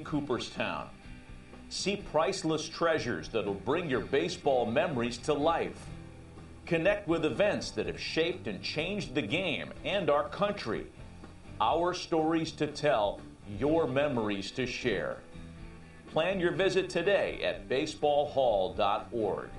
Cooperstown. See priceless treasures that'll bring your baseball memories to life. Connect with events that have shaped and changed the game and our country. Our stories to tell, your memories to share. Plan your visit today at baseballhall.org.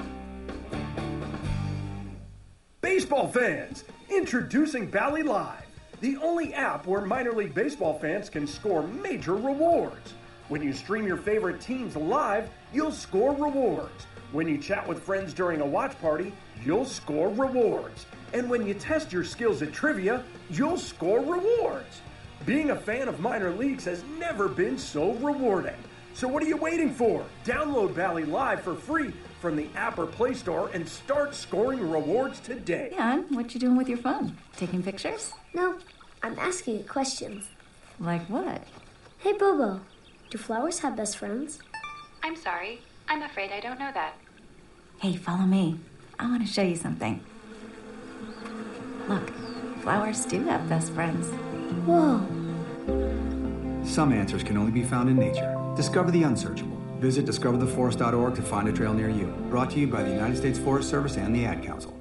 Baseball fans, introducing Bally Live, the only app where minor league baseball fans can score major rewards. When you stream your favorite teams live, you'll score rewards. When you chat with friends during a watch party, you'll score rewards. And when you test your skills at trivia, you'll score rewards. Being a fan of minor leagues has never been so rewarding. So what are you waiting for? Download Bally Live for free from the app or Play Store and start scoring rewards today. Jan, what you doing with your phone? Taking pictures? No, I'm asking you questions. Like what? Hey, Bobo, do flowers have best friends? I'm sorry. I'm afraid I don't know that. Hey, follow me. I want to show you something. Look, flowers do have best friends. Whoa. Some answers can only be found in nature. Discover the unsearchable. Visit discovertheforest.org to find a trail near you. Brought to you by the United States Forest Service and the Ad Council.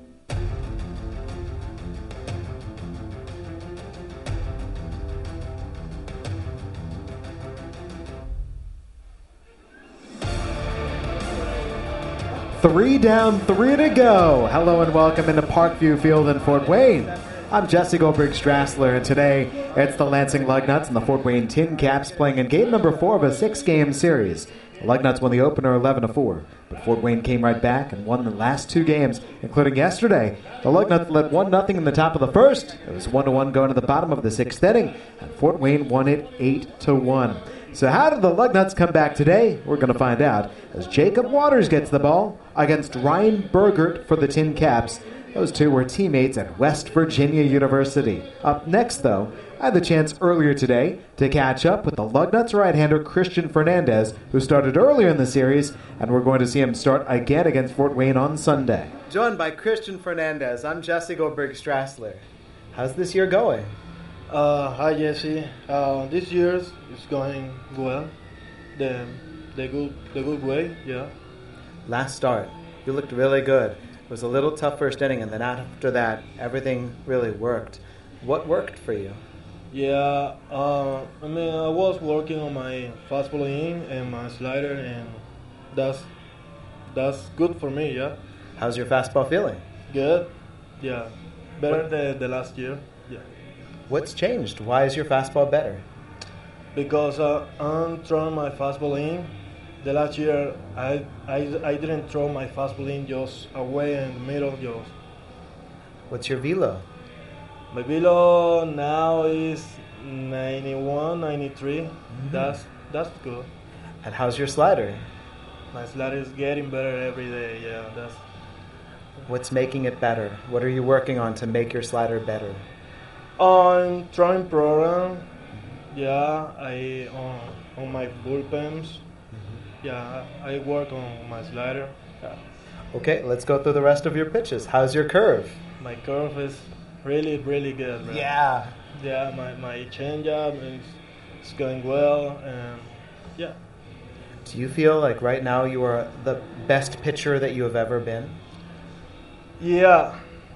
Three down, three to go. Hello and welcome into Parkview Field in Fort Wayne. I'm Jesse Goldberg-Strassler, and today it's the Lansing Lugnuts and the Fort Wayne Tin Caps playing in game number 4 of a 6-game series. The Lugnuts won the opener 11-4, but Fort Wayne came right back and won the last 2 games, including yesterday. The Lugnuts led 1-0 in the top of the first. It was 1-1 going to the bottom of the 6th inning, and Fort Wayne won it 8-1. So how did the Lugnuts come back today? We're going to find out as Jacob Waters gets the ball against Ryan Bergert for the Tin Caps. Those two were teammates at West Virginia University. Up next, though, I had the chance earlier today to catch up with the Lugnuts right-hander Christian Fernandez, who started earlier in the series, and we're going to see him start again against Fort Wayne on Sunday. Joined by Christian Fernandez, I'm Jesse Goldberg-Strassler. How's this year going? Hi Jesse. This year is going well. The good way, yeah. Last start, you looked really good. It was a little tough first inning, and then after that, everything really worked. What worked for you? Yeah, I was working on my fastball in and my slider, and that's good for me, yeah. How's your fastball feeling? Good, yeah. Better than the last year, yeah. What's changed? Why is your fastball better? Because I'm throwing my fastball in. The last year, I didn't throw my fastball in just away in the middle, just. What's your velo? My velo now is 91, 93. Mm-hmm. That's good. And how's your slider? My slider is getting better every day, yeah. That's. What's making it better? What are you working on to make your slider better? On throwing program, yeah, I on my bullpens. Yeah, I work on my slider. Yeah. Okay, let's go through the rest of your pitches. How's your curve? My curve is really, really good. Right? Yeah. Yeah, my changeup is going well, and yeah. Do you feel like right now you are the best pitcher that you have ever been? Yeah,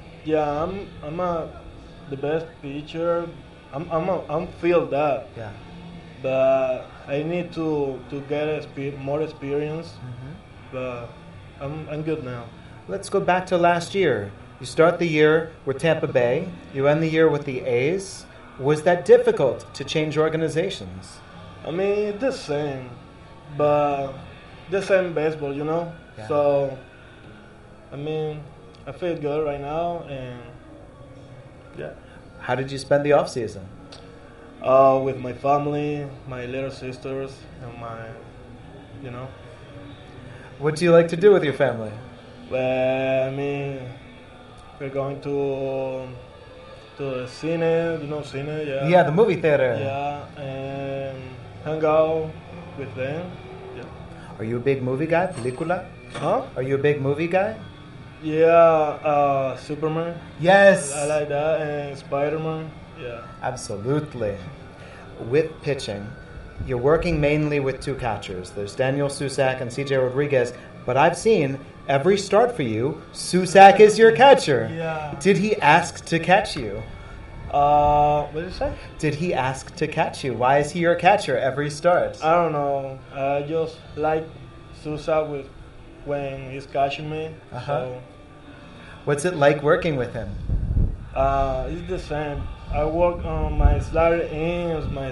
I'm the best pitcher. I'm feel that. Yeah. But I need to get more experience. Mm-hmm. But I'm good now. Let's go back to last year. You start the year with Tampa Bay. You end the year with the A's. Was that difficult to change organizations? I mean, it's the same, but the same baseball, you know. Yeah. So, I mean, I feel good right now, and yeah. How did you spend the off season? With my family, my little sisters, and my, you know. What do you like to do with your family? Well, I mean, we're going to the cine, you know, cine, yeah. Yeah, the movie theater. Yeah, and hang out with them. Yeah. Are you a big movie guy? Película? Huh? Are you a big movie guy? Yeah, Superman. Yes. I like that, and Spider-Man. Yeah. Absolutely. With pitching, you're working mainly with two catchers. There's Daniel Susac and CJ Rodriguez, but I've seen every start for you, Susac is your catcher. Yeah. Did he ask to catch you? What did you say? Did he ask to catch you? Why is he your catcher every start? I don't know. I just like Sousa when he's catching me. So, What's it like working with him? it's the same. I work on my slider in, my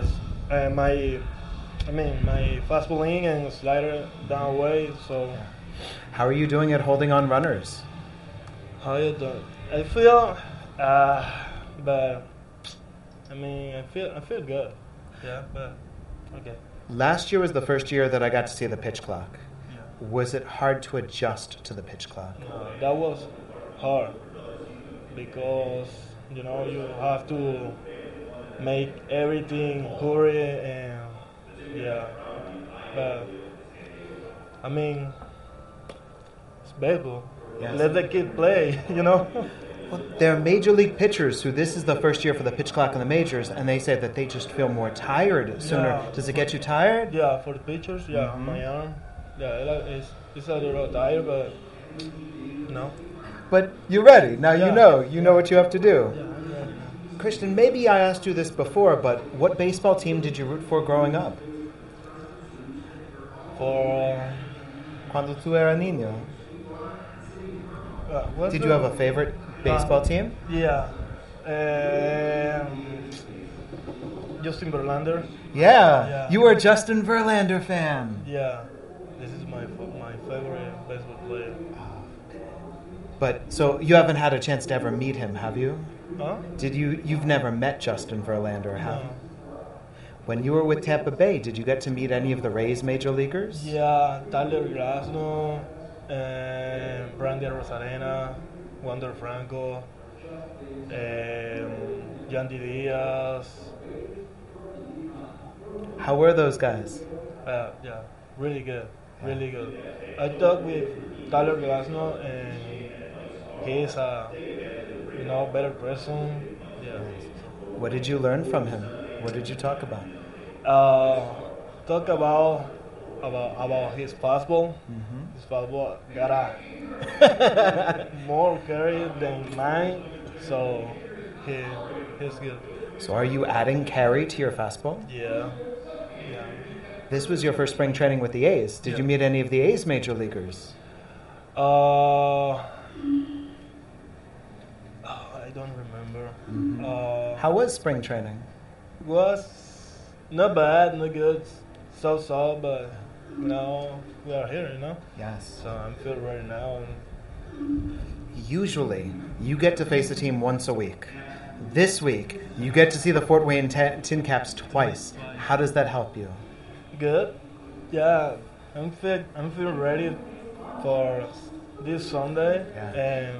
fastball in and slider down away. So, How are you doing at holding on runners? how you doing? I feel, but I feel good. Yeah, but okay. Last year was the first year that I got to see the pitch clock. Yeah. Was it hard to adjust to the pitch clock? That was hard because you have to make everything hurry and but it's baseball. Yes. Let the kid play, Well, there are major league pitchers who this is the first year for the pitch clock in the majors, and they say that they just feel more tired sooner. Yeah. Does it get you tired? Yeah, for the pitchers, my arm, it's a little tired, but no. But you're ready. Now Yeah. you know what you have to do. Yeah, I'm ready. Christian, maybe I asked you this before, but what baseball team did you root for growing up? For Cuando tú eras niño. Did you have a favorite baseball team? Yeah. Justin Verlander. Yeah. You were a Justin Verlander fan. Yeah. This is my favorite baseball player. But so you haven't had a chance to ever meet him, have you? Huh? You've never met Justin Verlander, have you? No. When you were with Tampa Bay, did you get to meet any of the Rays major leaguers? Yeah, Tyler Glasnow, Brandy Rosarena, Wander Franco, Yandy Diaz. How were those guys? Yeah, really good, really good. I talked with Tyler Glasnow and he's a better person. Yeah. What did you learn from him? What did you talk about? Talk about his fastball. Mm-hmm. His fastball got a more carry than mine, so he's good. So are you adding carry to your fastball? Yeah. This was your first spring training with the A's. Did you meet any of the A's major leaguers? I don't remember. Mm-hmm. How was spring training? Was not bad, not good, so, but now we are here, Yes. So I'm feeling ready now. Usually, you get to face a team once a week. This week, you get to see the Fort Wayne Tin Caps twice. How does that help you? Good. Yeah, I'm feeling ready for this Sunday, and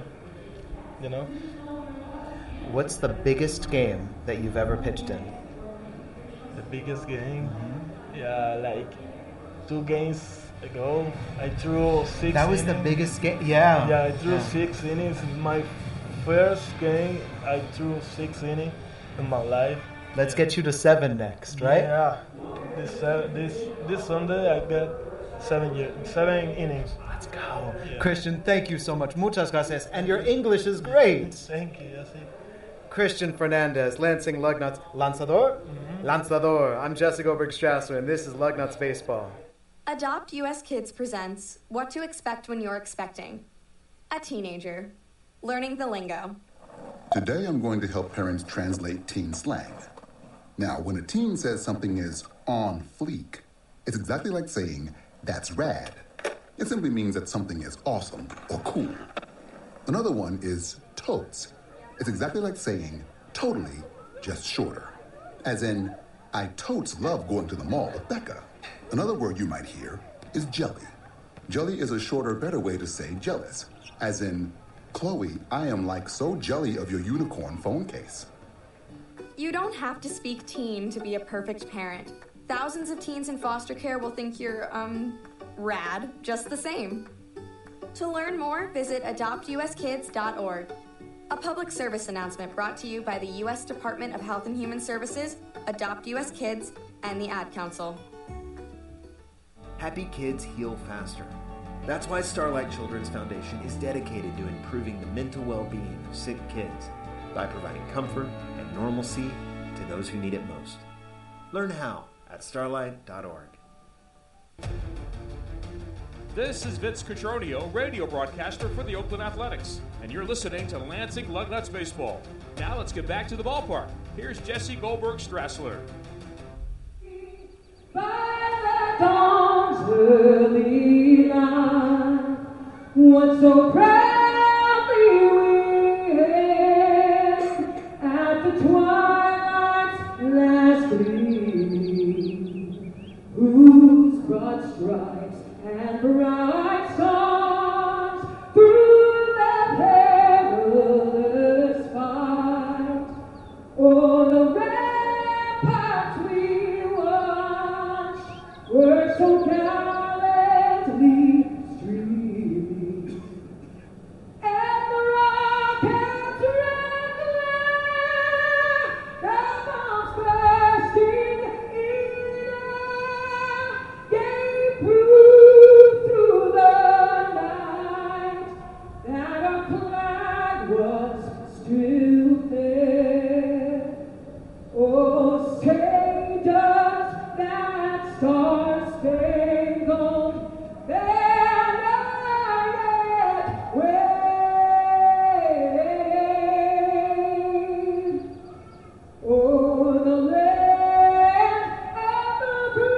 What's the biggest game that you've ever pitched in? the biggest game. Yeah, like 2 games ago, I threw 6. That was the innings. biggest game? Yeah. Yeah, I threw 6 innings. In my first game, I threw 6 innings in my life. Let's get you to 7 next, right? Yeah. This Sunday, I got 7 innings. Let's go. Yeah. Christian, thank you so much. Muchas gracias. And your English is great. Thank you. That's it. Christian Fernandez, Lansing Lugnuts. Lanzador? Lanzador. I'm Jesse Goldberg-Strasser, and this is Lugnuts Baseball. Adopt US Kids presents What to Expect When You're Expecting. A teenager. Learning the lingo. Today I'm going to help parents translate teen slang. Now, when a teen says something is on fleek, it's exactly like saying, that's rad. It simply means that something is awesome or cool. Another one is totes. It's exactly like saying, totally, just shorter. As in, I totes love going to the mall with Becca. Another word you might hear is jelly. Jelly is a shorter, better way to say jealous. As in, Chloe, I am like so jelly of your unicorn phone case. You don't have to speak teen to be a perfect parent. Thousands of teens in foster care will think you're, rad just the same. To learn more, visit adoptuskids.org. A public service announcement brought to you by the U.S. Department of Health and Human Services, Adopt U.S. Kids, and the Ad Council. Happy kids heal faster. That's why Starlight Children's Foundation is dedicated to improving the mental well-being of sick kids by providing comfort and normalcy to those who need it most. Learn how at starlight.org. This is Vince Cotroneo, radio broadcaster for the Oakland Athletics, and you're listening to Lansing Lugnuts Baseball. Now let's get back to the ballpark. Here's Jesse Goldberg-Strassler. By the dawn's early light, what so proudly we hailed at the twilight's last gleam, whose broad stripes and bright stars through the perilous fight, o'er the ramparts we watched were so gallantly streaming, and the rockets red glare, the bombs bursting in air, gave proof through the night that our flag was still there. Oh, say does that star-spangled banner yet wave o'er the land of the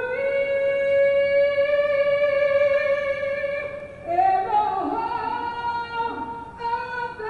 brave and the home of the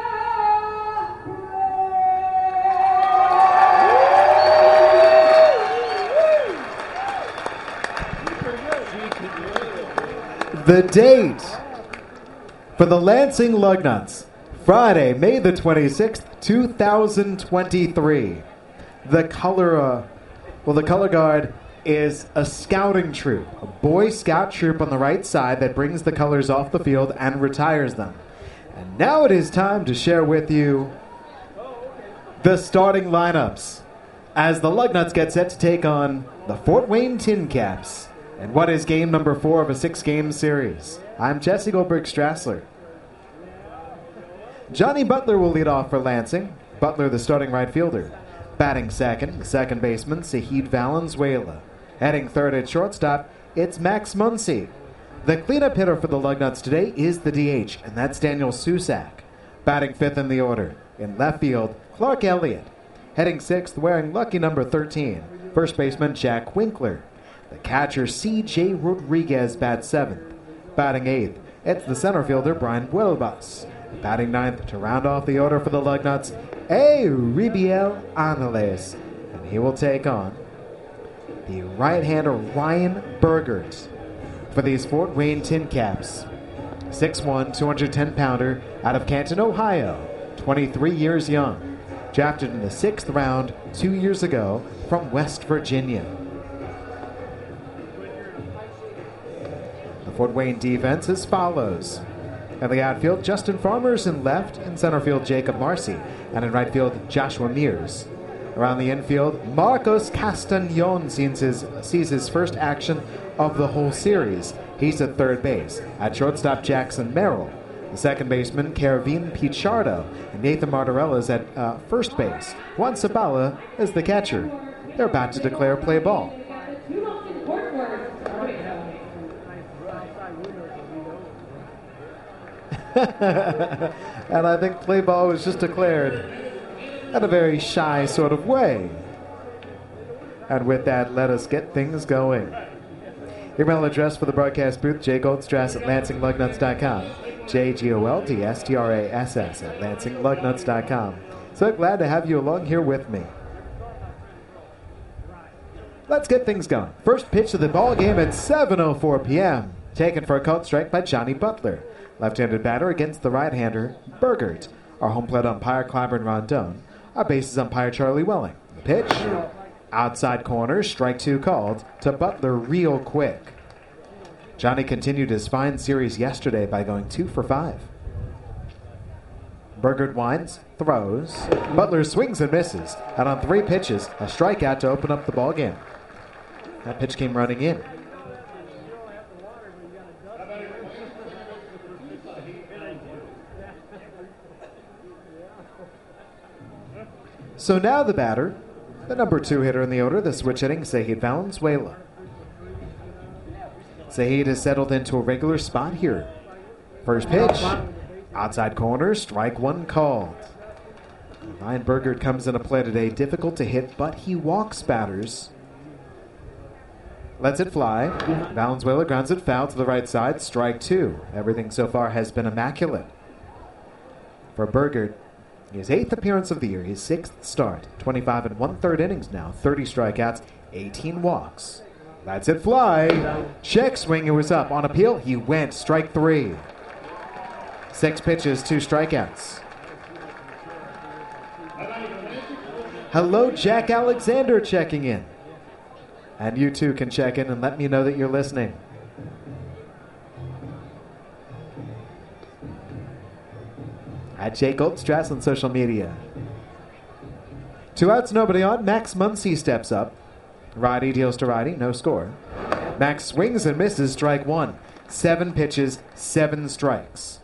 The date for the Lansing Lugnuts, Friday, May the 26th, 2023. The color guard is a scouting troop, a Boy Scout troop on the right side that brings the colors off the field and retires them. And now it is time to share with you the starting lineups as the Lugnuts get set to take on the Fort Wayne Tin Caps and what is game number 4 of a 6-game series. I'm Jesse Goldberg-Strassler. Johnny Butler will lead off for Lansing. Butler, the starting right fielder. Batting second baseman Sahid Valenzuela. Heading third at shortstop, it's Max Muncy. The cleanup hitter for the Lugnuts today is the DH, and that's Daniel Susak. Batting fifth in the order. In left field, Clark Elliott. Heading sixth, wearing lucky number 13, first baseman Jack Winkler. The catcher C.J. Rodriguez bats seventh. Batting eighth, it's the center fielder Brian Buelbas. Batting ninth to round off the order for the Lugnuts, Ribiel Angeles. And he will take on the right-hander Ryan Burgert for these Fort Wayne Tin Caps. 6'1", 210-pounder out of Canton, Ohio, 23 years young. Drafted in the 6th round 2 years ago from West Virginia. The Fort Wayne defense as follows. In the outfield, Justin Farmers in left. In center field, Jacob Marcy. And in right field, Joshua Mears. Around the infield, Marcos Castañon sees his first action of the whole series. He's at third base. At shortstop, Jackson Merrill. The second baseman, Caravine Pichardo. And Nathan Martorella is at first base. Juan Sabala is the catcher. They're about to declare play ball. And I think play ball was just declared in a very shy sort of way. And with that, let us get things going. Email address for the broadcast booth, jgoldstrass at lansingLugnuts.com. JGOLDSTRASS at lansingLugnuts.com. So glad to have you along here with me. Let's get things going. First pitch of the ball game at 7:04 p.m. Taken for a called strike by Johnny Butler. Left-handed batter against the right-hander, Burgert. Our home plate umpire, Clyburn Rondone. Our bases umpire, Charlie Welling. The pitch, outside corner, strike two called to Butler real quick. Johnny continued his fine series yesterday by going 2 for 5. Burgert winds, throws. Butler swings and misses. And on 3 pitches, a strikeout to open up the ball game. That pitch came running in. So now the batter, the number 2 hitter in the order, the switch hitting Zahid Valenzuela. Zahid has settled into a regular spot here. First pitch, outside corner, strike 1 called. Ryan Burgert comes into play today, difficult to hit, but he walks batters. Lets it fly. Valenzuela grounds it foul to the right side, strike 2. Everything so far has been immaculate. For Burgert, his 8th appearance of the year, his 6th start, 25 1/3 innings now, 30 strikeouts, 18 walks. Lets it fly. Check swing, it was up. On appeal, he went, strike 3. 6 pitches, 2 strikeouts. Hello, Jack Alexander checking in. And you too can check in and let me know that you're listening. At Jake Goldstrass on social media. 2 outs, nobody on. Max Muncy steps up. Righty deals to righty, no score. Max swings and misses, strike 1. 7 pitches, 7 strikes.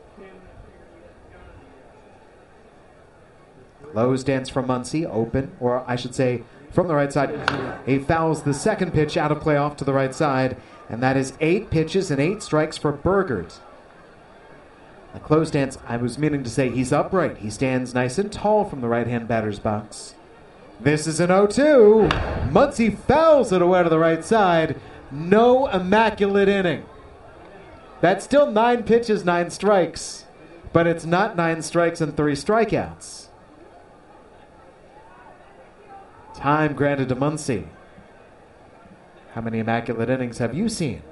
Low stance from Muncy, open, or I should say from the right side. He fouls the second pitch out of play off to the right side, and that is 8 pitches and 8 strikes for Burgert. A close stance, I was meaning to say he's upright. He stands nice and tall from the right-hand batter's box. This is an 0-2. Muncy fouls it away to the right side. No immaculate inning. That's still 9 pitches, 9 strikes, but it's not 9 strikes and 3 strikeouts. Time granted to Muncy. How many immaculate innings have you seen?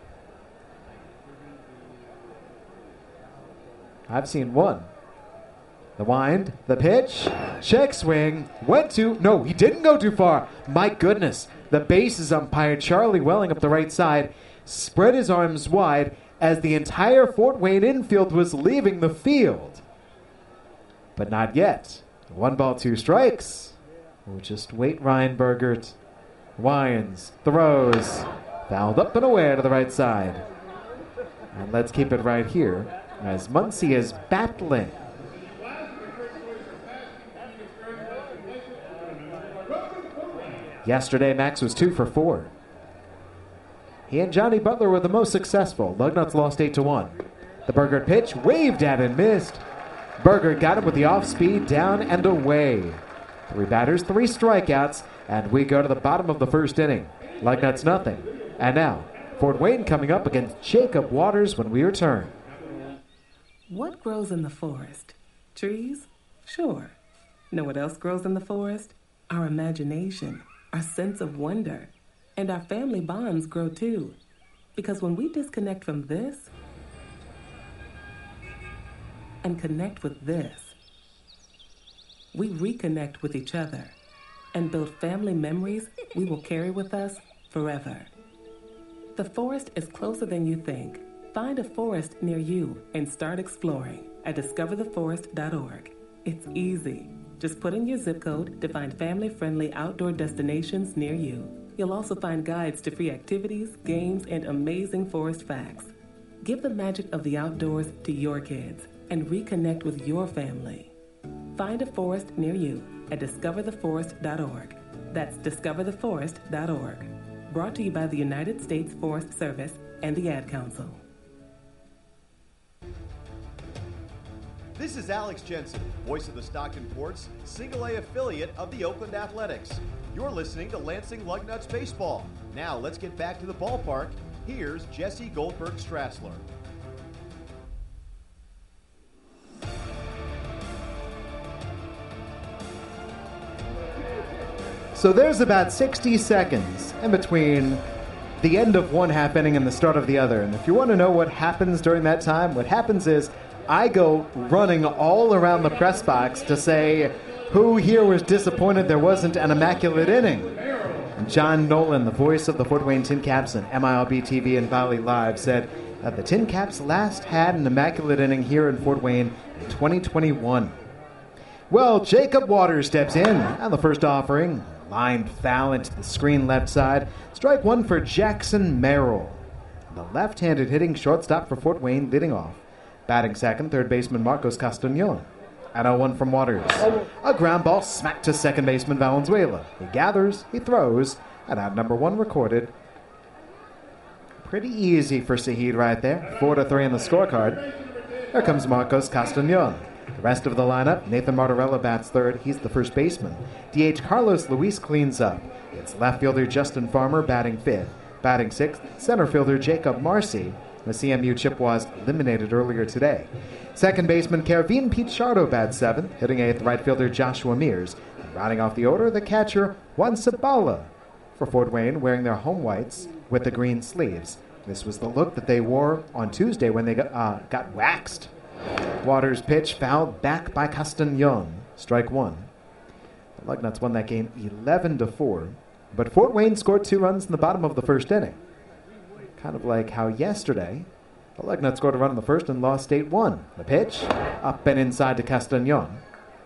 I've seen 1. The wind, the pitch, check swing, went to, no, he didn't go too far. My goodness, the bases umpire Charlie Welling up the right side spread his arms wide as the entire Fort Wayne infield was leaving the field. But not yet. 1 ball, 2 strikes. We'll just wait, Ryan Burgert. Winds, throws, fouled up and away to the right side. And let's keep it right here as Muncy is battling. Yesterday, Max was 2 for 4. He and Johnny Butler were the most successful. Lugnuts lost 8-1. The Burgert pitch waved at and missed. Burgert got him with the off-speed, down and away. 3 batters, 3 strikeouts, and we go to the bottom of the first inning. Lugnuts nothing. And now, Fort Wayne coming up against Jacob Waters when we return. What grows in the forest? Trees? Sure. Know what else grows in the forest? Our imagination, our sense of wonder, and our family bonds grow too. Because when we disconnect from this and connect with this, we reconnect with each other and build family memories we will carry with us forever. The forest is closer than you think. Find a forest near you and start exploring at discovertheforest.org. It's easy. Just put in your zip code to find family-friendly outdoor destinations near you. You'll also find guides to free activities, games, and amazing forest facts. Give the magic of the outdoors to your kids and reconnect with your family. Find a forest near you at discovertheforest.org. That's discovertheforest.org. Brought to you by the United States Forest Service and the Ad Council. This is Alex Jensen, voice of the Stockton Ports, single A affiliate of the Oakland Athletics. You're listening to Lansing Lugnuts Baseball. Now let's get back to the ballpark. Here's Jesse Goldberg-Strassler. So there's about 60 seconds in between the end of one half inning and the start of the other. And if you want to know what happens during that time, what happens is I go running all around the press box to say who here was disappointed there wasn't an immaculate inning. And John Nolan, the voice of the Fort Wayne Tin Caps and MILB TV and Valley Live, said that the Tin Caps last had an immaculate inning here in Fort Wayne in 2021. Well, Jacob Waters steps in on the first offering. Lined foul into the screen left side. Strike one for Jackson Merrill. The left-handed hitting shortstop for Fort Wayne leading off. Batting second, third baseman Marcos Castañon. And 0-1 from Waters. A ground ball smacked to second baseman Valenzuela. He gathers, he throws, and out number one recorded. Pretty easy for Saheed right there. 4-3 in the scorecard. Here comes Marcos Castañon. The rest of the lineup, Nathan Martorella bats third. He's the first baseman. DH Carlos Luis cleans up. It's left fielder Justin Farmer batting fifth. Batting sixth, center fielder Jacob Marcy. The CMU Chippewas eliminated earlier today. Second baseman Kervin Pichardo bats seventh. Hitting eighth, right fielder Joshua Mears. And rounding off the order, the catcher Juan Sabala for Fort Wayne, wearing their home whites with the green sleeves. This was the look that they wore on Tuesday when they got waxed. Waters' pitch fouled back by Castañon. Strike one. The Lugnuts won that game 11-4, but Fort Wayne scored 2 runs in the bottom of the first inning. Kind of like how yesterday, the Lugnuts scored a run in the first and lost 8-1. The pitch, up and inside to Castañon.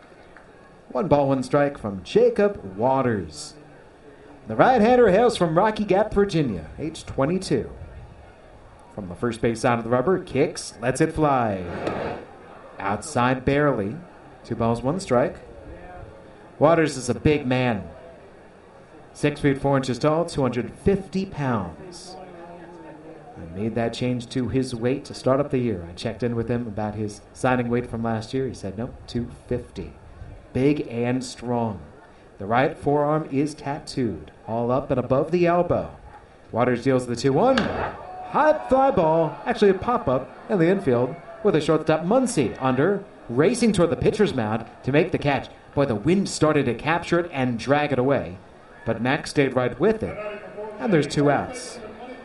1 ball, 1 strike from Jacob Waters. The right-hander hails from Rocky Gap, Virginia, age 22. From the first base side of the rubber, kicks, lets it fly. Outside barely. 2 balls, 1 strike. Waters is a big man. 6 feet 4 inches tall, 250 pounds. I made that change to his weight to start up the year. I checked in with him about his signing weight from last year. He said, nope, 250. Big and strong. The right forearm is tattooed, all up and above the elbow. Waters deals the 2-1. Hot fly ball, actually a pop-up in the infield with a shortstop Muncy under, racing toward the pitcher's mound to make the catch. Boy, the wind started to capture it and drag it away. But Max stayed right with it. And there's 2 outs.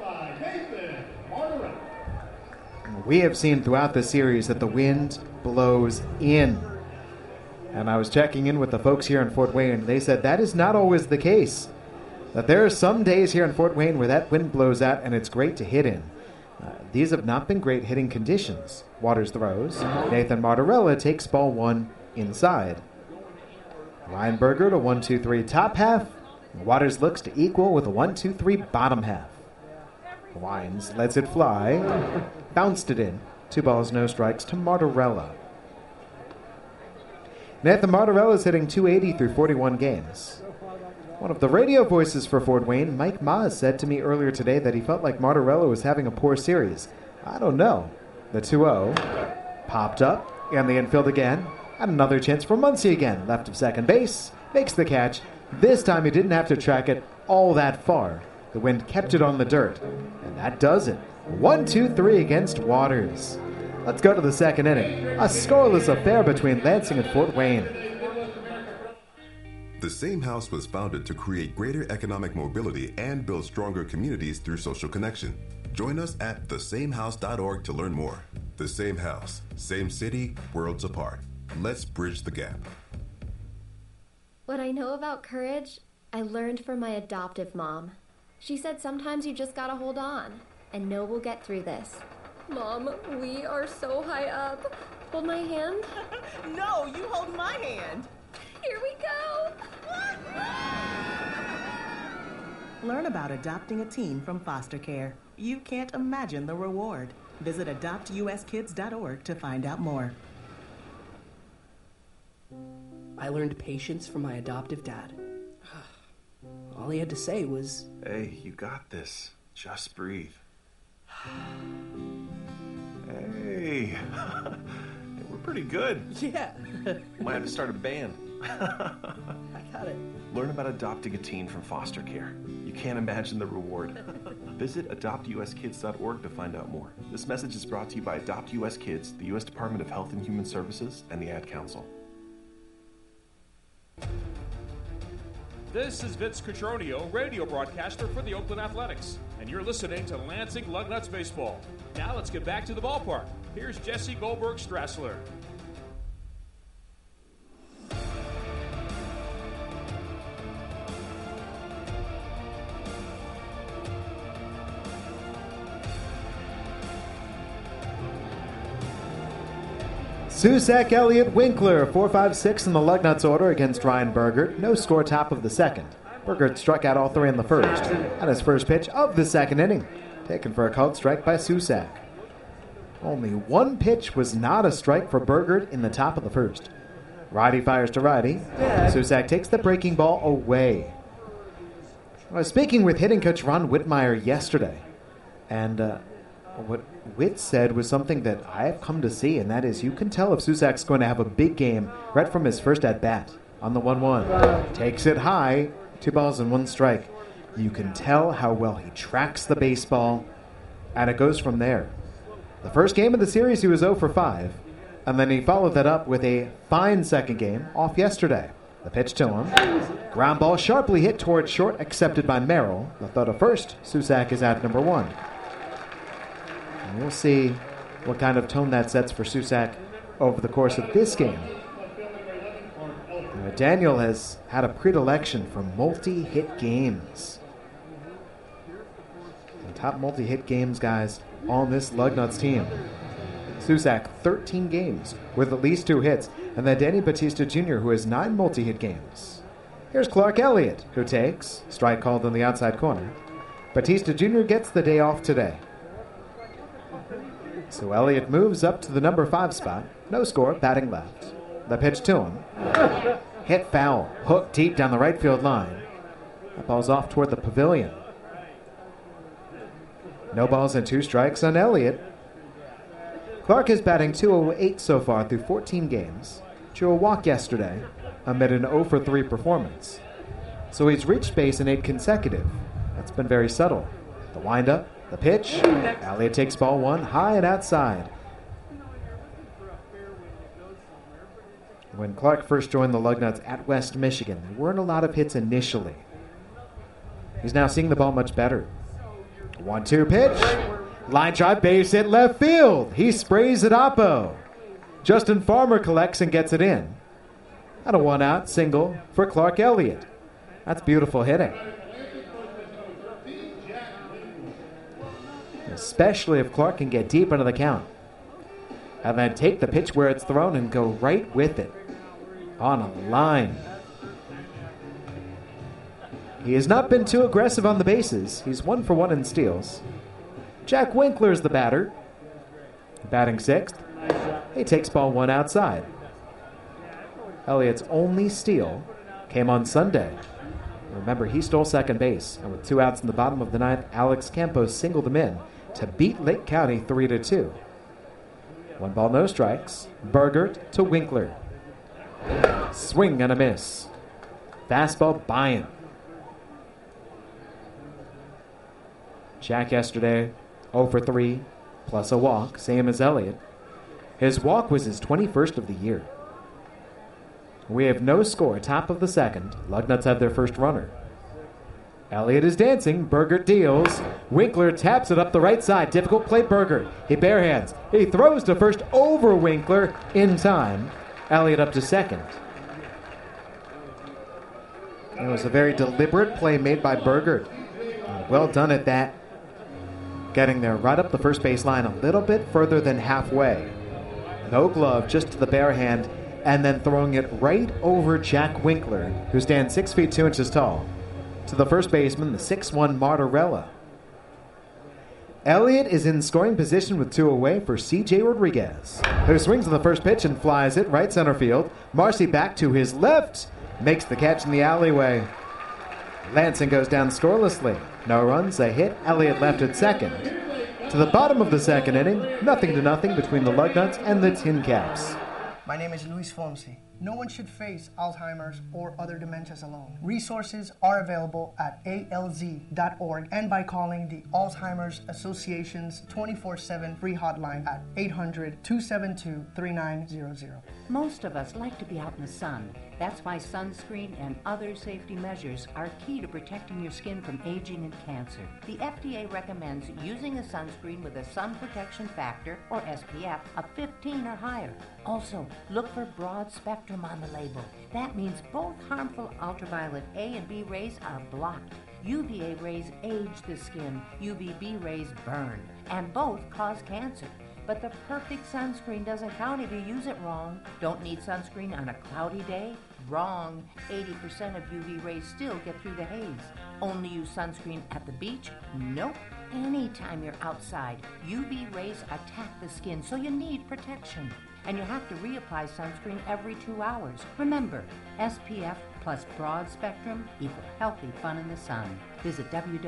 We have seen throughout the series that the wind blows in. And I was checking in with the folks here in Fort Wayne. They said that is not always the case. That there are some days here in Fort Wayne where that wind blows out and it's great to hit in. These have not been great hitting conditions. Waters throws. Nathan Martorella takes ball 1 inside. Ryan Berger to 1-2-3 top half. Waters looks to equal with a 1-2-3 bottom half. Wines lets it fly. Bounced it in. 2 balls, no strikes to Martorella. Nathan Martorella is hitting .280 through 41 games. One of the radio voices for Fort Wayne, Mike Maas, said to me earlier today that he felt like Martorella was having a poor series. I don't know. The 2-0 popped up in the infield again. And another chance for Muncy again. Left of second base. Makes the catch. This time he didn't have to track it all that far. The wind kept it on the dirt. And that does it. 1-2-3 against Waters. Let's go to the second inning. A scoreless affair between Lansing and Fort Wayne. The Same House was founded to create greater economic mobility and build stronger communities through social connection. Join us at thesamehouse.org to learn more. The Same House, same city, worlds apart. Let's bridge the gap. What I know about courage, I learned from my adoptive mom. She said sometimes you just gotta hold on and know we'll get through this. Mom, we are so high up. Hold my hand? No, you hold my hand. Here we go. Learn about adopting a teen from foster care. You can't imagine the reward. Visit adoptuskids.org to find out more. I learned patience from my adoptive dad. All he had to say was, "Hey, you got this. Just breathe." Hey, we're pretty good. Yeah. Might have to start a band. I got it. Learn about adopting a teen from foster care. You can't imagine the reward. Visit adoptuskids.org to find out more. This message is brought to you by Adopt US Kids, the U.S. Department of Health and Human Services, and the Ad Council. This is Vince Cotroneo, radio broadcaster for the Oakland Athletics, and you're listening to Lansing Lugnuts Baseball. Now let's get back to the ballpark. Here's Jesse Goldberg-Strassler. Susak Elliott Winkler, 4-5-6 in the Lugnuts order against Ryan Berger. No score top of the second. Burgert struck out all three in the first, and his first pitch of the second inning, taken for a called strike by Susac. Only one pitch was not a strike for Burgert in the top of the first. Righty fires to righty. Susac takes the breaking ball away. I was speaking with hitting coach Ron Whitmire yesterday, and what Whit said was something that I have come to see, and that is you can tell if Susac's going to have a big game right from his first at-bat on the 1-1. Takes it high, 2 balls and 1 strike. You can tell how well he tracks the baseball, and it goes from there. The first game of the series, he was 0 for 5, and then he followed that up with a fine second game off yesterday. The pitch to him. Ground ball sharply hit towards short, accepted by Merrill. The throw to first. Susac is at number 1. And we'll see what kind of tone that sets for Susac over the course of this game. Daniel has had a predilection for multi-hit games. The top multi-hit games guys on this Lugnuts team. Susac, 13 games with at least 2 hits, and then Danny Batista Jr., who has 9 multi-hit games. Here's Clark Elliott, who takes, strike called in the outside corner. Batista Jr. gets the day off today. So Elliott moves up to the number 5 spot. No score, batting left. The pitch to him. Hit foul, hooked deep down the right field line. That ball's off toward the pavilion. No balls and 2 strikes on Elliott. Clark is batting .208 so far through 14 games. Drew a walk yesterday amid an 0 for 3 performance. So he's reached base in 8 consecutive. That's been very subtle. The windup, the pitch. Elliott takes ball 1 high and outside. When Clark first joined the Lugnuts at West Michigan, there weren't a lot of hits initially. He's now seeing the ball much better. 1-2 pitch. Line drive, base hit left field. He sprays at Oppo. Justin Farmer collects and gets it in. And a 1-out single for Clark Elliott. That's beautiful hitting. Especially if Clark can get deep into the count. And then take the pitch where it's thrown and go right with it. On a line. He has not been too aggressive on the bases. He's 1 for 1 in steals. Jack Winkler's the batter. Batting 6th. He takes ball 1 outside. Elliott's only steal came on Sunday. Remember, he stole second base, and with 2 outs in the bottom of the 9th, Alex Campos singled him in to beat Lake County 3-2. 1 ball, no strikes. Burgert to Winkler. Swing and a miss. Fastball by him. Jack yesterday, 0 for 3, plus a walk, same as Elliott. His walk was his 21st of the year. We have no score, top of the 2nd. Lugnuts have their first runner. Elliott is dancing. Burgert deals. Winkler taps it up the right side. Difficult play, Burgert. He barehands. He throws to first over Winkler in time. Elliott up to 2nd. It was a very deliberate play made by Burgert. Well done at that. Getting there right up the first base line, a little bit further than halfway. No glove, just to the bare hand, and then throwing it right over Jack Winkler, who stands 6 feet 2 inches tall, to the first baseman, the 6'1" Martorella. Elliott is in scoring position with 2 away for C.J. Rodriguez, who swings on the first pitch and flies it right center field. Marcy back to his left, makes the catch in the alleyway. Lansing goes down scorelessly. No runs, a hit. Elliott left at 2nd. To the bottom of the 2nd inning, 0-0 between the Lugnuts and the Tin Caps. My name is Luis Fonsi. No one should face Alzheimer's or other dementias alone. Resources are available at alz.org and by calling the Alzheimer's Association's 24/7 free hotline at 800-272-3900. Most of us like to be out in the sun. That's why sunscreen and other safety measures are key to protecting your skin from aging and cancer. The FDA recommends using a sunscreen with a sun protection factor, or SPF, of 15 or higher. Also, look for broad spectrum on the label. That means both harmful ultraviolet A and B rays are blocked. UVA rays age the skin, UVB rays burn, and both cause cancer. But the perfect sunscreen doesn't count if you use it wrong. Don't need sunscreen on a cloudy day? Wrong. 80% of UV rays still get through the haze. Only use sunscreen at the beach? Nope. Anytime you're outside, UV rays attack the skin, so you need protection. And you have to reapply sunscreen every 2 hours. Remember, SPF plus broad spectrum equal healthy fun in the sun. Visit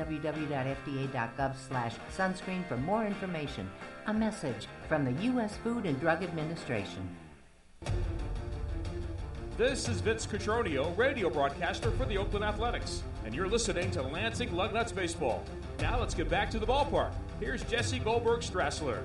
www.fda.gov/sunscreen for more information. A message from the U.S. Food and Drug Administration. This is Vince Cotroneo, radio broadcaster for the Oakland Athletics, and you're listening to Lansing Lugnuts Baseball. Now let's get back to the ballpark. Here's Jesse Goldberg-Strassler.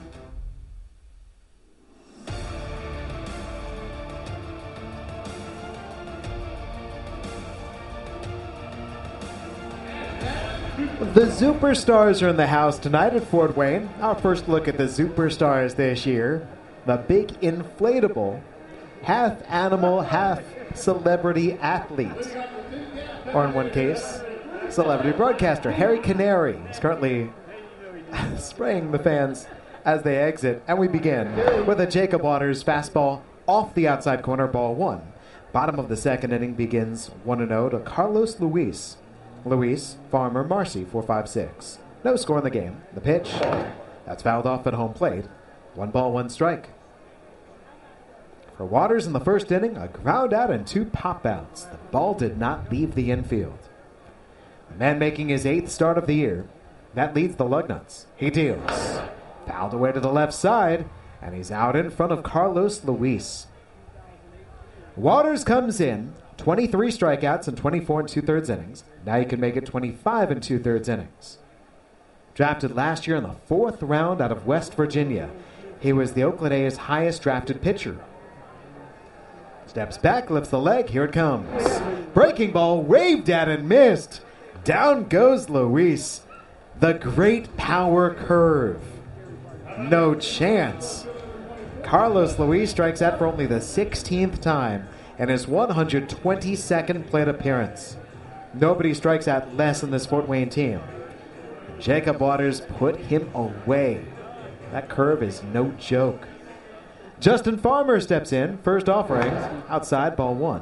The Superstars are in the house tonight at Fort Wayne. Our first look at the Superstars this year. The big inflatable, half animal, half celebrity athlete. Or in one case, celebrity broadcaster Harry Canary is currently spraying the fans as they exit. And we begin with a Jacob Waters fastball off the outside corner, ball one. Bottom of the second inning begins 1-0 to Carlos Luis. Luis, Farmer, Marcy, 4-5-6. No score in the game. The pitch, that's fouled off at home plate. 1 ball, 1 strike. For Waters in the first inning, a ground out and 2 pop outs. The ball did not leave the infield. The man making his 8th start of the year. That leads the Lugnuts. He deals. Fouled away to the left side, and he's out in front of Carlos Luis. Waters comes in, 23 strikeouts and 24 2/3 innings. Now you can make it 25 2/3 innings. Drafted last year in the 4th round out of West Virginia. He was the Oakland A's highest drafted pitcher. Steps back, lifts the leg, here it comes. Breaking ball, waved at and missed. Down goes Luis. The great power curve. No chance. Carlos Luis strikes out for only the 16th time in his 122nd plate appearance. Nobody strikes out less in this Fort Wayne team. Jacob Waters put him away. That curve is no joke. Justin Farmer steps in, first offering, outside, ball one.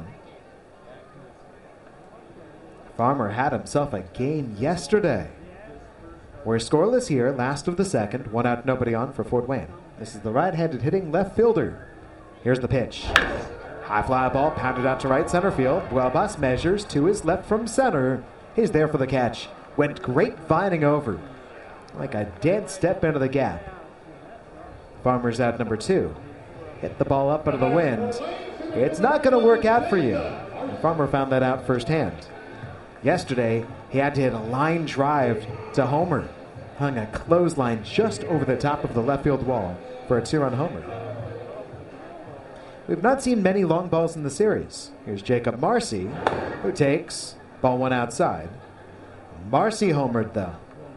Farmer had himself a game yesterday. We're scoreless here, last of the second, 1 out, nobody on for Fort Wayne. This is the right-handed hitting left fielder. Here's the pitch. High fly ball pounded out to right center field. Buelbas measures to his left from center. He's there for the catch. Went grapevining over. Like a dead step into the gap. Farmer's out number 2. Hit the ball up into the wind. It's not going to work out for you. And Farmer found that out firsthand. Yesterday, he had to hit a line drive to homer. Hung a clothesline just over the top of the left field wall for a 2-run homer. We've not seen many long balls in the series. Here's Jacob Marcy, who takes ball 1 outside. Marcy homered, though.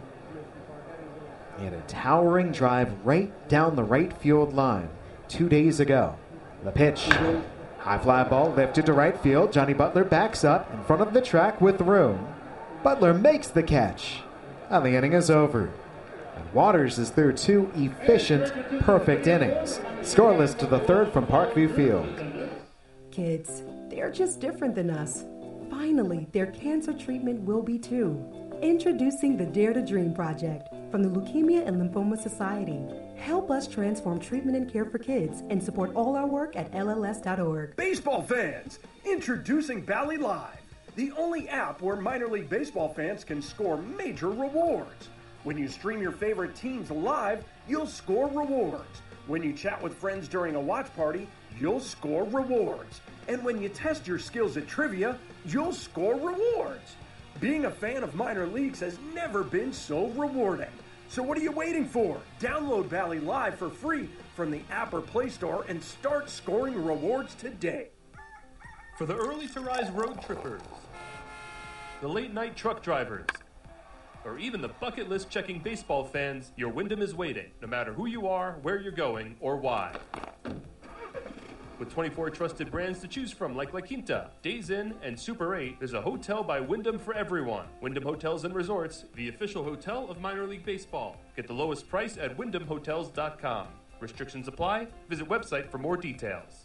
He had a towering drive right down the right field line 2 days ago. The pitch. High fly ball lifted to right field. Johnny Butler backs up in front of the track with room. Butler makes the catch. And the inning is over. And Waters is through 2 efficient, perfect innings. Scoreless to the 3rd from Parkview Field. Kids, they're just different than us. Finally, their cancer treatment will be too. Introducing the Dare to Dream Project from the Leukemia and Lymphoma Society. Help us transform treatment and care for kids and support all our work at LLS.org. Baseball fans, introducing Bally Live, the only app where minor league baseball fans can score major rewards. When you stream your favorite teams live, you'll score rewards. When you chat with friends during a watch party, you'll score rewards. And when you test your skills at trivia, you'll score rewards. Being a fan of minor leagues has never been so rewarding. So what are you waiting for? Download Bally Live for free from the app or Play Store and start scoring rewards today. For the early to rise road trippers, the late night truck drivers, or even the bucket list checking baseball fans, your Wyndham is waiting, no matter who you are, where you're going, or why. With 24 trusted brands to choose from like La Quinta, Days Inn, and Super 8, there's a hotel by Wyndham for everyone. Wyndham Hotels and Resorts, the official hotel of minor league baseball. Get the lowest price at wyndhamhotels.com. Restrictions apply. Visit website for more details.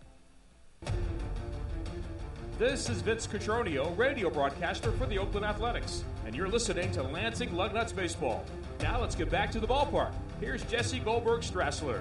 This is Vince Cotroneo, radio broadcaster for the Oakland Athletics, and you're listening to Lansing Lugnuts Baseball. Now let's get back to the ballpark. Here's Jesse Goldberg-Strassler.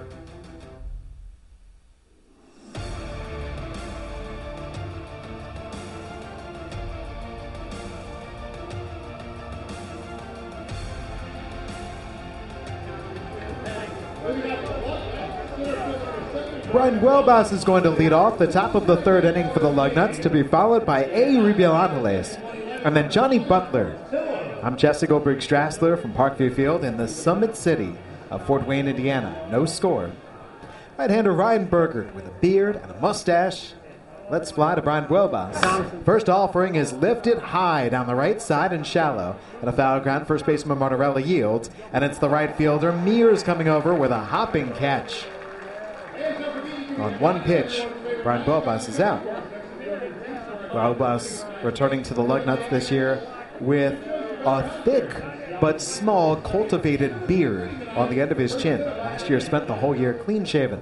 Brian Huelbas is going to lead off the top of the third inning for the Lugnuts, to be followed by A. Rubiel Angeles and then Johnny Butler. I'm Jesse Goldberg-Strassler from Parkview Field in the Summit City of Fort Wayne, Indiana. No score. Right-hander Ryan Burgert with a beard and a mustache. Let's fly to Brian Huelbas. First offering is lifted high down the right side and shallow. And a foul ground, first baseman Martorella yields. And it's the right fielder Mears coming over with a hopping catch. On one pitch, Brian Huelbas is out. Huelbas returning to the Lugnuts this year with a thick but small cultivated beard on the end of his chin. Last year spent the whole year clean-shaven.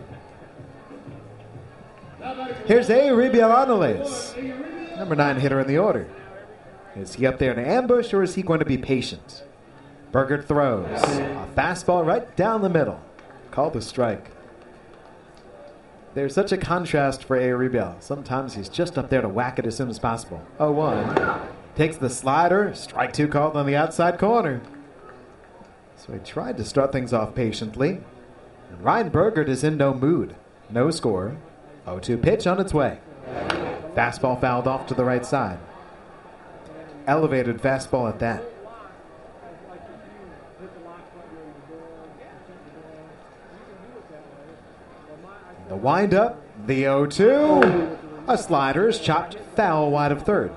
Here's A. Rubiel Angeles, number 9 hitter in the order. Is he up there in ambush, or is he going to be patient? Burgert throws. A fastball right down the middle. Called a strike. There's such a contrast for A. Rubiel. Sometimes he's just up there to whack it as soon as possible. 0-1. Takes the slider. Strike 2 called on the outside corner. So he tried to start things off patiently. And Ryan Burgert is in no mood. No score. 0-2 pitch on its way. Fastball fouled off to the right side. Elevated fastball at that. The windup, the 0-2. A slider is chopped foul wide of third.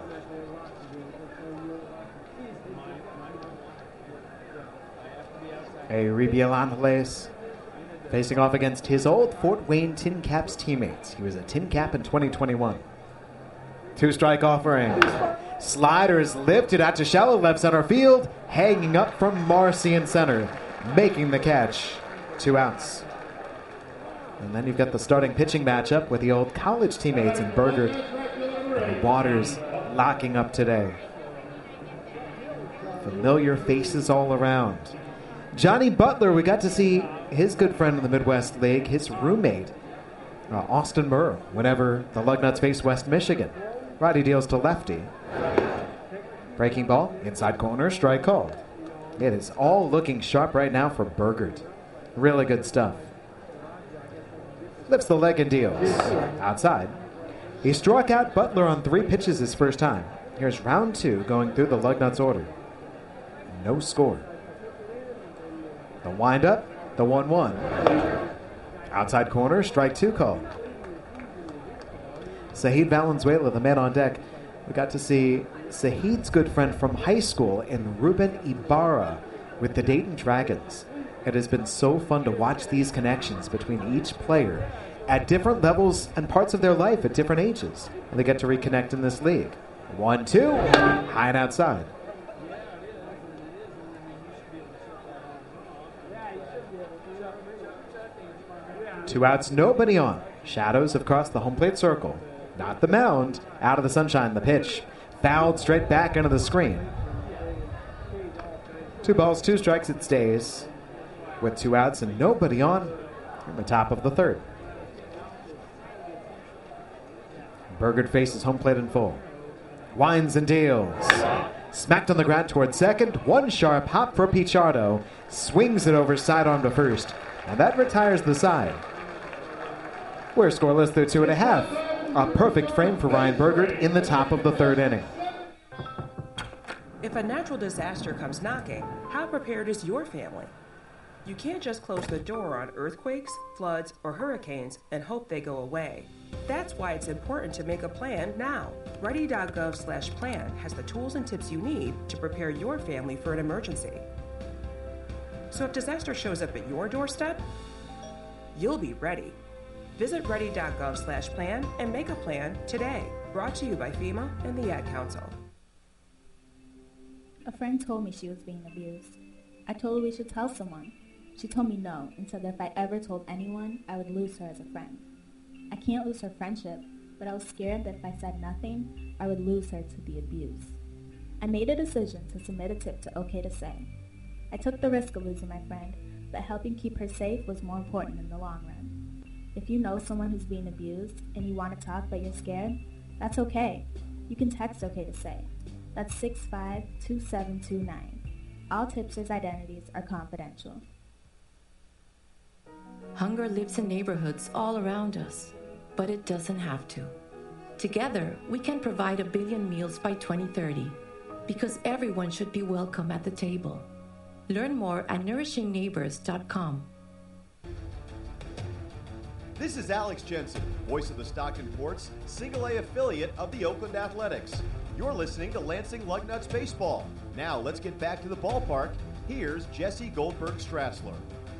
A Rubiel Angeles facing off against his old Fort Wayne Tin Caps teammates. He was a Tin Cap in 2021. 2-strike offering. Slider is lifted out to shallow left center field, hanging up from Marcy in center, making the catch. 2 outs. And then you've got the starting pitching matchup with the old college teammates in Burgert and the Waters locking up today. Familiar faces all around. Johnny Butler, we got to see his good friend in the Midwest League, his roommate, Austin Murr, whenever the Lugnuts face West Michigan. Righty deals to lefty. Breaking ball, inside corner, strike called. It is all looking sharp right now for Burgert. Really good stuff. Lifts the leg and deals. Outside. He struck out Butler on 3 pitches his first time. Here's round 2 going through the Lugnuts order. No score. The windup, the 1-1. Outside corner, strike 2 called. Saheed Valenzuela, the man on deck. We got to see Saheed's good friend from high school in Ruben Ibarra with the Dayton Dragons. It has been so fun to watch these connections between each player at different levels and parts of their life at different ages. And they get to reconnect in this league. 1-2, high and outside. Two outs, nobody on. Shadows have crossed the home plate circle. Not the mound. Out of the sunshine, the pitch. Fouled straight back into the screen. 2 balls, 2 strikes, it stays. With 2 outs and nobody on in the top of the third. Burgert faces home plate in full. Winds and deals. Smacked on the ground toward second. 1 sharp hop for Pichardo. Swings it over sidearm to first. And that retires the side. We're scoreless through 2.5. A perfect frame for Ryan Burgert in the top of the third inning. If a natural disaster comes knocking, how prepared is your family? You can't just close the door on earthquakes, floods, or hurricanes and hope they go away. That's why it's important to make a plan now. Ready.gov/plan has the tools and tips you need to prepare your family for an emergency. So if disaster shows up at your doorstep, you'll be ready. Visit ready.gov/plan and make a plan today. Brought to you by FEMA and the Ad Council. A friend told me she was being abused. I told her we should tell someone. She told me no and said that if I ever told anyone, I would lose her as a friend. I can't lose her friendship, but I was scared that if I said nothing, I would lose her to the abuse. I made a decision to submit a tip to OK to Say. I took the risk of losing my friend, but helping keep her safe was more important in the long run. If you know someone who's being abused and you want to talk but you're scared, that's okay. You can text OK to Say. That's 652729. All tipsters' identities are confidential. Hunger lives in neighborhoods all around us, but it doesn't have to. Together, we can provide 1 billion meals by 2030, because everyone should be welcome at the table. Learn more at nourishingneighbors.com. This is Alex Jensen, voice of the Stockton Ports, Single A affiliate of the Oakland Athletics. You're listening to Lansing Lugnuts Baseball. Now let's get back to the ballpark. Here's Jesse Goldberg-Strassler.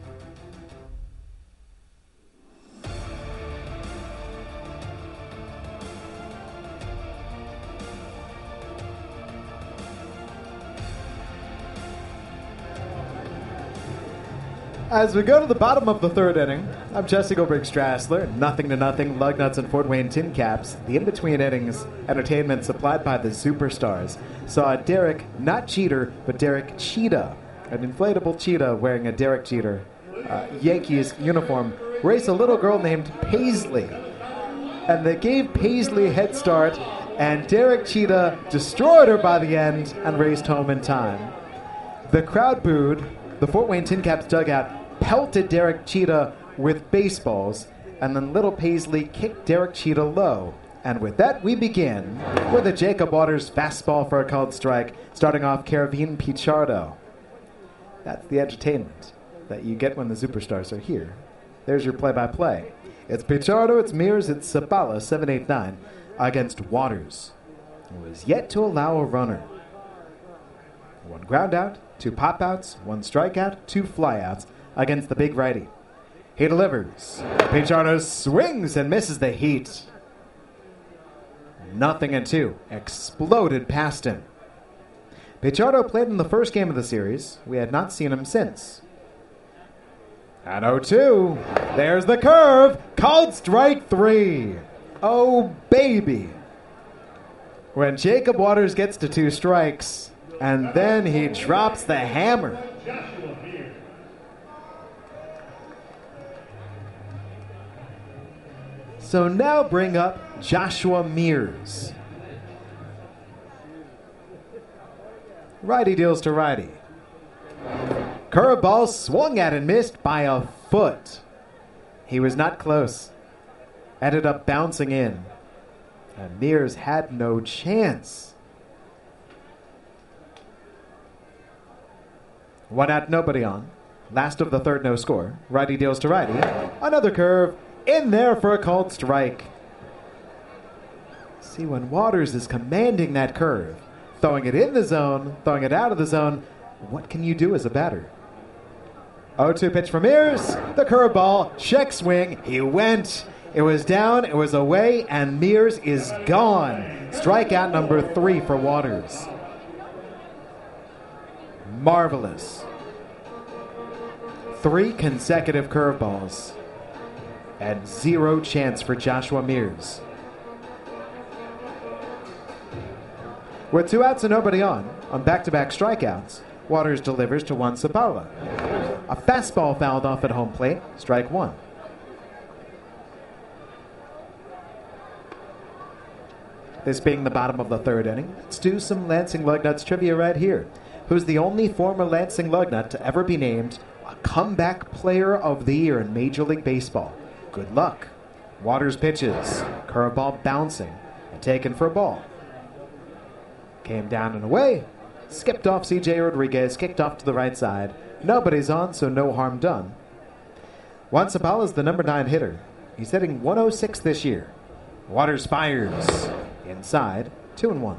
As we go to the bottom of the third inning, I'm Jesse Goldberg-Strassler. 0-0, Lugnuts and Fort Wayne Tin Caps. The in-between innings entertainment supplied by the Superstars saw Derek, not Cheater, but Derek Cheetah, an inflatable cheetah wearing a Derek Jeter Yankees uniform, race a little girl named Paisley. And they gave Paisley a head start, and Derek Cheetah destroyed her by the end and raced home in time. The crowd booed. The Fort Wayne Tin Caps dugout pelted Derek Cheetah with baseballs, and then little Paisley kicked Derek Cheetah low. And with that, we begin with a Jacob Waters fastball for a called strike, starting off Caravine Pichardo. That's the entertainment that you get when the Superstars are here. There's your play-by-play. It's Pichardo, it's Mears, it's Sabala, 7-8-9, against Waters, who is yet to allow a runner. 1 ground out, 2 pop-outs, 1 strikeout, 2 flyouts against the big righty. He delivers. Pichardo swings and misses the heat. 0-2. Exploded past him. Pichardo played in the first game of the series. We had not seen him since. At 0-2. There's the curve. Called strike 3. Oh, baby. When Jacob Waters gets to 2 strikes, and then he drops the hammer. So now bring up Joshua Mears. Righty deals to righty. Curveball swung at and missed by a foot. He was not close. Ended up bouncing in. And Mears had no chance. 1 out, nobody on. Last of the third, no score. Righty deals to righty. Another curve. In there for a called strike. See, when Waters is commanding that curve, throwing it in the zone, throwing it out of the zone, what can you do as a batter? 0-2 pitch for Mears. The curveball, check swing. He went. It was down, it was away, and Mears is gone. Strikeout number 3 for Waters. Marvelous. 3 consecutive curveballs. And 0 chance for Joshua Mears. With 2 outs and nobody on back-to-back strikeouts, Waters delivers to Juan Sabala. A fastball fouled off at home plate, strike 1. This being the bottom of the third inning, let's do some Lansing Lugnuts trivia right here. Who's the only former Lansing Lugnut to ever be named a comeback player of the year in Major League Baseball? Good luck. Waters pitches. Curveball bouncing and taken for a ball. Came down and away. Skipped off C.J. Rodriguez. Kicked off to the right side. Nobody's on, so no harm done. Juan Sabala is the number 9 hitter. He's hitting 106 this year. Waters fires. Inside. 2-1.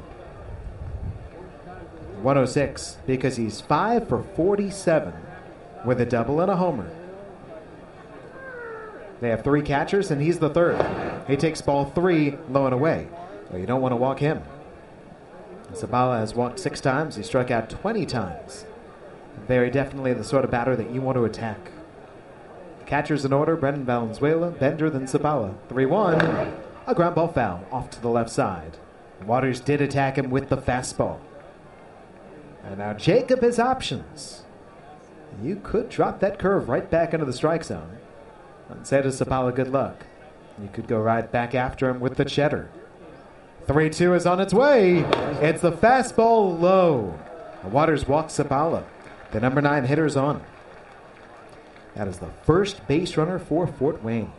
106 because he's 5 for 47 with a double and a homer. They have 3 catchers, and he's the third. He takes ball 3, low and away. Well, you don't want to walk him. Zabala has walked 6 times. He struck out 20 times. Very definitely the sort of batter that you want to attack. The catchers in order: Brendan Valenzuela, Bender, then Zabala. 3-1. A ground ball foul off to the left side. Waters did attack him with the fastball. And now Jacob has options. You could drop that curve right back into the strike zone and say to Zabala, good luck. You could go right back after him with the cheddar. 3-2 is on its way. It's the fastball low. Waters walks Zabala. The number 9 hitter's on. That is the first base runner for Fort Wayne.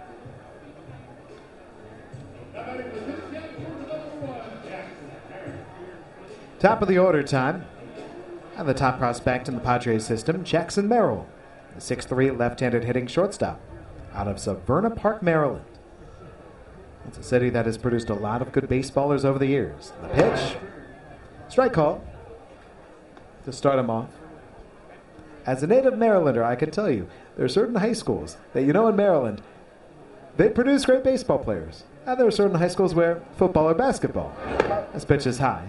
Top of the order time. And the top prospect in the Padres system, Jackson Merrill, the 6'3" left-handed hitting shortstop out of Severna Park, Maryland. It's a city that has produced a lot of good baseballers over the years. The pitch. Strike call to start him off. As a native Marylander, I can tell you, there are certain high schools that you know in Maryland, they produce great baseball players. And there are certain high schools where football or basketball. This pitch is high.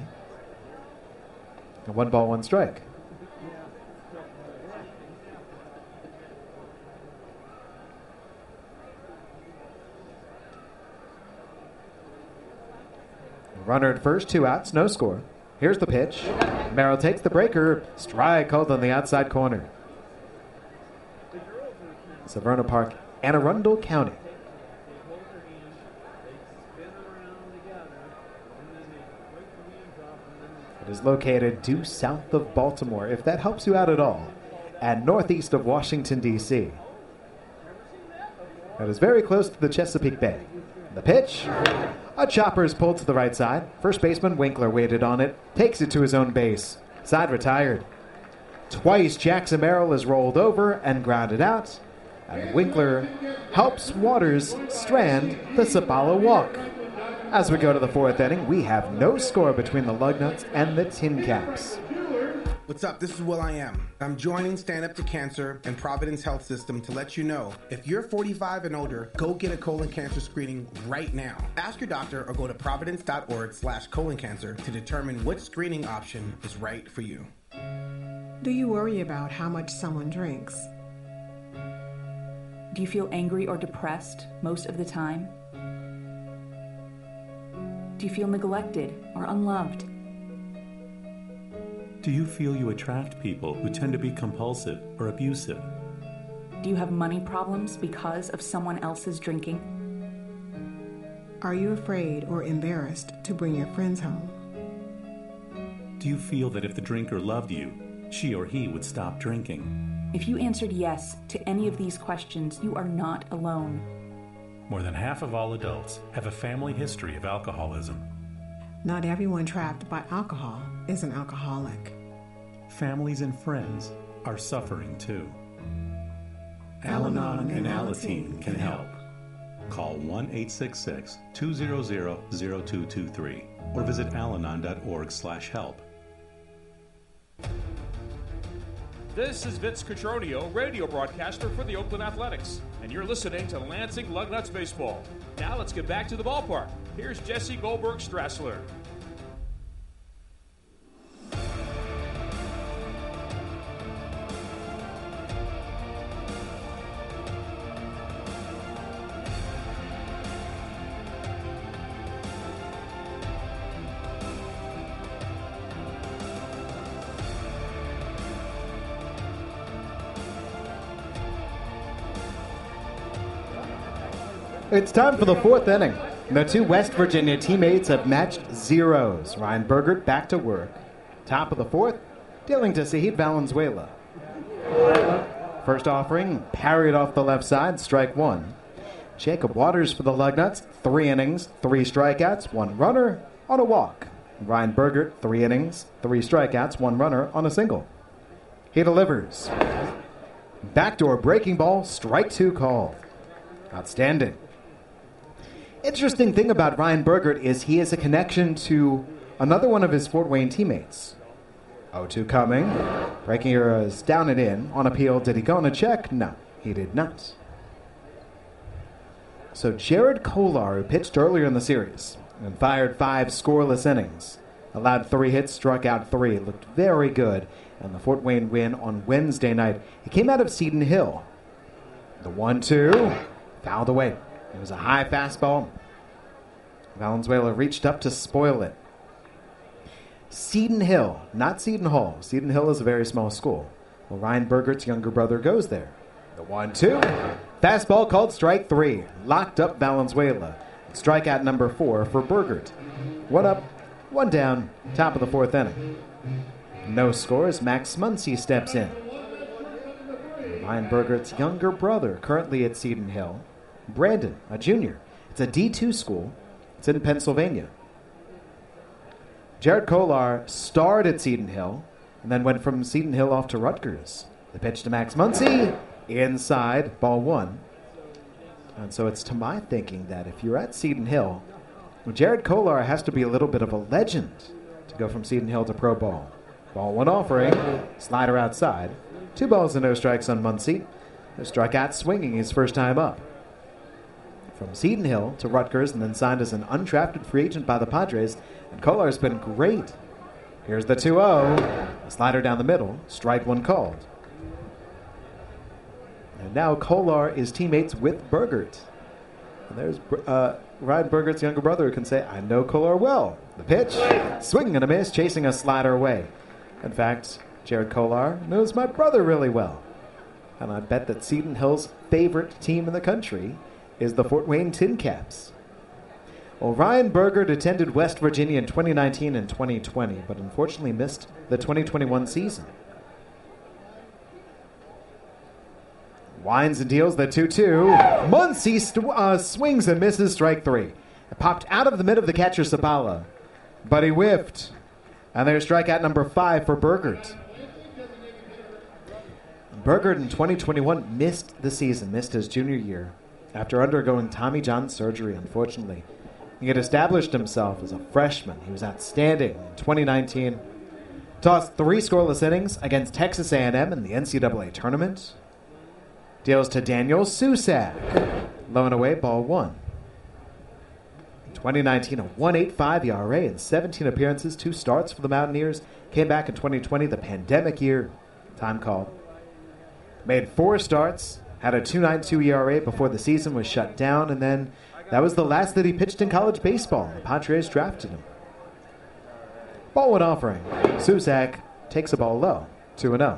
1 ball, 1 strike. Runner at first, 2 outs, no score. Here's the pitch. Merrill takes the breaker. Strike called on the outside corner. Severna Park, Anne Arundel County. It is located due south of Baltimore, if that helps you out at all, and northeast of Washington, D.C. It is very close to the Chesapeake Bay. The pitch. A chopper is pulled to the right side. First baseman Winkler waited on it, takes it to his own base. Side retired. Twice Jackson Merrill is rolled over and grounded out, and Winkler helps Waters strand the Zabala walk. As we go to the 4th inning, we have no score between the Lugnuts and the Tin Caps. What's up? This is will.i.am. I'm joining Stand Up to Cancer and Providence Health System to let you know, if you're 45 and older, go get a colon cancer screening right now. Ask your doctor or go to providence.org/colon cancer to determine which screening option is right for you. Do you worry about how much someone drinks? Do you feel angry or depressed most of the time? Do you feel neglected or unloved? Do you feel you attract people who tend to be compulsive or abusive? Do you have money problems because of someone else's drinking? Are you afraid or embarrassed to bring your friends home? Do you feel that if the drinker loved you, she or he would stop drinking? If you answered yes to any of these questions, you are not alone. More than half of all adults have a family history of alcoholism. Not everyone trapped by alcohol is an alcoholic. Families and friends are suffering too. Al-Anon and Alateen can help. Call 1-866-200-0223 or visit alanon.org/help. This is Vince Cotroneo, radio broadcaster for the Oakland Athletics, and you're listening to Lansing Lugnuts Baseball. Now let's get back to the ballpark. Here's Jesse Goldberg-Strassler. It's time for the 4th inning. The 2 West Virginia teammates have matched zeros. Ryan Burgert back to work. Top of the 4th, dealing to Sahid Valenzuela. First offering, parried off the left side, strike 1. Jacob Waters for the Lugnuts, 3 innings, 3 strikeouts, 1 runner on a walk. Ryan Burgert, 3 innings, 3 strikeouts, 1 runner on a single. He delivers. Backdoor breaking ball, strike 2 called. Outstanding. Interesting thing about Ryan Burgert is he has a connection to another one of his Fort Wayne teammates. 0-2 coming. Breaking here is down and in. On appeal, did he go on a check? No, he did not. So Jared Kolar, who pitched earlier in the series and fired 5 scoreless innings, allowed 3 hits, struck out 3, looked very good, and the Fort Wayne win on Wednesday night. He came out of Seton Hill. The 1-2, fouled away. It was a high fastball. Valenzuela reached up to spoil it. Seton Hill, not Seton Hall. Seton Hill is a very small school. Well, Ryan Bergert's younger brother goes there. The 1-2. Fastball called strike 3. Locked up Valenzuela. Strikeout number 4 for Bergert. 1 up, 1 down, top of the 4th inning. No score as Max Muncy steps in. Ryan Bergert's younger brother, currently at Seton Hill. Brandon, a junior. It's a D2 school. It's in Pennsylvania. Jared Kolar starred at Seton Hill and then went from Seton Hill off to Rutgers. The pitch to Max Muncy. Inside, ball 1. And so it's to my thinking that if you're at Seton Hill, Jared Kolar has to be a little bit of a legend to go from Seton Hill to pro ball. Ball 1 offering, slider outside. 2 balls and no strikes on Muncy. Struck out swinging his first time up. From Seton Hill to Rutgers and then signed as an undrafted free agent by the Padres, and Kolar's been great. Here's the 2-0. A slider down the middle, strike 1 called. And now Kolar is teammates with Bergert. And there's Ryan Bergert's younger brother who can say, I know Kolar well. The pitch, swing and a miss, chasing a slider away. In fact, Jared Kolar knows my brother really well. And I bet that Seton Hill's favorite team in the country is the Fort Wayne Tin Caps. Well, Ryan Bergert attended West Virginia in 2019 and 2020, but unfortunately missed the 2021 season. Winds and deals the 2-2. Muncy swings and misses strike 3. It popped out of the mid of the catcher Sabala, but he whiffed. And there's strikeout number 5 for Bergert. Bergert in 2021 missed the season, missed his junior year, after undergoing Tommy John surgery, unfortunately. He had established himself as a freshman. He was outstanding in 2019. Tossed 3 scoreless innings against Texas A&M in the NCAA tournament. Deals to Daniel Susak. Low and away, ball 1. In 2019, a 1.85 ERA in 17 appearances, 2 starts for the Mountaineers. Came back in 2020, the pandemic year. Time called. Made 4 starts, had a 2.92 ERA before the season was shut down, and then that was the last that he pitched in college baseball. The Padres drafted him. Ball 1 offering. Susak takes a ball low, 2-0.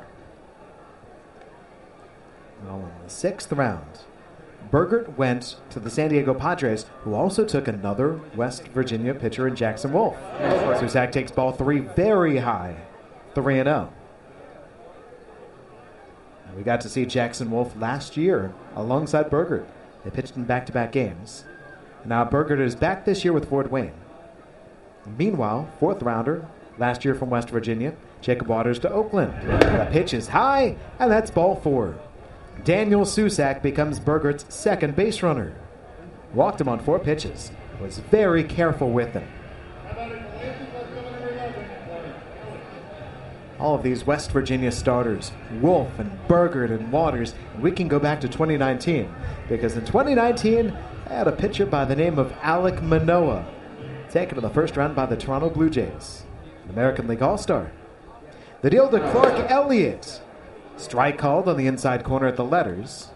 Well, in the 6th round, Bergert went to the San Diego Padres, who also took another West Virginia pitcher in Jackson Wolf. Susak takes ball 3 very high, 3-0. We got to see Jackson Wolf last year alongside Bergert. They pitched in back-to-back games. Now Bergert is back this year with Fort Wayne. Meanwhile, 4th rounder, last year from West Virginia, Jacob Waters to Oakland. The pitch is high, and that's ball 4. Daniel Susak becomes Bergert's 2nd base runner. Walked him on 4 pitches. Was very careful with him. All of these West Virginia starters, Wolf and Bergert and Waters, we can go back to 2019, because in 2019, I had a pitcher by the name of Alek Manoah, taken in the 1st round by the Toronto Blue Jays, an American League All-Star. The deal to Clark Elliott. Strike called on the inside corner at the letters.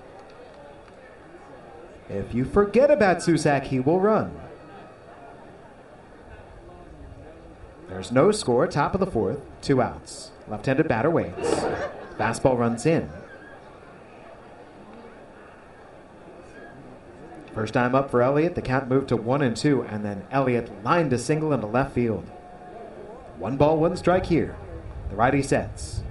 If you forget about Susak, he will run. There's no score, top of the 4th, 2 outs. Left-handed batter waits. Fastball runs in. First time up for Elliott, the count moved to 1-2, and then Elliott lined a single into left field. 1 ball, 1 strike here. The righty sets.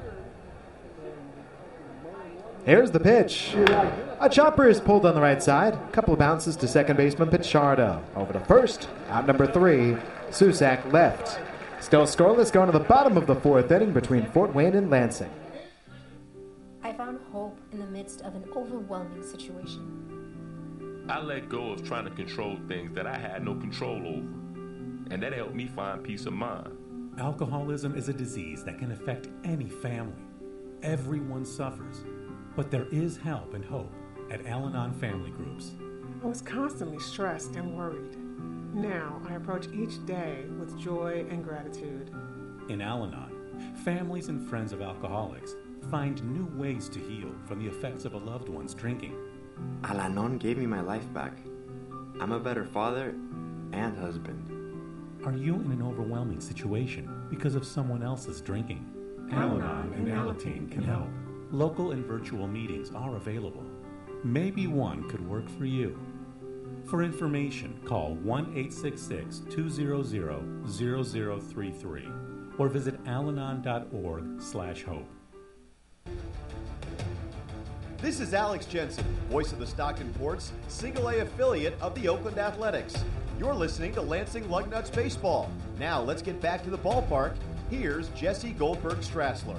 Here's the pitch. A chopper is pulled on the right side. A couple of bounces to second baseman Pichardo. Over to first. Out number 3. Susak left. Still scoreless going to the bottom of the 4th inning between Fort Wayne and Lansing. I found hope in the midst of an overwhelming situation. I let go of trying to control things that I had no control over. And that helped me find peace of mind. Alcoholism is a disease that can affect any family. Everyone suffers. But there is help and hope at Al-Anon Family Groups. I was constantly stressed and worried. Now I approach each day with joy and gratitude. In Al-Anon, families and friends of alcoholics find new ways to heal from the effects of a loved one's drinking. Al-Anon gave me my life back. I'm a better father and husband. Are you in an overwhelming situation because of someone else's drinking? Al-Anon and Alateen can help. Local and virtual meetings are available. Maybe one could work for you. For information, call 1-866-200-0033 or visit alanon.org/hope. This is Alex Jensen, voice of the Stockton Ports, Single A affiliate of the Oakland Athletics. You're listening to Lansing Lugnuts Baseball. Now let's get back to the ballpark. Here's Jesse Goldberg-Strassler.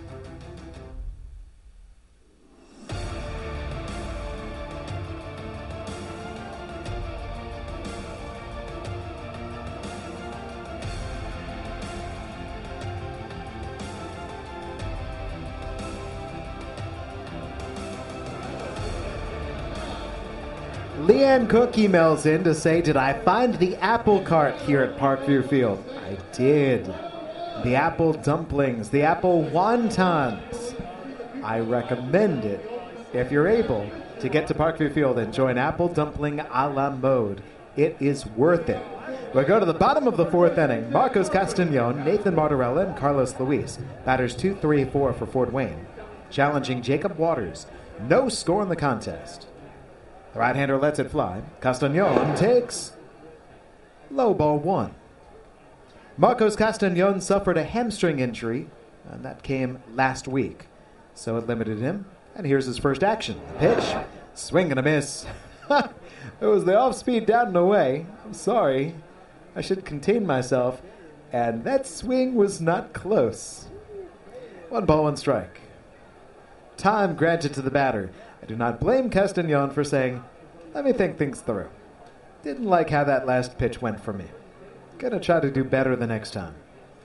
Leanne Cook emails in to say, did I find the apple cart here at Parkview Field? I did. The apple dumplings, the apple wontons. I recommend it if you're able to get to Parkview Field and join Apple Dumpling a la mode. It is worth it. We'll go to the bottom of the fourth inning. Marcos Castañon, Nathan Martorella, and Carlos Luis. Batters 2, 3, 4 for Fort Wayne. Challenging Jacob Waters. No score in the contest. The right-hander lets it fly. Castañon takes low ball 1. Marcos Castañon suffered a hamstring injury, and that came last week, so it limited him. And here's his first action. Pitch, swing and a miss. It was the off-speed down and away. I'm sorry. I should contain myself. And that swing was not close. 1 ball, 1 strike. Time granted to the batter. I do not blame Castañon for saying, let me think things through. Didn't like how that last pitch went for me. Gonna try to do better the next time.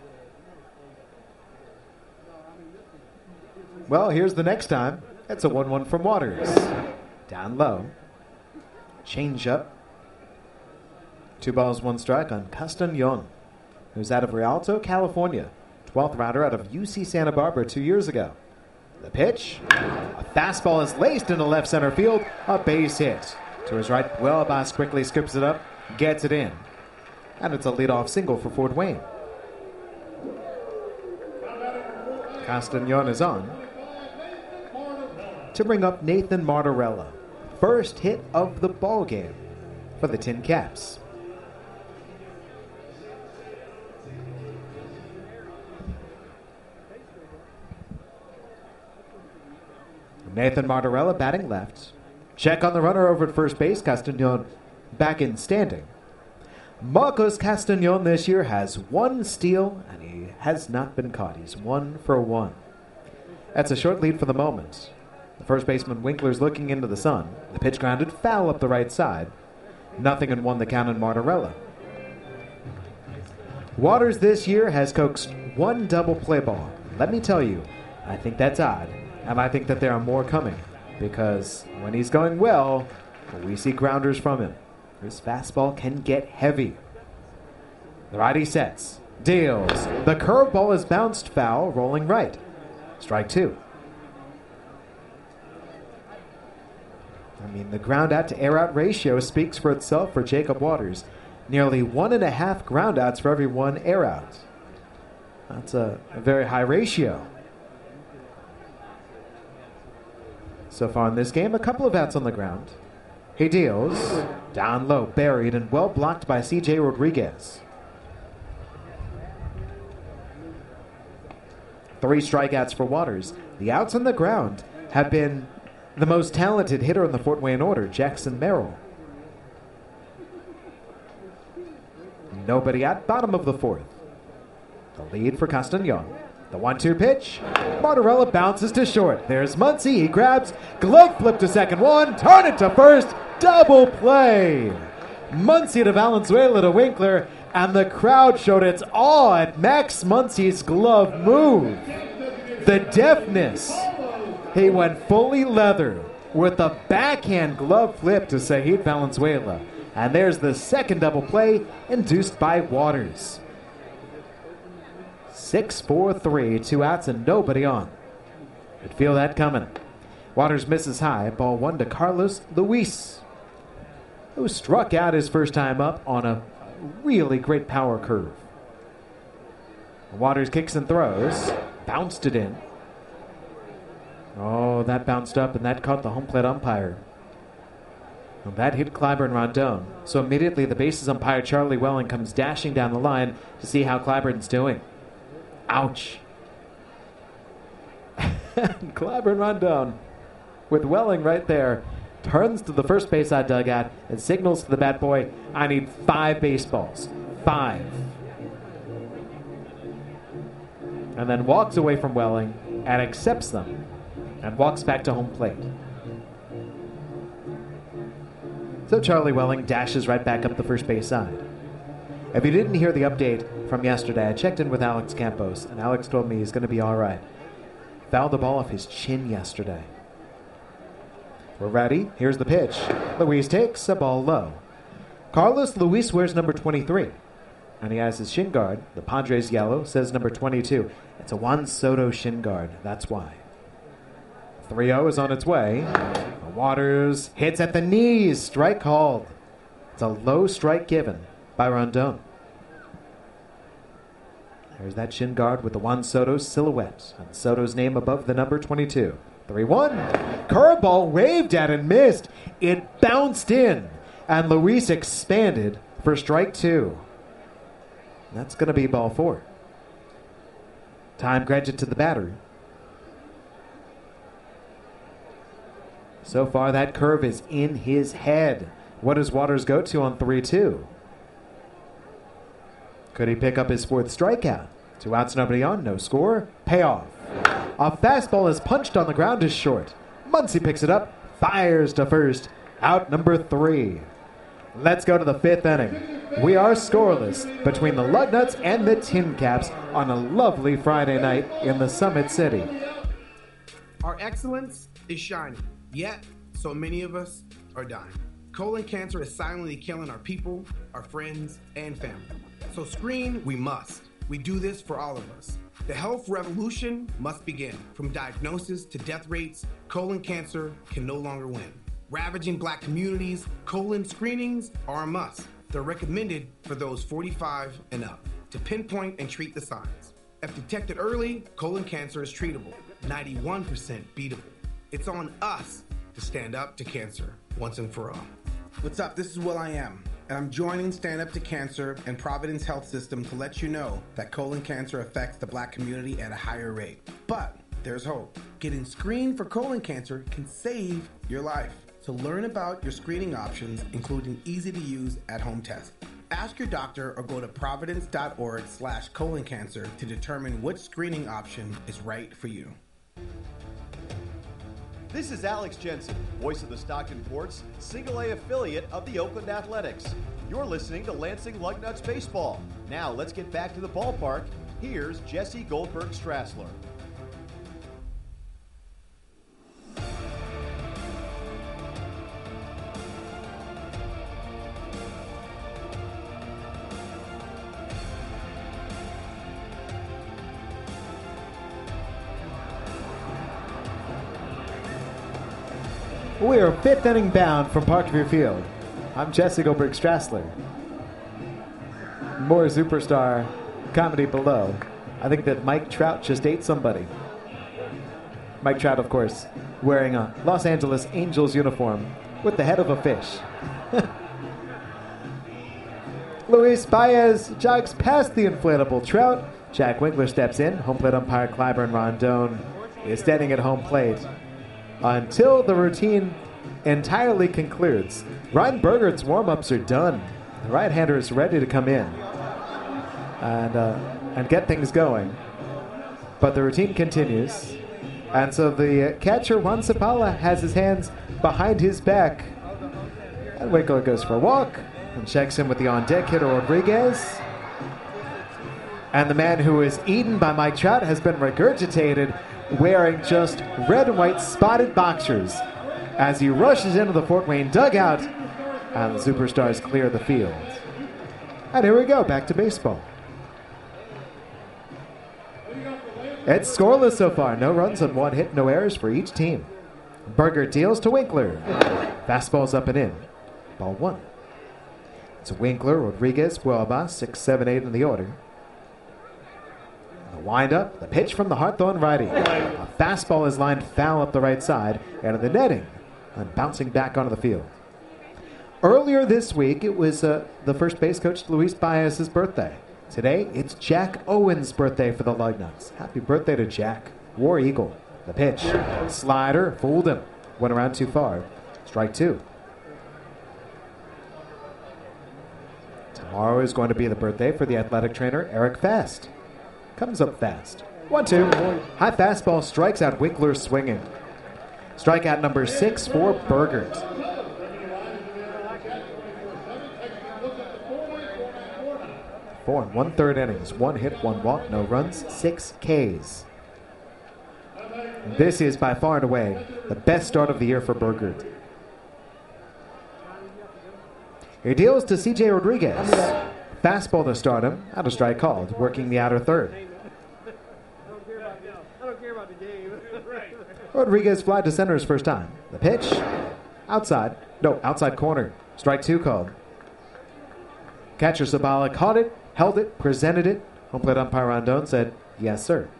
Well, here's the next time. It's a 1-1 from Waters. Down low. Change up. 2 balls, 1 strike on Castañon, who's out of Rialto, California. 12th rounder out of UC Santa Barbara 2 years ago. The pitch. A fastball is laced into left center field. A base hit. To his right, Buelabas quickly skips it up, gets it in. And it's a leadoff single for Fort Wayne. Castañon is on to bring up Nathan Martorella. First hit of the ball game for the Tin Caps. Nathan Martorella batting left. Check on the runner over at first base. Castañon back in standing. Marcos Castañon this year has 1 steal, and he has not been caught. He's 1 for 1. That's a short lead for the moment. The first baseman Winkler's looking into the sun. The pitch grounded foul up the right side. 0-1 the count on Martorella. Waters this year has coaxed 1 double play ball. Let me tell you, I think that's odd. And I think that there are more coming, because when he's going well, we see grounders from him. His fastball can get heavy. The righty sets, deals. The curveball is bounced foul, rolling right. Strike 2. I mean, the ground out to air out ratio speaks for itself for Jacob Waters. Nearly 1.5 ground outs for every 1 air out. That's a very high ratio. So far in this game, a couple of outs on the ground. He deals. Down low, buried, and well blocked by C.J. Rodriguez. 3 strikeouts for Waters. The outs on the ground have been the most talented hitter in the Fort Wayne order, Jackson Merrill. Nobody out, bottom of the 4th. The lead for Castañon. The 1-2 pitch. Martorella bounces to short. There's Muncy. He grabs. Glove flip to second. 1. Turn it to first. Double play. Muncy to Valenzuela to Winkler. And the crowd showed its awe at Max Muncy's glove move. The deftness. He went fully leather. with a backhand glove flip to Saeed Valenzuela. And there's the second double play induced by Waters. 6-4-3, 2 outs and nobody on. Could feel that coming. Waters misses high, ball 1 to Carlos Luis, who struck out his first time up on a really great power curve. Waters kicks and throws, bounced it in. Oh, that bounced up and that caught the home plate umpire. Well, that hit Clyburn Rondon. So immediately the bases umpire Charlie Welling comes dashing down the line to see how Clyburn's doing. Ouch. Clyburn Rondon, with Welling right there, turns to the first base side dugout and signals to the bat boy, I need 5 baseballs. 5. And then walks away from Welling and accepts them and walks back to home plate. So Charlie Welling dashes right back up the first base side. If you didn't hear the update from yesterday, I checked in with Alex Campos, and Alex told me he's going to be all right. Fouled the ball off his chin yesterday. We're ready. Here's the pitch. Luis takes a ball low. Carlos Luis wears number 23. And he has his shin guard. The Padres yellow says number 22. It's a Juan Soto shin guard. That's why. 3-0 is on its way. Waters hits at the knees. Strike called. It's a low strike given by Rondon. There's that shin guard with the Juan Soto silhouette and Soto's name above the number 22. 3-1. Curveball waved at and missed. It bounced in. And Luis expanded for strike 2. That's going to be ball 4. Time granted to the batter. So far, that curve is in his head. What does Waters go to on 3-2? Could he pick up his 4th strikeout? 2 outs, nobody on, no score. Payoff. A fastball is punched on the ground is short. Muncy picks it up, fires to first. Out number 3. Let's go to the 5th inning. We are scoreless between the Lugnuts and the Tin Caps on a lovely Friday night in the Summit City. Our excellence is shining, yet so many of us are dying. Colon cancer is silently killing our people, our friends, and family. So screen we must. We do this for all of us. The health revolution must begin. From diagnosis to death rates, colon cancer can no longer win. Ravaging black communities, colon screenings are a must. They're recommended for those 45 and up to pinpoint and treat the signs. If detected early, colon cancer is treatable, 91% beatable. It's on us to stand up to cancer once and for all. What's up? This is Will I Am, and I'm joining Stand Up to Cancer and Providence Health System to let you know that colon cancer affects the black community at a higher rate. But there's hope. Getting screened for colon cancer can save your life. So learn about your screening options, including easy-to-use at-home tests. Ask your doctor or go to providence.org/colon cancer to determine which screening option is right for you. This is Alex Jensen, voice of the Stockton Ports, Single A affiliate of the Oakland Athletics. You're listening to Lansing Lugnuts Baseball. Now let's get back to the ballpark. Here's Jesse Goldberg-Strassler. We are 5th inning bound from Parkview Field. I'm Jesse Goldberg-Strassler. More superstar comedy below. I think that Mike Trout just ate somebody. Mike Trout, of course, wearing a Los Angeles Angels uniform with the head of a fish. Luis Baez jogs past the inflatable Trout. Jack Winkler steps in. Home plate umpire Clyburn Rondon is standing at home plate until the routine entirely concludes. Ryan Bergert's warm-ups are done. The right-hander is ready to come in and get things going. But the routine continues. And so the catcher, Juan Zapala, has his hands behind his back. And Winkler goes for a walk and checks in with the on-deck hitter, Rodriguez. And the man who is eaten by Mike Trout has been regurgitated, wearing just red and white spotted boxers. as he rushes into the Fort Wayne dugout, and the Superstars clear the field. And here we go, back to baseball. It's scoreless so far. No runs on one hit, no errors for each team. Berger deals to Winkler. Fastball's up and in. Ball one. It's Winkler, Rodriguez, Buelba, 6, 7, 8 in the order. The wind-up, the pitch from the Hawthorne righty. A fastball is lined foul up the right side, and in the netting, and bouncing back onto the field. Earlier this week, it was the first base coach, Luis Baez's birthday. Today, it's Jack Owen's birthday for the Lugnuts. Happy birthday to Jack. War Eagle. The pitch. Slider. Fooled him. Went around too far. Strike two. Tomorrow is going to be the birthday for the athletic trainer, Eric Fast. Comes up fast. 1-2. High fastball strikes out Winkler swinging. Strikeout number 6 for Bergert. 4 1/3 innings. 1 hit, 1 walk, no runs, 6 Ks. This is by far and away the best start of the year for Bergert. He deals to C.J. Rodriguez. Fastball to start him. Out of strike called, working the outer third. Rodriguez flied to center his first time. The pitch. Outside corner. Strike two called. Catcher Sabala caught it, held it, presented it. Home plate umpire Rondon said, yes, sir.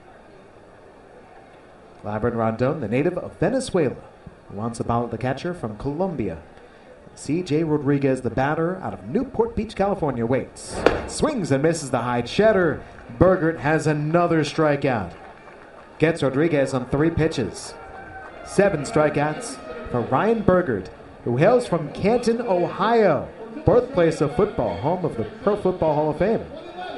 Labrin Rondon, the native of Venezuela, Juan Sabala, the catcher from Colombia. C.J. Rodriguez, the batter out of Newport Beach, California, waits. Swings and misses the high cheddar. Bergert has another strikeout. Gets Rodriguez on 3 pitches. 7 strikeouts for Ryan Bergert, who hails from Canton, Ohio, birthplace of football, home of the Pro Football Hall of Fame.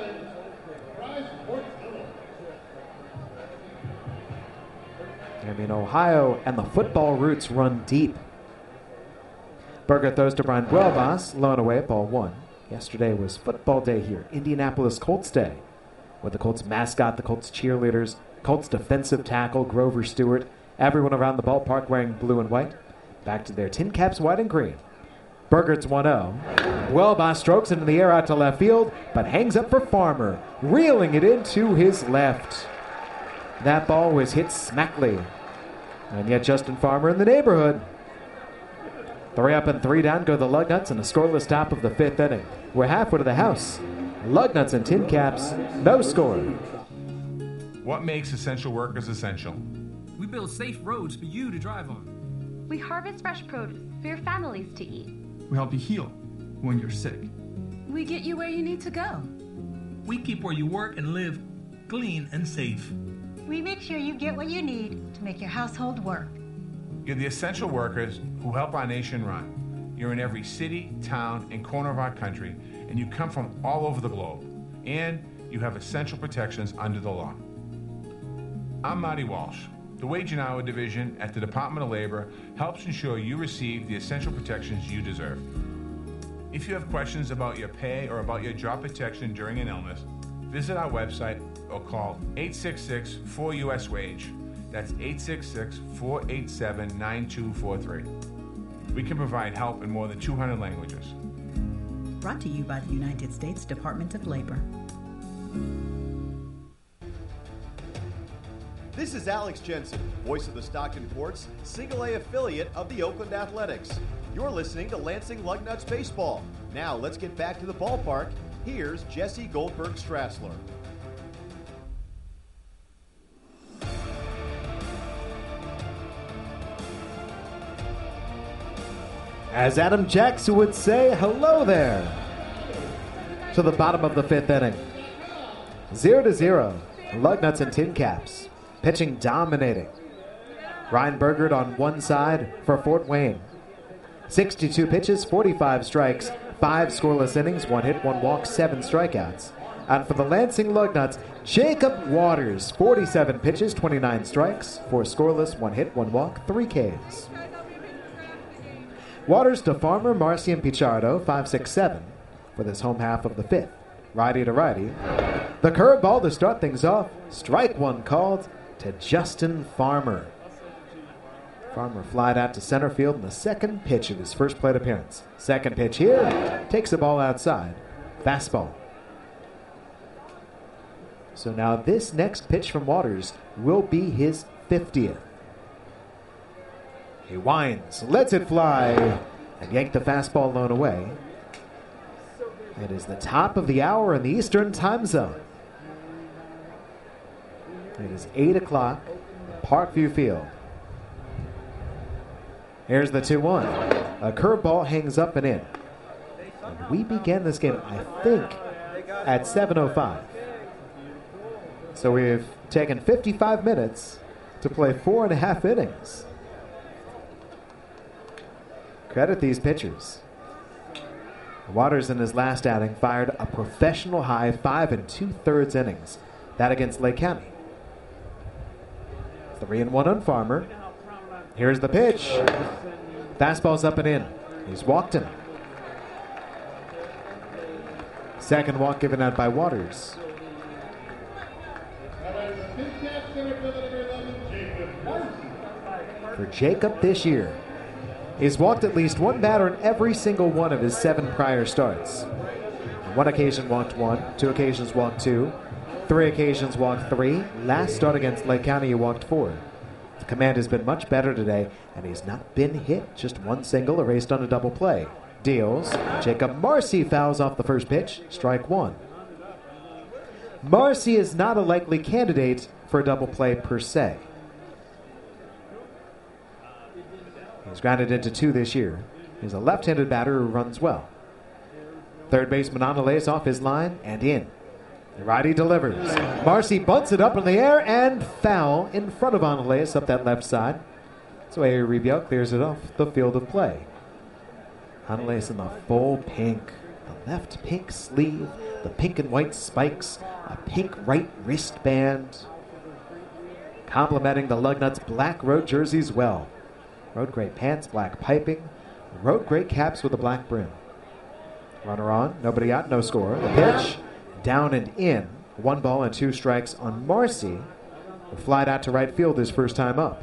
I mean, Ohio and the football roots run deep. Berger throws to Brian Buelbas, low and away at ball 1. Yesterday was football day here, Indianapolis Colts Day, with the Colts mascot, the Colts cheerleaders, Colts defensive tackle, Grover Stewart, everyone around the ballpark wearing blue and white. Back to their tin caps, white and green. Bergert's 1-0. Buelbas strokes into the air out to left field, but hangs up for Farmer, reeling it into his left. That ball was hit smackly. And yet Justin Farmer in the neighborhood. 3 up and 3 down go the Lugnuts in a scoreless top of the 5th inning. We're halfway to the house. Lugnuts and Tin Caps, no score. What makes essential workers essential? We build safe roads for you to drive on. We harvest fresh produce for your families to eat. We help you heal when you're sick. We get you where you need to go. We keep where you work and live clean and safe. We make sure you get what you need to make your household work. You're the essential workers who help our nation run. You're in every city, town, and corner of our country, and you come from all over the globe. And you have essential protections under the law. I'm Marty Walsh. The Wage and Hour Division at the Department of Labor helps ensure you receive the essential protections you deserve. If you have questions about your pay or about your job protection during an illness, visit our website or call 866-4US-WAGE. That's 866-487-9243. We can provide help in more than 200 languages. Brought to you by the United States Department of Labor. This is Alex Jensen, voice of the Stockton Ports, Single A affiliate of the Oakland Athletics. You're listening to Lansing Lugnuts Baseball. Now let's get back to the ballpark. Here's Jesse Goldberg-Strassler. As Adam Jackson would say, hello there. To the bottom of the 5th inning. 0-0. Lugnuts and Tin Caps. Pitching dominating. Ryan Bergert on one side for Fort Wayne. 62 pitches, 45 strikes, 5 scoreless innings, 1 hit, 1 walk, 7 strikeouts. And for the Lansing Lugnuts, Jacob Waters, 47 pitches, 29 strikes, 4 scoreless, 1 hit, 1 walk, 3 Ks. Waters to Farmer, Marcy, and Pichardo, 5-6-7 for this home half of the 5th. Righty to righty. The curveball to start things off. Strike one called to Justin Farmer. Farmer flied out to center field in the second pitch of his first plate appearance. Second pitch here, takes the ball outside. Fastball. So now this next pitch from Waters will be his 50th. He winds, lets it fly, and yanked the fastball blown away. It is the top of the hour in the Eastern time zone. It is 8 o'clock, Parkview Field. Here's the 2-1. A curveball hangs up and in. And we began this game, I think, at 7:05. So we've taken 55 minutes to play 4.5 innings. Credit these pitchers. Waters in his last outing fired a professional high 5 2/3 innings. That against Lake County. 3-1 on Farmer. Here's the pitch. Fastball's up and in. He's walked him. Second walk given out by Waters. For Jacob this year, he's walked at least one batter in every single one of his 7 prior starts. On one occasion walked 1, 2 occasions walked 2, 3 occasions walked 3. Last start against Lake County, he walked 4. The command has been much better today, and he's not been hit. Just one single erased on a double play. Deals. Jacob Marcy fouls off the first pitch. Strike 1. Marcy is not a likely candidate for a double play per se. He's grounded into 2 this year. He's a left-handed batter who runs well. Third baseman Anales off his line and in. The righty delivers. Marcy bunts it up in the air and foul in front of Anales up that left side. So A. Rubio clears it off the field of play. Anales in the full pink. The left pink sleeve, the pink and white spikes, a pink right wristband. Complementing the Lugnuts black road jerseys well. Road gray pants, black piping, road gray caps with a black brim. Runner on, nobody out, no score. The pitch, down and in. 1 ball and 2 strikes on Marcy, who flied out to right field his first time up.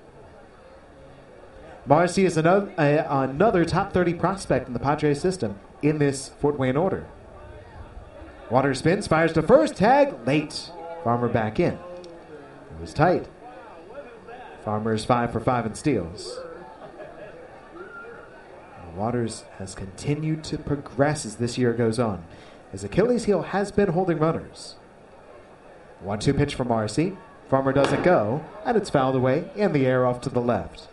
Marcy is another top 30 prospect in the Padres system in this Fort Wayne order. Waters spins, fires to first, tag, late. Farmer back in. It was tight. Farmer is 5 for 5 in steals. Waters has continued to progress as this year goes on. His Achilles heel has been holding runners. 1-2 pitch for Marcy. Farmer doesn't go, and it's fouled away in the air off to the left.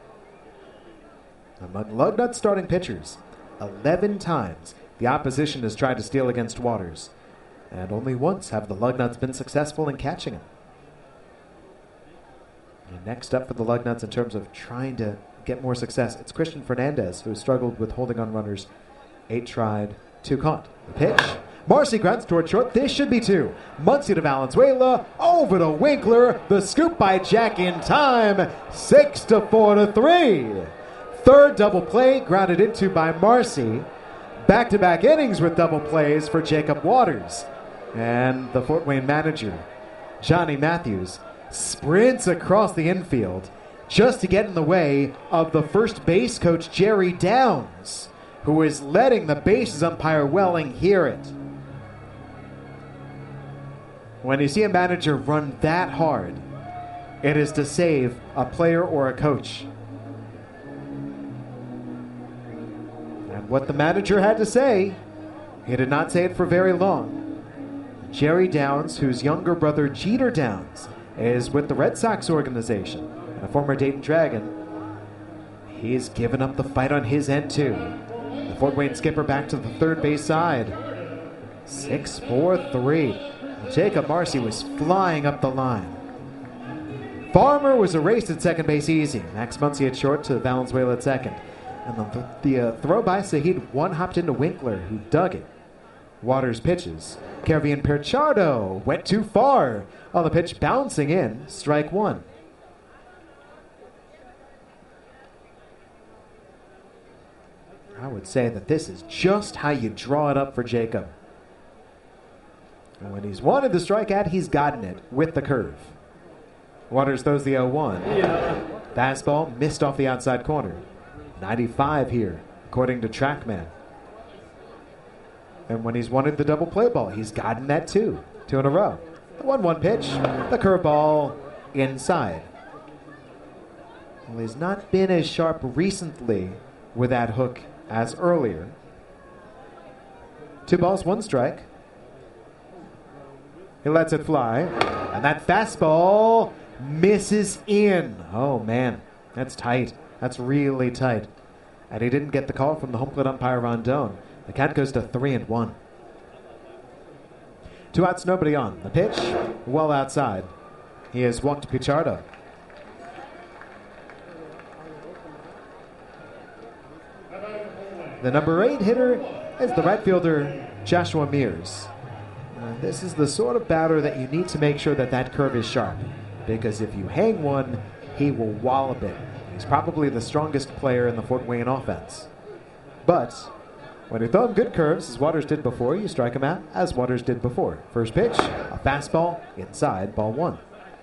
Among Lugnuts starting pitchers, 11 times the opposition has tried to steal against Waters, and only once have the Lugnuts been successful in catching him. And next up for the Lugnuts in terms of trying to get more success, it's Christian Fernandez, who has struggled with holding on runners. 8 tried, 2 caught. The pitch. Marcy grounds toward short. This should be 2. Muncy to Valenzuela. Over to Winkler. The scoop by Jack in time. 6-4 to 3. Third double play grounded into by Marcy. Back-to-back innings with double plays for Jacob Waters. And the Fort Wayne manager, Johnny Matthews, sprints across the infield just to get in the way of the first base coach, Jerry Downs, who is letting the bases umpire Welling hear it. When you see a manager run that hard, it is to save a player or a coach. And what the manager had to say, he did not say it for very long. Jerry Downs, whose younger brother Jeter Downs is with the Red Sox organization, and a former Dayton Dragon, he's given up the fight on his end too. The Fort Wayne skipper back to the third base side. 6-4-3. Jacob Marcy was flying up the line. Farmer was erased at second base easy. Max Muncy at short to Valenzuela at second. And the throw by Saheed one-hopped into Winkler, who dug it. Waters pitches. Kervian Perchardo went too far on the pitch, bouncing in. Strike 1. I would say that this is just how you draw it up for Jacob. And when he's wanted the strikeout, he's gotten it with the curve. Waters throws the 0-1. Fastball missed off the outside corner. 95 here, according to TrackMan. And when he's wanted the double play ball, he's gotten that too. 2 in a row. The 1-1 pitch, the curveball inside. Well, he's not been as sharp recently with that hook as earlier. 2 balls, 1 strike. He lets it fly. And that fastball misses in. Oh, man. That's tight. That's really tight. And he didn't get the call from the home plate umpire, Rondon. The count goes to 3-1. 2 outs, nobody on. The pitch, well outside. He has walked Pichardo. The number 8 hitter is the right fielder, Joshua Mears. This is the sort of batter that you need to make sure that that curve is sharp. Because if you hang one, he will wallop it. He's probably the strongest player in the Fort Wayne offense. But when you throw him good curves, as Waters did before, you strike him out, as Waters did before. First pitch, a fastball, inside, ball 1.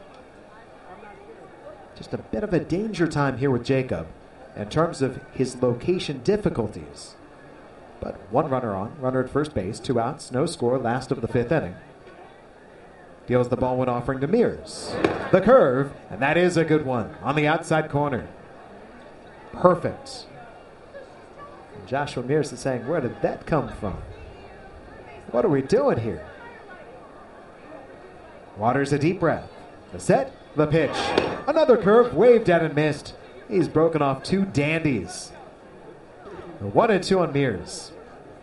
Just a bit of a danger time here with Jacob in terms of his location difficulties. But 1 runner on, runner at first base, 2 outs, no score, last of the 5th inning. Deals the ball 1 offering to Mears. The curve, and that is a good one, on the outside corner. Perfect. And Joshua Mears is saying, where did that come from? What are we doing here? Waters a deep breath. The set, the pitch. Another curve, waved at and missed. He's broken off 2 dandies. 1-2 on Mears.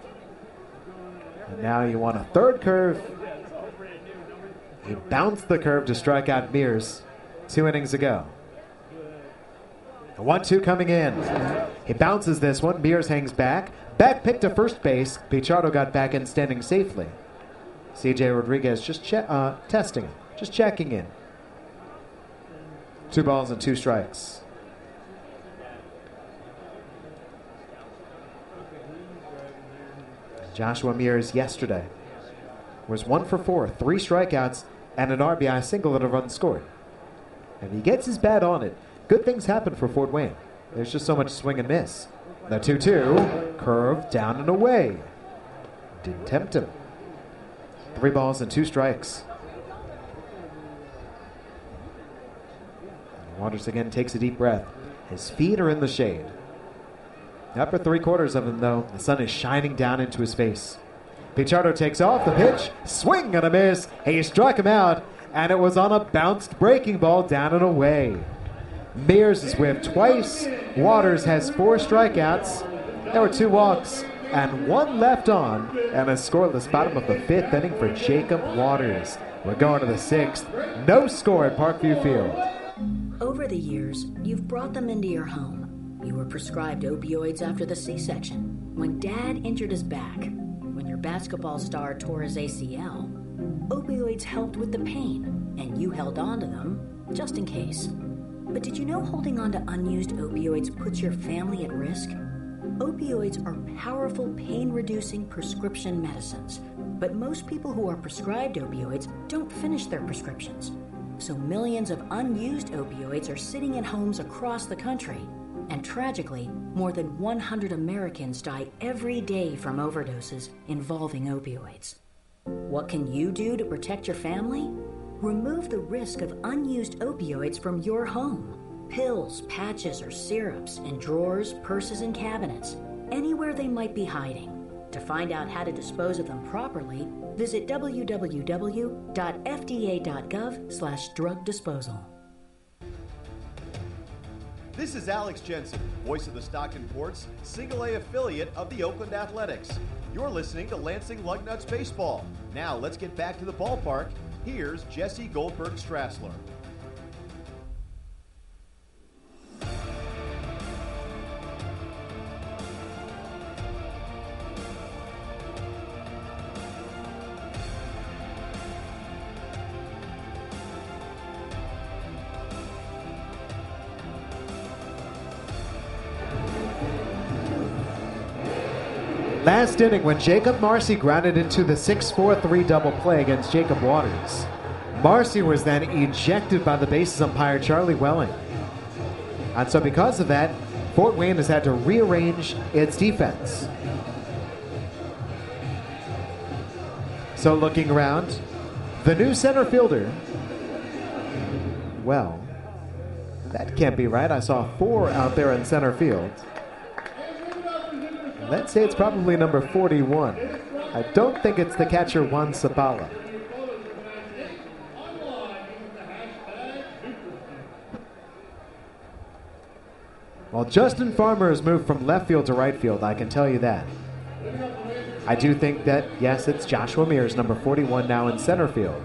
And now you want a 3rd curve. He bounced the curve to strike out Mears 2 innings ago. The 1-2 coming in. He bounces this one. Mears hangs back. Back pick to first base. Pichardo got back in standing safely. CJ Rodriguez just testing him. Just checking in. 2 balls and 2 strikes. Joshua Mears yesterday was 1 for 4, 3 strikeouts, and an RBI single and a run scored. And he gets his bat on it. Good things happen for Fort Wayne. There's just so much swing and miss. The 2-2, curve down and away. Didn't tempt him. 3 balls and 2 strikes. And Waters again takes a deep breath. His feet are in the shade. The upper 3/4 of him, though, the sun is shining down into his face. Pichardo takes off the pitch, swing and a miss. He struck him out, and it was on a bounced breaking ball down and away. Mears is whiffed twice. Waters has 4 strikeouts. There were 2 walks and 1 left on, and a scoreless bottom of the 5th inning for Jacob Waters. We're going to the 6th. No score at Parkview Field. Over the years, you've brought them into your home. You were prescribed opioids after the C-section, when Dad injured his back, when your basketball star tore his ACL. Opioids helped with the pain, and you held on to them just in case. But did you know holding on to unused opioids puts your family at risk? Opioids are powerful pain-reducing prescription medicines, but most people who are prescribed opioids don't finish their prescriptions. So millions of unused opioids are sitting in homes across the country. And tragically, more than 100 Americans die every day from overdoses involving opioids. What can you do to protect your family? Remove the risk of unused opioids from your home. Pills, patches, or syrups in drawers, purses, and cabinets, anywhere they might be hiding. To find out how to dispose of them properly, visit www.fda.gov/drug disposal. This is Alex Jensen, voice of the Stockton Ports, Single A affiliate of the Oakland Athletics. You're listening to Lansing Lugnuts Baseball. Now let's get back to the ballpark. Here's Jesse Goldberg-Strassler. Last inning when Jacob Marcy grounded into the 6-4-3 double play against Jacob Waters. Marcy was then ejected by the bases umpire Charlie Welling. And so because of that, Fort Wayne has had to rearrange its defense. So looking around, the new center fielder, well, that can't be right. I saw 4 out there in center field. Let's say it's probably number 41. I don't think it's the catcher, Juan Zabala. Well, Justin Farmer has moved from left field to right field, I can tell you that. I do think that, yes, it's Joshua Mears, number 41, now in center field.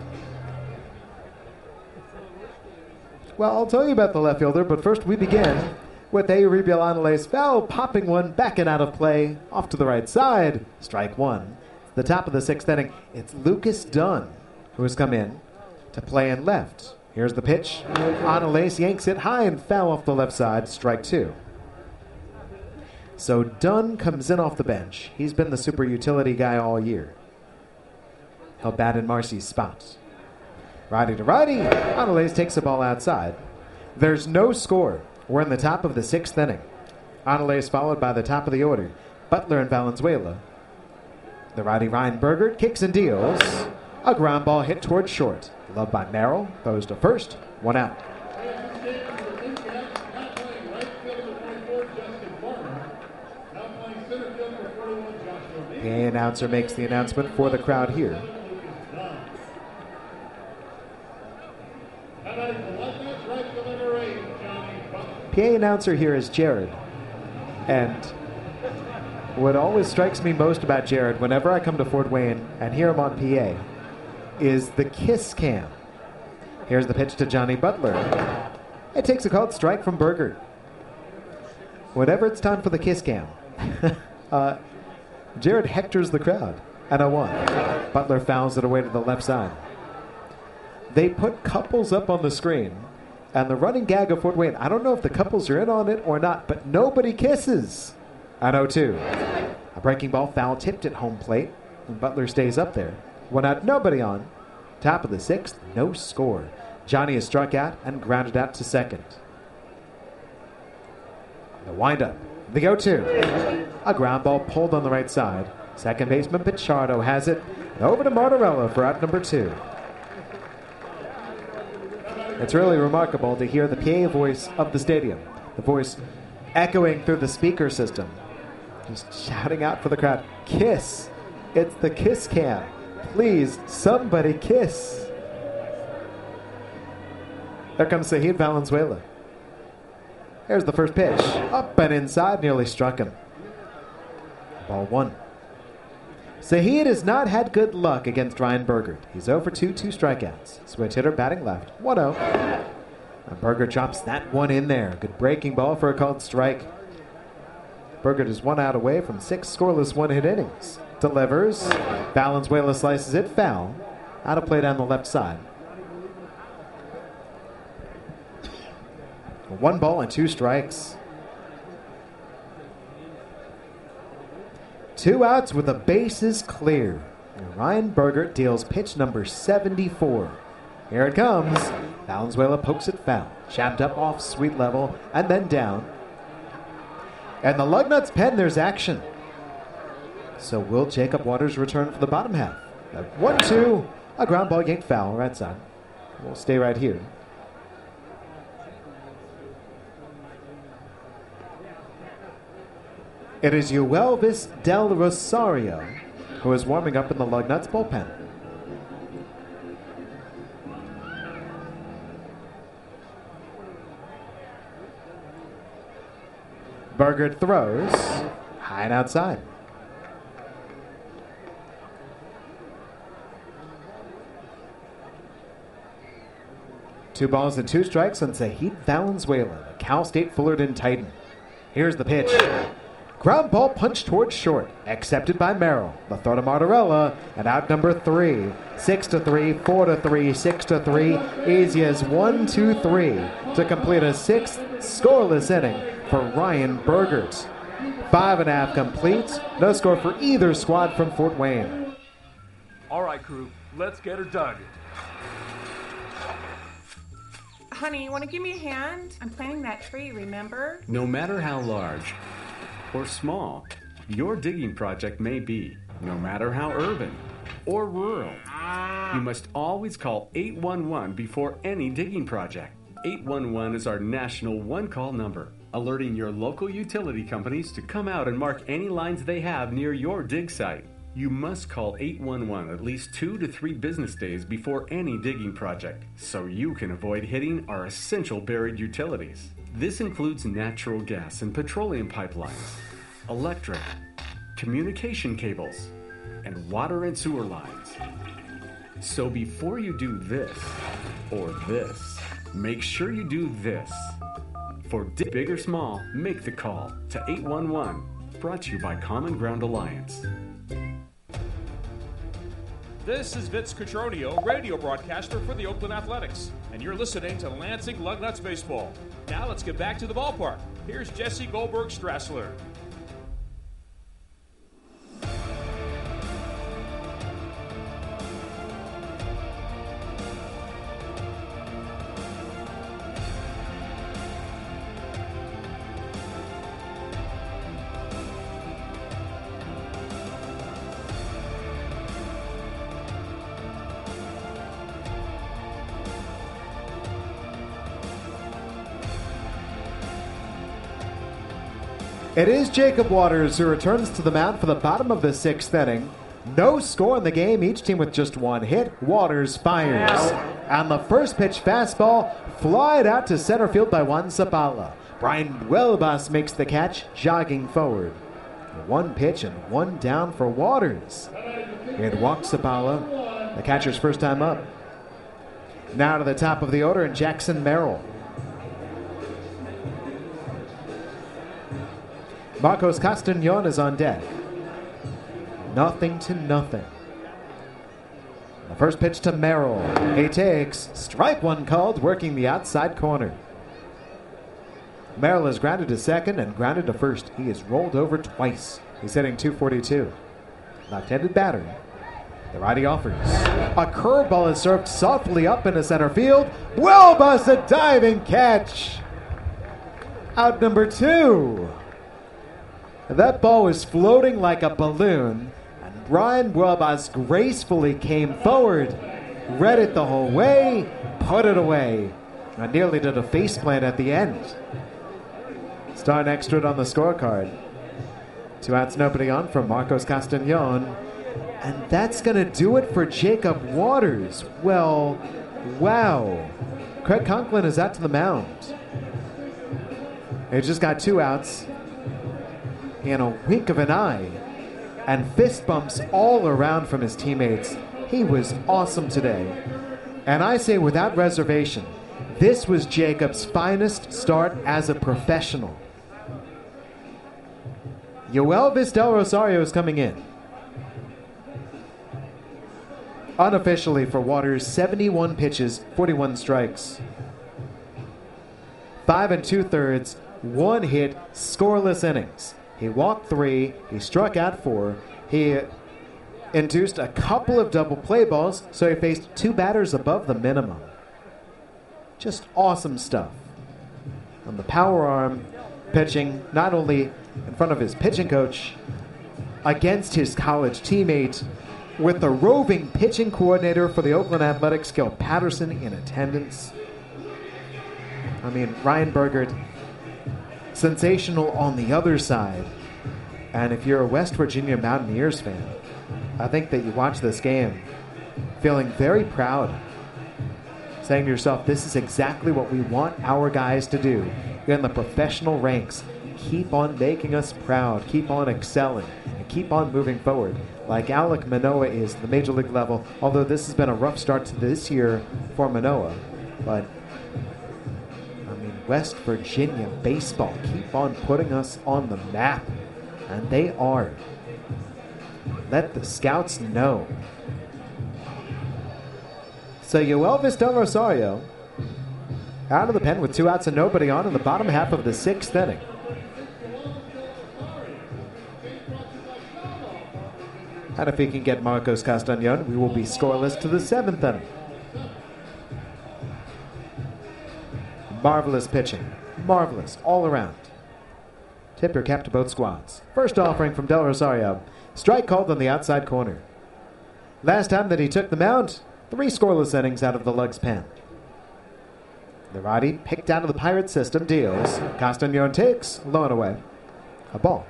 Well, I'll tell you about the left fielder, but first we begin with Euribiel Angeles foul, popping one back and out of play, off to the right side. Strike one. The top of the 6th inning, it's Lucas Dunn who has come in to play in left. Here's the pitch. Angeles yanks it high and foul off the left side. Strike 2. So Dunn comes in off the bench. He's been the super utility guy all year. He'll bat in Marcy's spot. Righty to righty. Angeles takes the ball outside. There's no score. We're in the top of the 6th inning. Angeles followed by the top of the order, Butler and Valenzuela. The righty Ryan Bergert kicks and deals. A ground ball hit towards short. Loved by Merrill. Throws to first. 1 out. The announcer makes the announcement for the crowd here. PA announcer here is Jared. And what always strikes me most about Jared whenever I come to Fort Wayne and hear him on PA is the kiss cam. Here's the pitch to Johnny Butler. It takes a called strike from Berger. Whenever it's time for the kiss cam, Jared hectors the crowd. And a 1. Butler fouls it away to the left side. They put couples up on the screen. And the running gag of Fort Wayne, I don't know if the couples are in on it or not, but nobody kisses. An 0-2. A breaking ball foul tipped at home plate. And Butler stays up there. 1 out, nobody on. Top of the 6th, no score. Johnny is struck out and grounded out to second. The windup. The 0-2. A ground ball pulled on the right side. Second baseman Pichardo has it. And over to Martorella for out number 2. It's really remarkable to hear the PA voice of the stadium. The voice echoing through the speaker system. Just shouting out for the crowd, kiss. It's the kiss cam. Please, somebody kiss. There comes Zahid Valenzuela. Here's the first pitch. Up and inside, nearly struck him. Ball 1. Zahid has not had good luck against Ryan Berger. He's 0 for 2, 2 strikeouts. Switch hitter batting left. 1-0. And Berger drops that one in there. Good breaking ball for a called strike. Berger is 1 out away from 6 scoreless one-hit innings. Delivers. Valenzuela slices it foul. Out of play down the left side. 1 ball and 2 strikes. 2 outs with the bases clear. And Ryan Berger deals pitch number 74. Here it comes. Valenzuela pokes it foul. Chapped up off sweet level and then down. And the Lugnuts pen, there's action. So will Jacob Waters return for the bottom half? 1-2. A ground ball yanked foul right side. We'll stay right here. It is Uelvis Del Rosario who is warming up in the Lugnuts bullpen. Berger throws high and outside. Two balls and 2 strikes on Zahid Valenzuela, the Cal State Fullerton Titan. Here's the pitch. Ground ball punched towards short, accepted by Merrill. The throw to Martorella, and out number 3. 6-3, 4-3, 6-3. Easy as 1-2-3 to complete a 6th scoreless inning for Ryan Bergert. 5.5 complete. No score for either squad from Fort Wayne. All right, crew, let's get her dug. Honey, you want to give me a hand? I'm planting that tree, remember? No matter how large or small your digging project may be, no matter how urban or rural, you must always call 811 before any digging project. 811 is our national one-call number, alerting your local utility companies to come out and mark any lines they have near your dig site. You must call 811 at least 2 to 3 business days before any digging project, so you can avoid hitting our essential buried utilities. This includes natural gas and petroleum pipelines, electric, communication cables, and water and sewer lines. So before you do this or this, make sure you do this. For big or small, make the call to 811. Brought to you by Common Ground Alliance. This is Vince Cotroneo, radio broadcaster for the Oakland Athletics, and you're listening to Lansing Lugnuts Baseball. Now let's get back to the ballpark. Here's Jesse Goldberg-Strassler. It is Jacob Waters who returns to the mound for the bottom of the 6th inning. No score in the game, each team with just one hit. Waters fires. And the first pitch fastball flied out to center field by Juan Zapala. Brian Huelbas makes the catch, jogging forward. One pitch and one down for Waters. It walks Zapala, the catcher's first time up. Now to the top of the order and Jackson Merrill. Marcos Castañon is on deck. 0-0. The first pitch to Merrill. He takes strike one called, working the outside corner. Merrill is grounded to second and grounded to first. He is rolled over twice. He's hitting .242. Left-handed batter. The righty offers. A curveball is served softly up into center field. Huelbas, a diving catch. Out number 2. That ball was floating like a balloon, and Brian Huelbas gracefully came forward, read it the whole way, put it away, and nearly did a faceplant at the end. Star next to it on the scorecard. 2 outs, nobody on from Marcos Castañon. And that's going to do it for Jacob Waters. Well, wow. Craig Conklin is out to the mound. He just got 2 outs in a wink of an eye, and fist bumps all around from his teammates. He was awesome today. And I say without reservation, this was Jacob's finest start as a professional. Yoelvis Del Rosario is coming in. Unofficially for Waters, 71 pitches, 41 strikes. 5 2/3, 1 hit, scoreless innings. He walked 3, he struck out 4, he induced a couple of double play balls, so he faced 2 batters above the minimum. Just awesome stuff. On the power arm, pitching not only in front of his pitching coach, against his college teammate, with the roving pitching coordinator for the Oakland Athletics, Gil Patterson, in attendance. I mean, Ryan Burgert, sensational on the other side. And if you're a West Virginia Mountaineers fan, I think that you watch this game feeling very proud, saying to yourself, this is exactly what we want our guys to do in the professional ranks. Keep on making us proud, keep on excelling, and keep on moving forward, like Alek Manoah is at the major league level, although this has been a rough start to this year for Manoah. But West Virginia baseball keep on putting us on the map, and they are. Let the scouts know. So Yoelvis Del Rosario out of the pen with 2 outs and nobody on in the bottom half of the 6th inning. And if he can get Marcos Castañon, we will be scoreless to the 7th inning. Marvelous pitching. Marvelous all around. Tip your cap to both squads. First offering from Del Rosario. Strike called on the outside corner. Last time that he took the mound, 3 scoreless innings out of the Lugs pen. The righty picked out of the Pirate system deals. Castañon takes, low and away. A ball.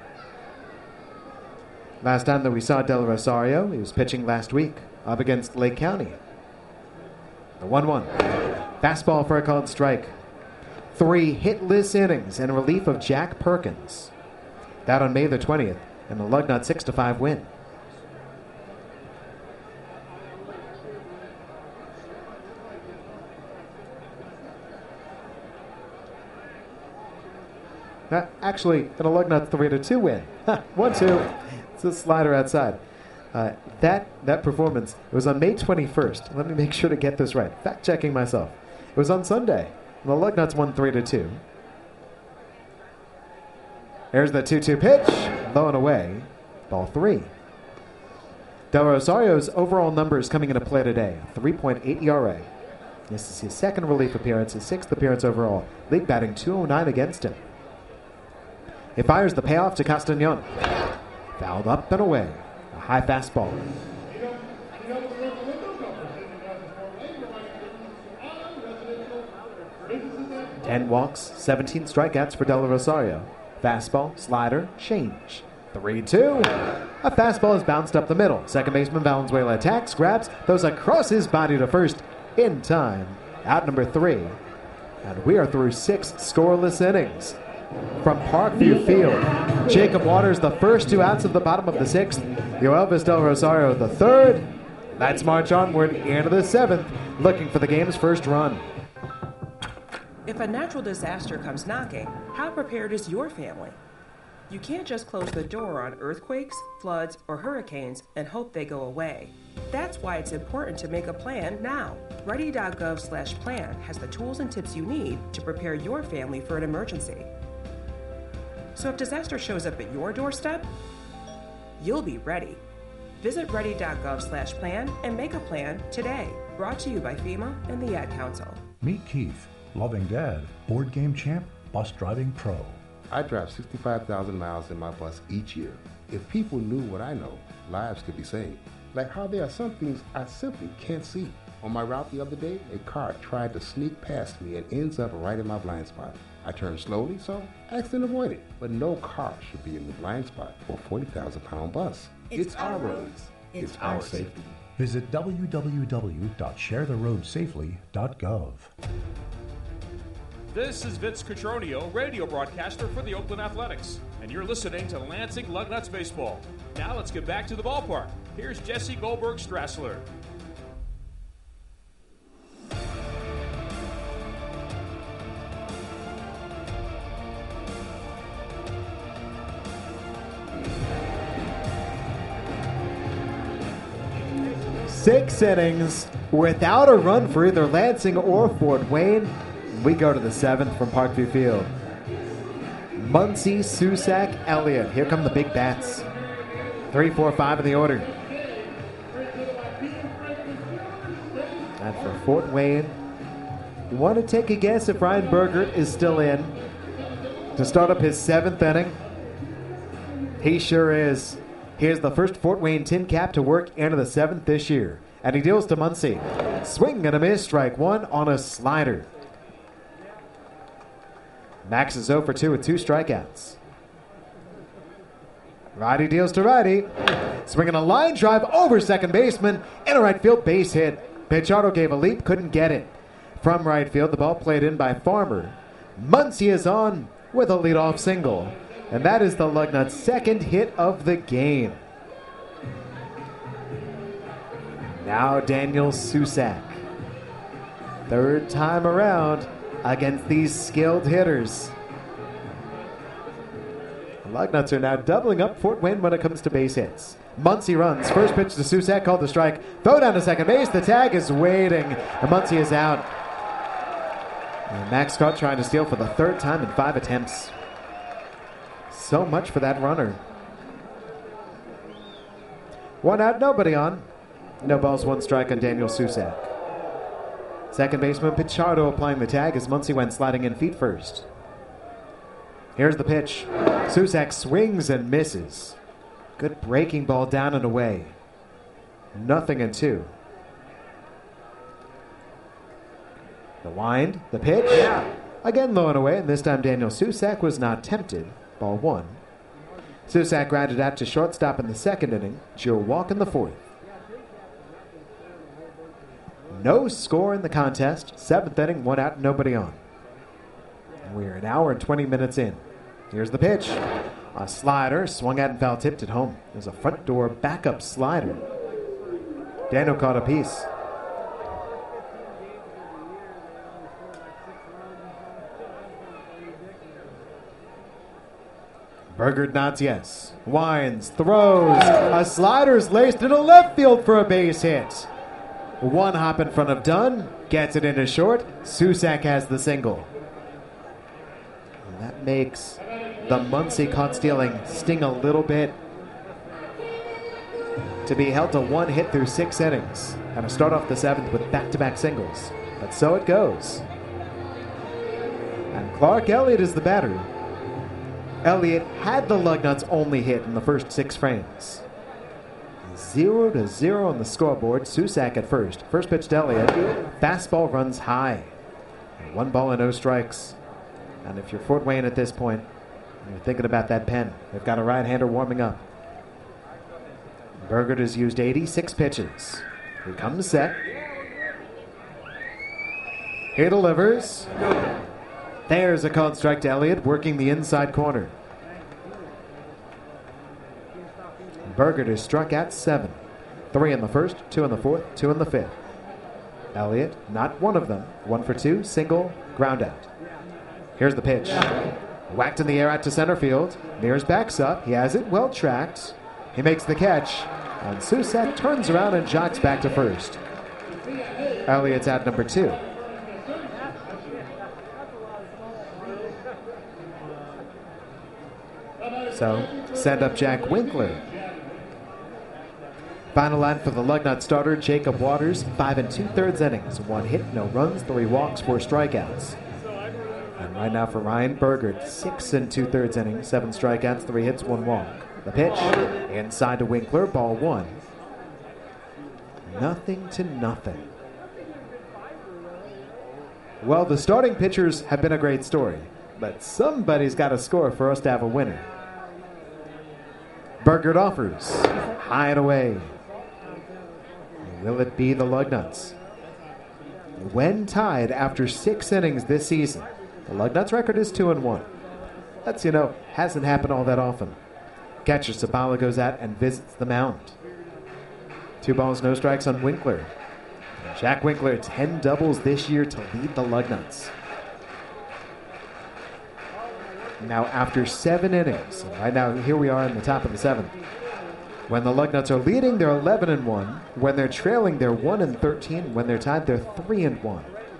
Last time that we saw Del Rosario, he was pitching last week up against Lake County. The 1-1. Fastball for a called strike. 3 hitless innings in relief of Jack Perkins. That on May the 20th, and the Lugnut 6-5 win. Actually, in a Lugnut 3-2 win. 1-2. It's a slider outside. That performance, it was on May 21st. Let me make sure to get this right. Fact-checking myself. It was on Sunday. The Lugnuts won 3-2. There's the 2-2 pitch. Low and away. Ball 3. Del Rosario's overall numbers coming into play today. 3.8 ERA. This is his second relief appearance, his 6th appearance overall. League batting .209 against him. He fires the payoff to Castañon. Fouled up and away. A high fastball. Ten walks, 17 strikeouts for Del Rosario. Fastball, slider, change. 3-2. A fastball is bounced up the middle. Second baseman Valenzuela attacks, grabs, throws across his body to first in time. Out number 3. And we are through 6 scoreless innings. From Parkview Field, Jacob Waters the first 2 outs of the bottom of the 6th. Yoelvis Del Rosario the 3rd. Let's march onward into the 7th, looking for the game's first run. If a natural disaster comes knocking, how prepared is your family? You can't just close the door on earthquakes, floods, or hurricanes and hope they go away. That's why it's important to make a plan now. Ready.gov/plan has the tools and tips you need to prepare your family for an emergency. So if disaster shows up at your doorstep, you'll be ready. Visit ready.gov/plan and make a plan today. Brought to you by FEMA and the Ad Council. Meet Keith, loving dad, board game champ, bus driving pro. I drive 65,000 miles in my bus each year. If people knew what I know, lives could be saved. Like how there are some things I simply can't see. On my route the other day, a car tried to sneak past me and ends up right in my blind spot. I turned slowly, so accident avoided. But no car should be in the blind spot for a 40,000-pound bus. It's our roads. It's our safety. Visit www.sharetheroadsafely.gov. This is Vince Cotroneo, radio broadcaster for the Oakland Athletics, and you're listening to Lansing Lugnuts Baseball. Now let's get back to the ballpark. Here's Jesse Goldberg-Strassler. Six innings without a run for either Lansing or Fort Wayne. We go to the 7th from Parkview Field. Muncy, Susak, Elliott. Here come the big bats. 3, 4, 5 in the order. And for Fort Wayne, you want to take a guess if Ryan Bergert is still in to start up his 7th inning? He sure is. Here's the first Fort Wayne Tin Cap to work into the 7th this year. And he deals to Muncy. Swing and a miss, strike 1 on a slider. Max is 0 for 2 with 2 strikeouts. Righty deals to righty. Swinging a line drive over second baseman and a right field base hit. Pichardo gave a leap, couldn't get it. From right field, the ball played in by Farmer. Muncy is on with a leadoff single. And that is the Lugnuts' second hit of the game. Now Daniel Susak. Third time around against these skilled hitters. The Lugnuts are now doubling up Fort Wayne when it comes to base hits. Muncy runs. First pitch to Susak, called the strike. Throw down to second base. The tag is waiting. And Muncy is out. And Max Scott trying to steal for the 3rd time in 5 attempts. So much for that runner. 1 out, nobody on. No balls, 1 strike on Daniel Susak. Second baseman Pichardo applying the tag as Muncie went sliding in feet first. Here's the pitch. Susak swings and misses. Good breaking ball down and away. 0-2. The wind, the pitch. Again low and away, and this time Daniel Susak was not tempted. Ball 1. Susak grounded out to shortstop in the second inning. Joe walk in the fourth. No score in the contest. 7th inning, 1 out, nobody on. And we're an hour and 20 minutes in. Here's the pitch. A slider, swung at and foul tipped at home. There's a front door backup slider. Daniel caught a piece. Burgard nods yes. Winds, throws. A slider's laced into left field for a base hit. One hop in front of Dunn. Gets it into short. Susak has the single. And that makes the Muncie caught stealing sting a little bit. To be held to 1 hit through 6 innings. And to start off the 7th with back-to-back singles. But so it goes. And Clark Elliott is the batter. Elliott had the Lugnuts only hit in the first 6 frames. 0-0 on the scoreboard. Susak at first. First pitch to Elliott. Fastball runs high. 1 ball and no strikes. And if you're Fort Wayne at this point, you're thinking about that pen. They've got a right-hander warming up. Burgard has used 86 pitches. Here comes set. He delivers. There's a called strike to Elliott, working the inside corner. Burgard is struck at 7. 3 in the first, 2 in the fourth, 2 in the fifth. Elliott, not one of them. 1 for 2, single, ground out. Here's the pitch. Whacked in the air out to center field. Mears backs up. He has it well tracked. He makes the catch. And Susak turns around and jogs back to first. Elliott's out number 2. So, send up Jack Winkler. Final line for the Lugnut starter, Jacob Waters, 5 2/3 innings. 1 hit, no runs, 3 walks, 4 strikeouts. And right now for Ryan Burgard, 6 2/3 innings, 7 strikeouts, 3 hits, 1 walk. The pitch, inside to Winkler, ball 1. 0-0. Well, the starting pitchers have been a great story, but somebody's got to score for us to have a winner. Burgard offers, high and away. Will it be the Lugnuts? When tied after 6 innings this season, the Lugnuts record is 2-1. That's, hasn't happened all that often. Catcher Sabala goes out and visits the mound. 2 balls, no strikes on Winkler. Jack Winkler, 10 doubles this year to lead the Lugnuts. Now after 7 innings, right now here we are in the top of the 7th. When the Lugnuts are leading, they're 11-1. When they're trailing, they're 1-13. When they're tied, they're 3-1.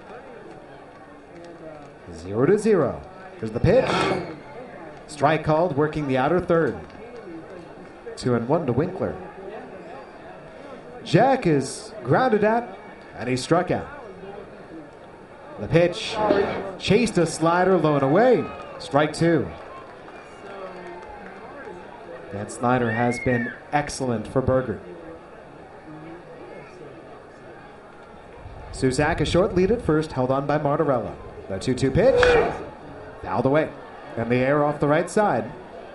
0-0. Here's the pitch. Strike called, working the outer third. 2-1 to Winkler. Jack is grounded out, and he's struck out. The pitch chased a slider low and away. Strike 2. That slider has been excellent for Burgard. Susak, a short lead at first, held on by Martorello. The 2-2 pitch, fouled away. And the air off the right side.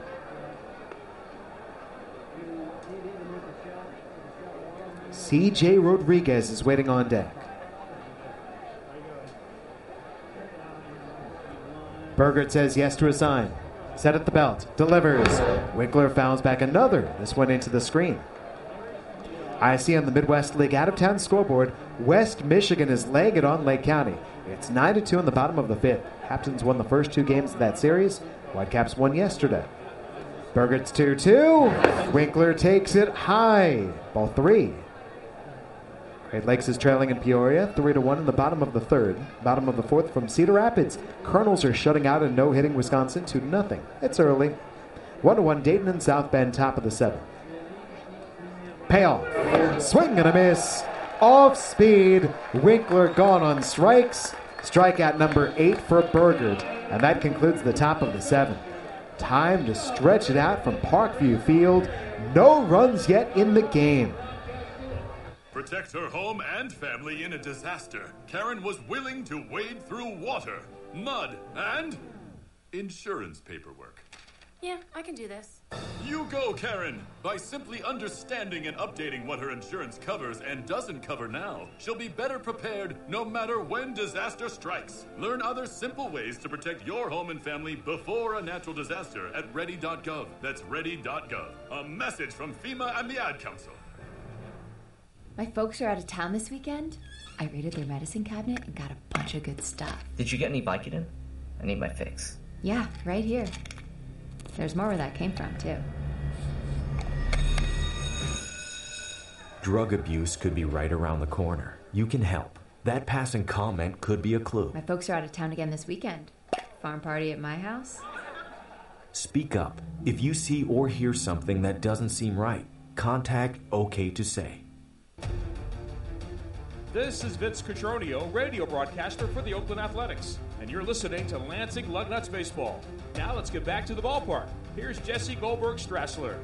C.J. Rodriguez is waiting on deck. Burgard says yes to a sign. Set at the belt. Delivers. Winkler fouls back another. This one into the screen. I see on the Midwest League out-of-town scoreboard, West Michigan is laying it on Lake County. It's 9-2 in the bottom of the 5th. Captains won the first 2 games of that series. Whitecaps won yesterday. Burgard's 2-2. Winkler takes it high. Ball 3. Great Lakes is trailing in Peoria, 3-1 in the bottom of the 3rd. Bottom of the 4th from Cedar Rapids. Colonels are shutting out a no-hitting Wisconsin 2-0. It's early. 1-1 Dayton and South Bend, top of the 7th. Payoff. Swing and a miss. off speed. Winkler gone on strikes. Strikeout number 8 for Burgert. And that concludes the top of the 7th. Time to stretch it out from Parkview Field. No runs yet in the game. Protect her home and family in a disaster. Karen was willing to wade through water, mud, and insurance paperwork. Yeah, I can do this. You go, Karen! By simply understanding and updating what her insurance covers and doesn't cover now, she'll be better prepared no matter when disaster strikes. Learn other simple ways to protect your home and family before a natural disaster at ready.gov. That's ready.gov. A message from FEMA and the Ad Council. My folks are out of town this weekend. I raided their medicine cabinet and got a bunch of good stuff. Did you get any Vicodin? I need my fix. Yeah, right here. There's more where that came from, too. Drug abuse could be right around the corner. You can help. That passing comment could be a clue. My folks are out of town again this weekend. Farm party at my house. Speak up. If you see or hear something that doesn't seem right, contact OK to Say. This is Vince Cotroneo, radio broadcaster for the Oakland Athletics, and you're listening to Lansing Lugnuts Baseball. Now let's get back to the ballpark. Here's Jesse Goldberg-Strassler.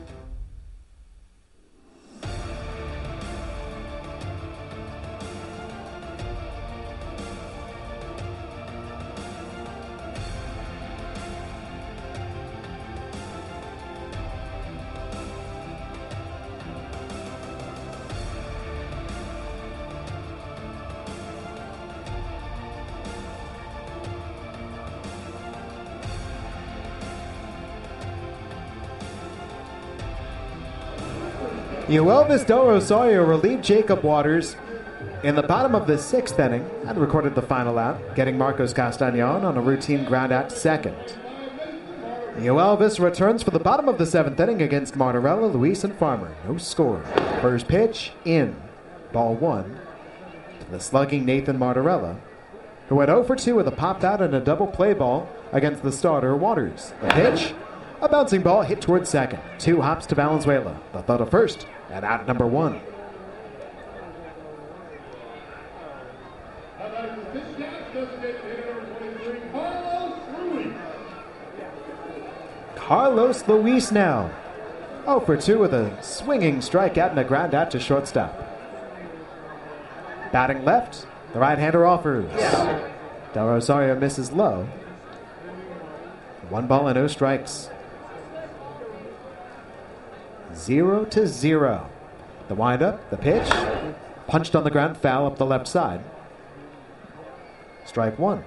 Elvis Del Rosario relieved Jacob Waters in the bottom of the 6th inning and recorded the final out, getting Marcos Castañon on a routine ground out to second. Elvis returns for the bottom of the 7th inning against Martorella, Luis, and Farmer. No score. First pitch, in. Ball 1 to the slugging Nathan Martorella, who went 0 for 2 with a popped out and a double play ball against the starter Waters. The pitch, a bouncing ball hit towards second. 2 hops to Valenzuela. The throw to first, and out number 1. Carlos Luis now. 0 for 2 with a swinging strikeout and a ground out to shortstop. Batting left, the right-hander offers. Del Rosario misses low. 1 ball and no strikes. 0-0. The windup, the pitch, punched on the ground, foul up the left side. Strike 1.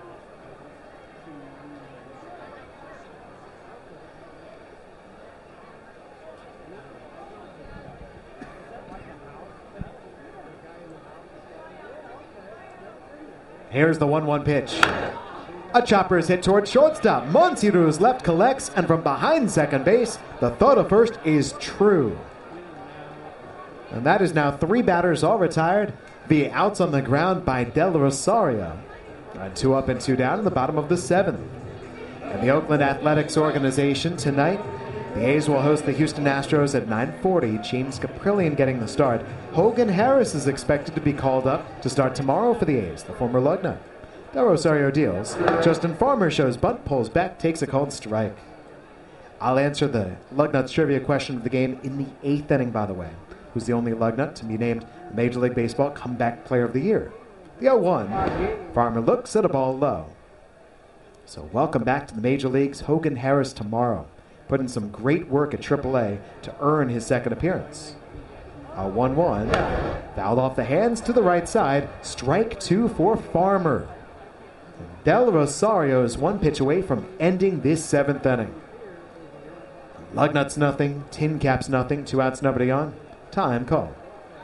Here's the 1-1 pitch. A chopper is hit towards shortstop. Monsirus left collects, and from behind second base, the throw to first is true. And that is now 3 batters all retired via outs on the ground by Del Rosario. And 2 up and 2 down in the bottom of the 7th. And the Oakland Athletics organization tonight, the A's will host the Houston Astros at 9:40. James Caprillion getting the start. Hogan Harris is expected to be called up to start tomorrow for the A's, the former Lugnut. Del Rosario deals. Justin Farmer shows bunt, pulls back, takes a called strike. I'll answer the Lugnuts trivia question of the game in the 8th inning, by the way. Who's the only Lugnut to be named Major League Baseball Comeback Player of the Year? The 0-1. Farmer looks at a ball low. So welcome back to the Major Leagues, Hogan Harris tomorrow. Put in some great work at AAA to earn his second appearance. A 1-1. Fouled off the hands to the right side. Strike 2 for Farmer. Del Rosario is 1 pitch away from ending this 7th inning. Lugnuts nothing, Tin Caps nothing, 2 outs, nobody on. Time called.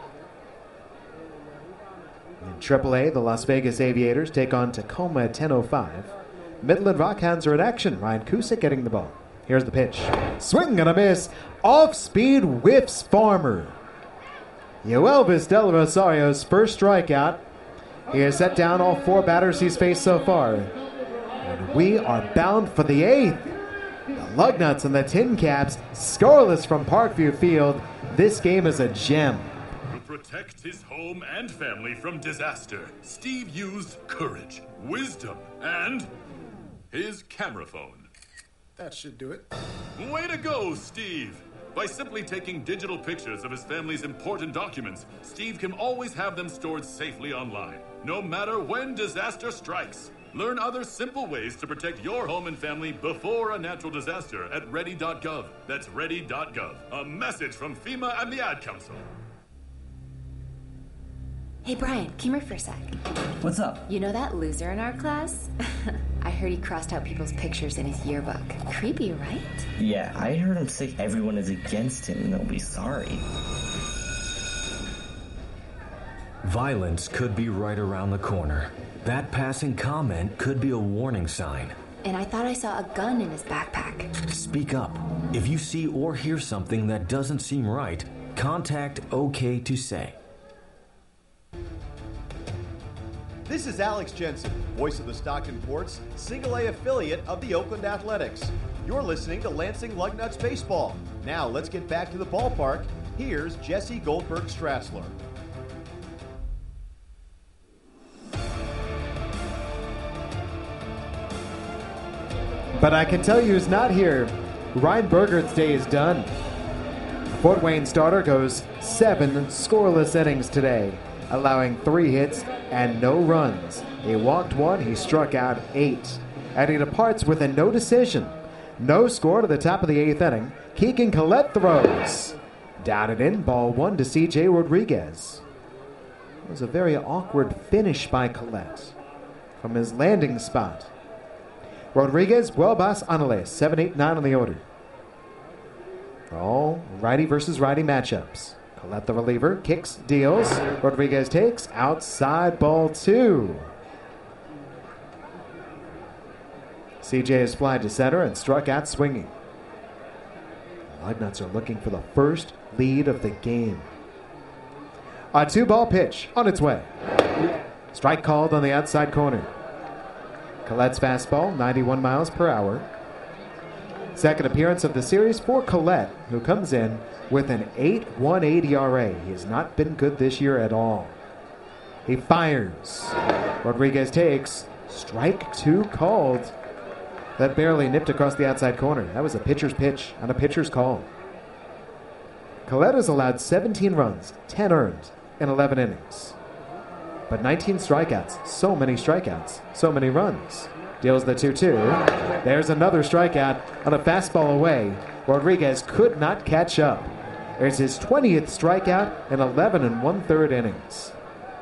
In AAA, the Las Vegas Aviators take on Tacoma at 10:05. Midland Rockhounds are in action. Ryan Cusick getting the ball. Here's the pitch. Swing and a miss. Off speed whiffs Farmer. Elvis Del Rosario's first strikeout. He has set down all 4 batters he's faced so far. And we are bound for the 8th. The Lugnuts and the Tin Caps scoreless from Parkview Field. This game is a gem. To protect his home and family from disaster, Steve used courage, wisdom, and his camera phone. That should do it. Way to go, Steve! By simply taking digital pictures of his family's important documents, Steve can always have them stored safely online, no matter when disaster strikes. Learn other simple ways to protect your home and family before a natural disaster at ready.gov. That's ready.gov. A message from FEMA and the Ad Council. Hey, Brian, come here for a sec. What's up? You know that loser in our class? I heard he crossed out people's pictures in his yearbook. Creepy, right? Yeah, I heard him say everyone is against him and they'll be sorry. Violence could be right around the corner. That passing comment could be a warning sign. And I thought I saw a gun in his backpack. Speak up. If you see or hear something that doesn't seem right, contact OK to Say. This is Alex Jensen, voice of the Stockton Ports, Single A affiliate of the Oakland Athletics. You're listening to Lansing Lugnuts Baseball. Now let's get back to the ballpark. Here's Jesse Goldberg Strassler. But I can tell you who's not here. Ryan Burgert's day is done. Fort Wayne starter goes 7 scoreless innings today, allowing 3 hits and no runs. He walked 1, he struck out 8. And he departs with a no decision. No score to the top of the 8th inning. Keegan Collette throws. Down and in, ball 1 to C.J. Rodriguez. It was a very awkward finish by Collette from his landing spot. Rodriguez, Huelbas, Anales, 7, 8, 9 on the order. All righty versus righty matchups. Collette the reliever, kicks, deals. Rodriguez takes, outside, ball 2. CJ is flied to center and struck out swinging. The Lugnuts are looking for the first lead of the game. A 2-ball pitch on its way. Strike called on the outside corner. Collette's fastball, 91 miles per hour. Second appearance of the series for Collette, who comes in with an 8.18 ERA. He has not been good this year at all. He fires. Rodriguez takes. Strike 2 called. That barely nipped across the outside corner. That was a pitcher's pitch on a pitcher's call. Collette has allowed 17 runs, 10 earned in 11 innings. But 19 strikeouts. So many strikeouts. So many runs. Deals the 2-2. There's another strikeout on a fastball away. Rodriguez could not catch up. There's his 20th strikeout in 11 1/3 innings.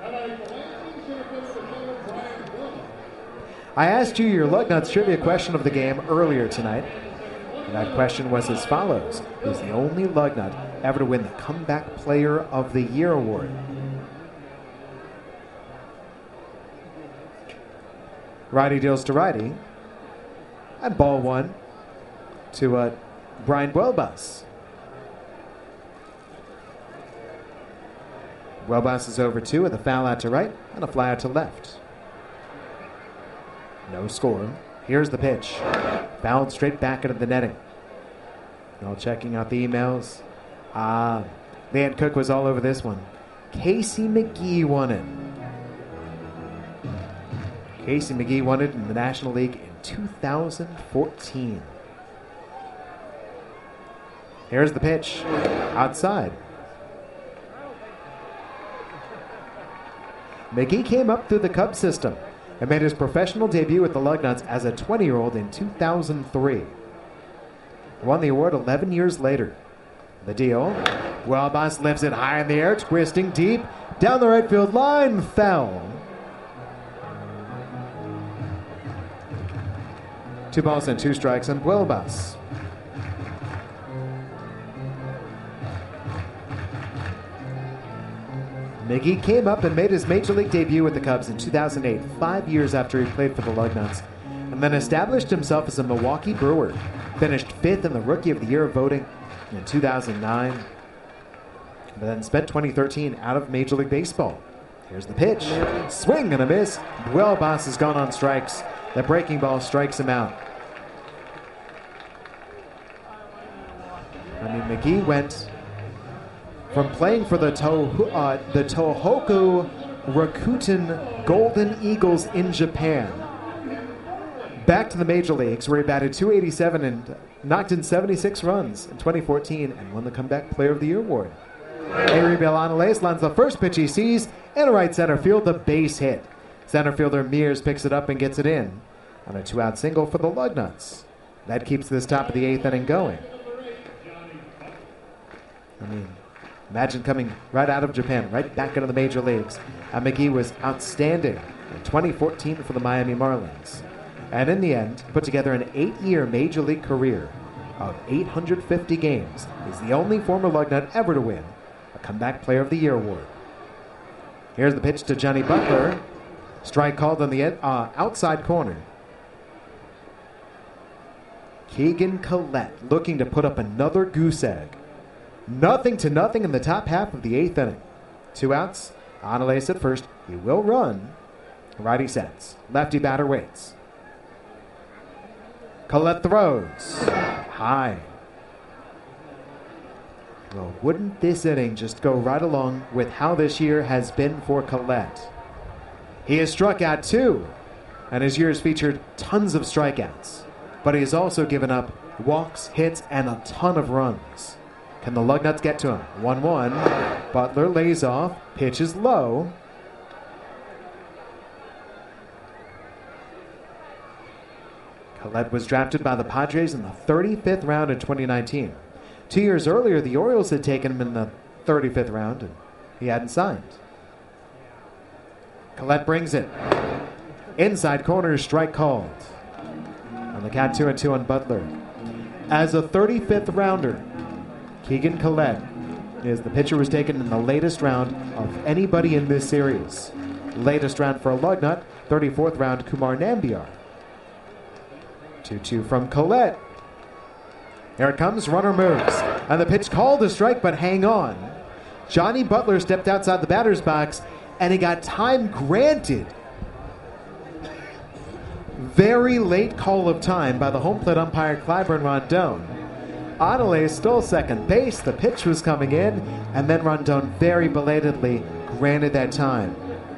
I asked you your Lugnuts trivia question of the game earlier tonight. And that question was as follows. Who's the only Lugnut ever to win the Comeback Player of the Year award? Righty deals to righty. And ball 1 to Brian Huelbas. Huelbas is over 2 with a foul out to right and a fly out to left. No score. Here's the pitch. Fouled straight back into the netting. All checking out the emails. Leanne Cook was all over this one. Casey McGee won it. Casey McGee won it in the National League in 2014. Here's the pitch. Outside. McGee came up through the Cubs system and made his professional debut with the Lugnuts as a 20-year-old in 2003. Won the award 11 years later. The deal. Huelbas lifts it high in the air, twisting deep. Down the right field line, fell. 2 balls and 2 strikes on Huelbas. McGee came up and made his Major League debut with the Cubs in 2008, 5 years after he played for the Lugnuts, and then established himself as a Milwaukee Brewer. Finished 5th in the Rookie of the Year voting in 2009, but then spent 2013 out of Major League Baseball. Here's the pitch. Swing and a miss. Huelbas has gone on strikes. The breaking ball strikes him out. McGee went from playing for the Tohoku Rakuten Golden Eagles in Japan. Back to the major leagues, where he batted .287 and knocked in 76 runs in 2014 and won the Comeback Player of the Year award. Euribiel Anales lands the first pitch he sees in right center field, the base hit. Center fielder Mears picks it up and gets it in on a 2-out single for the Lugnuts. That keeps this top of the 8th inning going. I mean, imagine coming right out of Japan, right back into the major leagues. And McGee was outstanding in 2014 for the Miami Marlins. And in the end, put together an 8-year major league career of 850 games. He's the only former Lugnut ever to win a Comeback Player of the Year award. Here's the pitch to Johnny Butler. Strike called on the outside corner. Keegan Collette looking to put up another goose egg. 0-0 in the top half of the 8th inning. 2 outs. Anales at first. He will run. Righty sets. Lefty batter waits. Collette throws. High. Well, wouldn't this inning just go right along with how this year has been for Collette? He has struck out 2, and his year has featured tons of strikeouts. But he has also given up walks, hits, and a ton of runs. Can the Lugnuts get to him? 1-1. Butler lays off. Pitch is low. Collette was drafted by the Padres in the 35th round in 2019. 2 years earlier, the Orioles had taken him in the 35th round, and he hadn't signed. Collette brings it. Inside corner, strike called. On the count 2-2 on Butler. As a 35th rounder, Keegan Collette is the pitcher who was taken in the latest round of anybody in this series. Latest round for a Lugnut, 34th round, Kumar Nambiar. 2-2 from Collette. Here it comes, runner moves. And the pitch called a strike, but hang on. Johnny Butler stepped outside the batter's box, and he got time granted. Very late call of time by the home plate umpire Clyburn Rondon. Anales stole second base, the pitch was coming in, and then Rondon very belatedly granted that time.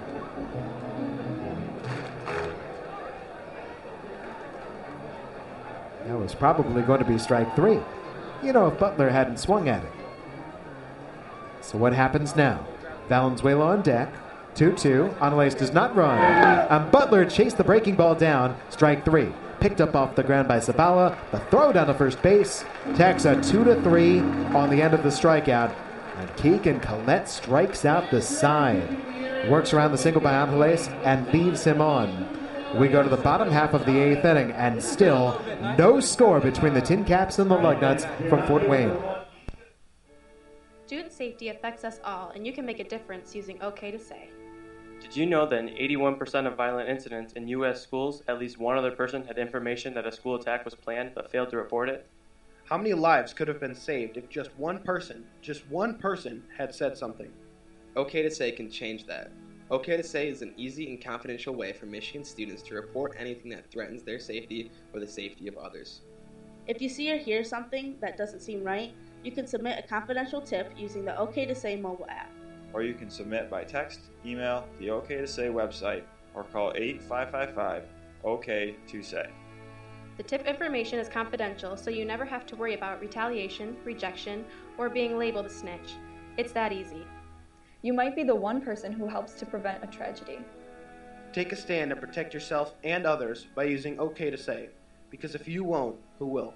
That was probably going to be strike 3. You know, if Butler hadn't swung at it. So what happens now? Valenzuela on deck. 2-2. Anales does not run. And Butler chased the breaking ball down. Strike 3. Picked up off the ground by Zabala. The throw down to first base. Tacks a 2-3 on the end of the strikeout. And Keegan Collette strikes out the side. Works around the single by Angeles and leaves him on. We go to the bottom half of the 8th inning, and still no score between the Tin Caps and the Lugnuts from Fort Wayne. Student safety affects us all, and you can make a difference using OK to Say. Did you know that in 81% of violent incidents in U.S. schools, at least one other person had information that a school attack was planned but failed to report it? How many lives could have been saved if just one person had said something? OK to Say can change that. OK to Say is an easy and confidential way for Michigan students to report anything that threatens their safety or the safety of others. If you see or hear something that doesn't seem right, you can submit a confidential tip using the OK to Say mobile app. Or you can submit by text, email, the OK to Say website, or call 855-OK-to-SAY. The tip information is confidential, so you never have to worry about retaliation, rejection, or being labeled a snitch. It's that easy. You might be the one person who helps to prevent a tragedy. Take a stand and protect yourself and others by using OK to Say, because if you won't, who will?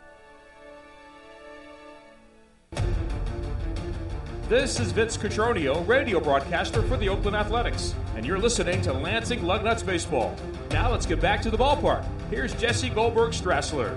This is Vince Cotroneo, radio broadcaster for the Oakland Athletics, and you're listening to Lansing Lugnuts Baseball. Now let's get back to the ballpark. Here's Jesse Goldberg-Strassler.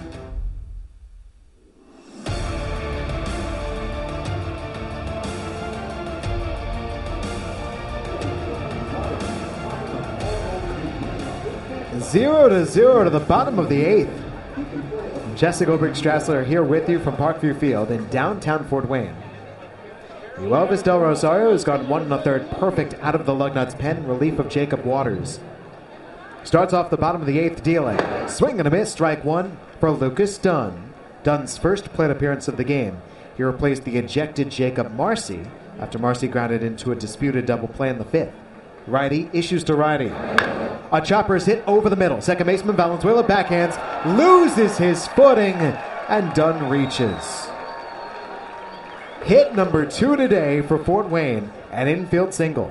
Zero to the bottom of the 8th. Jesse Goldberg-Strassler here with you from Parkview Field in downtown Fort Wayne. Elvis Del Rosario has gone 1 1/3 perfect out of the Lugnuts pen in relief of Jacob Waters. Starts off the bottom of the 8th dealing. Swing and a miss, strike 1 for Lucas Dunn. Dunn's first plate appearance of the game. He replaced the ejected Jacob Marcy after Marcy grounded into a disputed double play in the 5th. Righty issues to righty. A chopper is hit over the middle. Second baseman Valenzuela backhands, loses his footing, and Dunn reaches. Hit number 2 today for Fort Wayne, an infield single.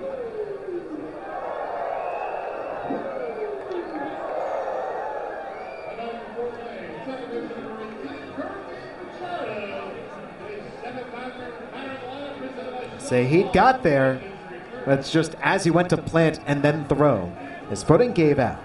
Sahid got there. That's just as he went to plant and then throw. His footing gave out.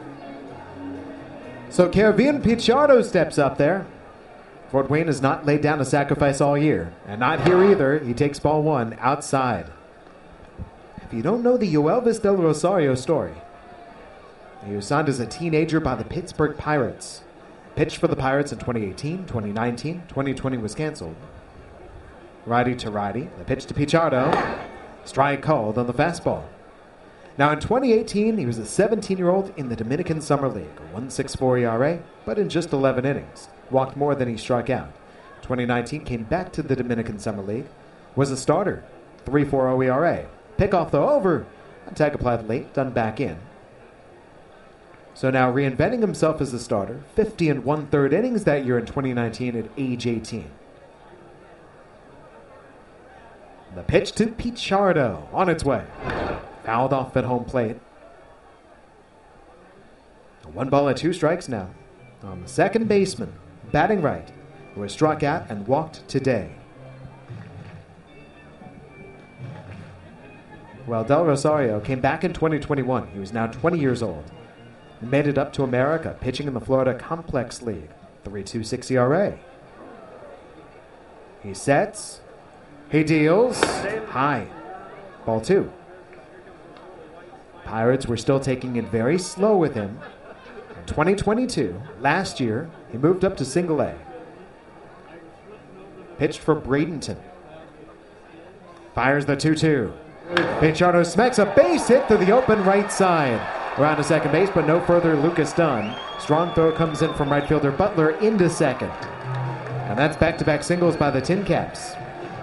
So Kervin Pichardo steps up there. Fort Wayne has not laid down a sacrifice all year. And not here either. He takes ball 1 outside. If you don't know the Yoelvis Del Rosario story, he was signed as a teenager by the Pittsburgh Pirates. Pitched for the Pirates in 2018, 2019, 2020 was canceled. Righty to righty. The pitch to Pichardo. Strike called on the fastball. Now in 2018, he was a 17-year-old in the Dominican Summer League. A 1.64 ERA, but in just 11 innings. Walked more than he struck out. 2019 came back to the Dominican Summer League. Was a starter. 3.40 ERA. Pickoff though over. A tag applied late, done back in. So now reinventing himself as a starter. 50 1/3 innings that year in 2019 at age 18. The pitch to Pichardo on its way. Fouled off at home plate. 1 ball and 2 strikes now on the second baseman, batting right, who was struck out and walked today. Well, Del Rosario came back in 2021. He was now 20 years old. He made it up to America, pitching in the Florida Complex League. 3.26 ERA. He sets. He deals. High. Ball 2. Pirates were still taking it very slow with him. In 2022, last year, he moved up to single A. Pitched for Bradenton. Fires the 2-2. Pichardo smacks a base hit through the open right side. Around to second base, but no further. Lucas Dunn. Strong throw comes in from right fielder Butler into second. And that's back-to-back singles by the Tin Caps.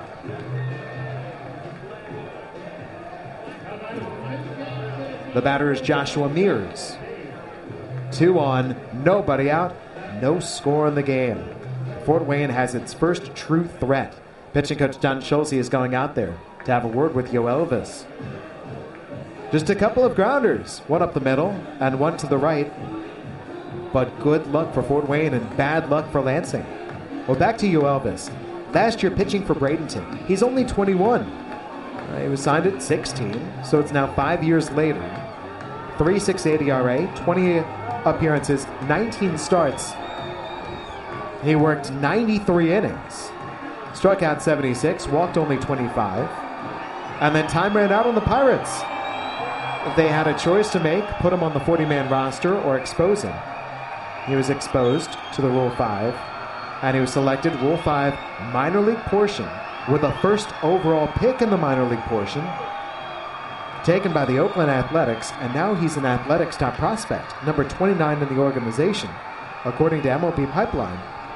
The batter is Joshua Mears. 2 on, nobody out, no score in the game. Fort Wayne has its first true threat. Pitching coach Don Schulze is going out there to have a word with Yoelvis. Just a couple of grounders, one up the middle and one to the right. But good luck for Fort Wayne and bad luck for Lansing. Well, back to Yoelvis. Last year pitching for Bradenton. He's only 21. He was signed at 16, so it's now 5 years later. 3.68 ERA, 20 appearances, 19 starts. He worked 93 innings. Struck out 76, walked only 25. And then time ran out on the Pirates. They had a choice to make, put him on the 40-man roster or expose him. He was exposed to the Rule 5, and he was selected Rule 5 minor league portion with a first overall pick in the minor league portion, taken by the Oakland Athletics, and now he's an Athletics top prospect, number 29 in the organization, according to MLB Pipeline.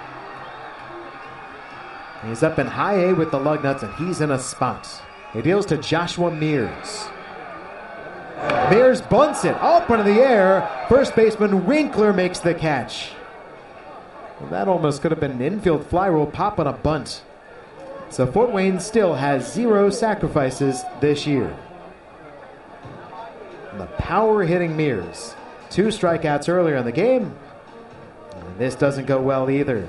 He's up in high A with the Lugnuts, and he's in a spot. He deals to Joshua Mears. Mears bunts it up into the air. First baseman Winkler makes the catch. Well, that almost could have been an infield fly rule pop on a bunt. So Fort Wayne still has 0 sacrifices this year. And the power-hitting Mears. 2 strikeouts earlier in the game. And this doesn't go well either.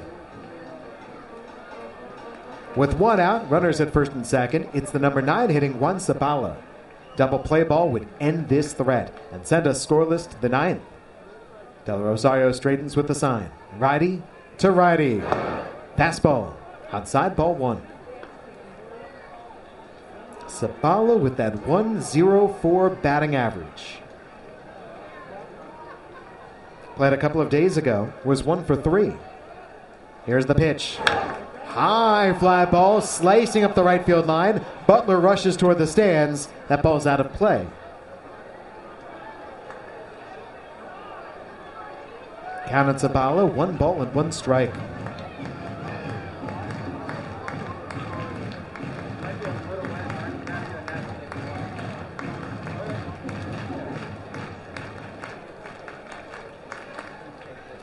With 1 out, runners at first and second, it's the number 9 hitting Juan Zabala. Double play ball would end this threat and send us scoreless to the 9th. Del Rosario straightens with the sign. Righty to righty. Fastball. Outside ball 1. Zabala with that 1.04 batting average. Played a couple of days ago, was 1 for 3. Here's the pitch. High fly ball slicing up the right field line. Butler rushes toward the stands. That ball's out of play. Count on Zabala, 1 ball and 1 strike.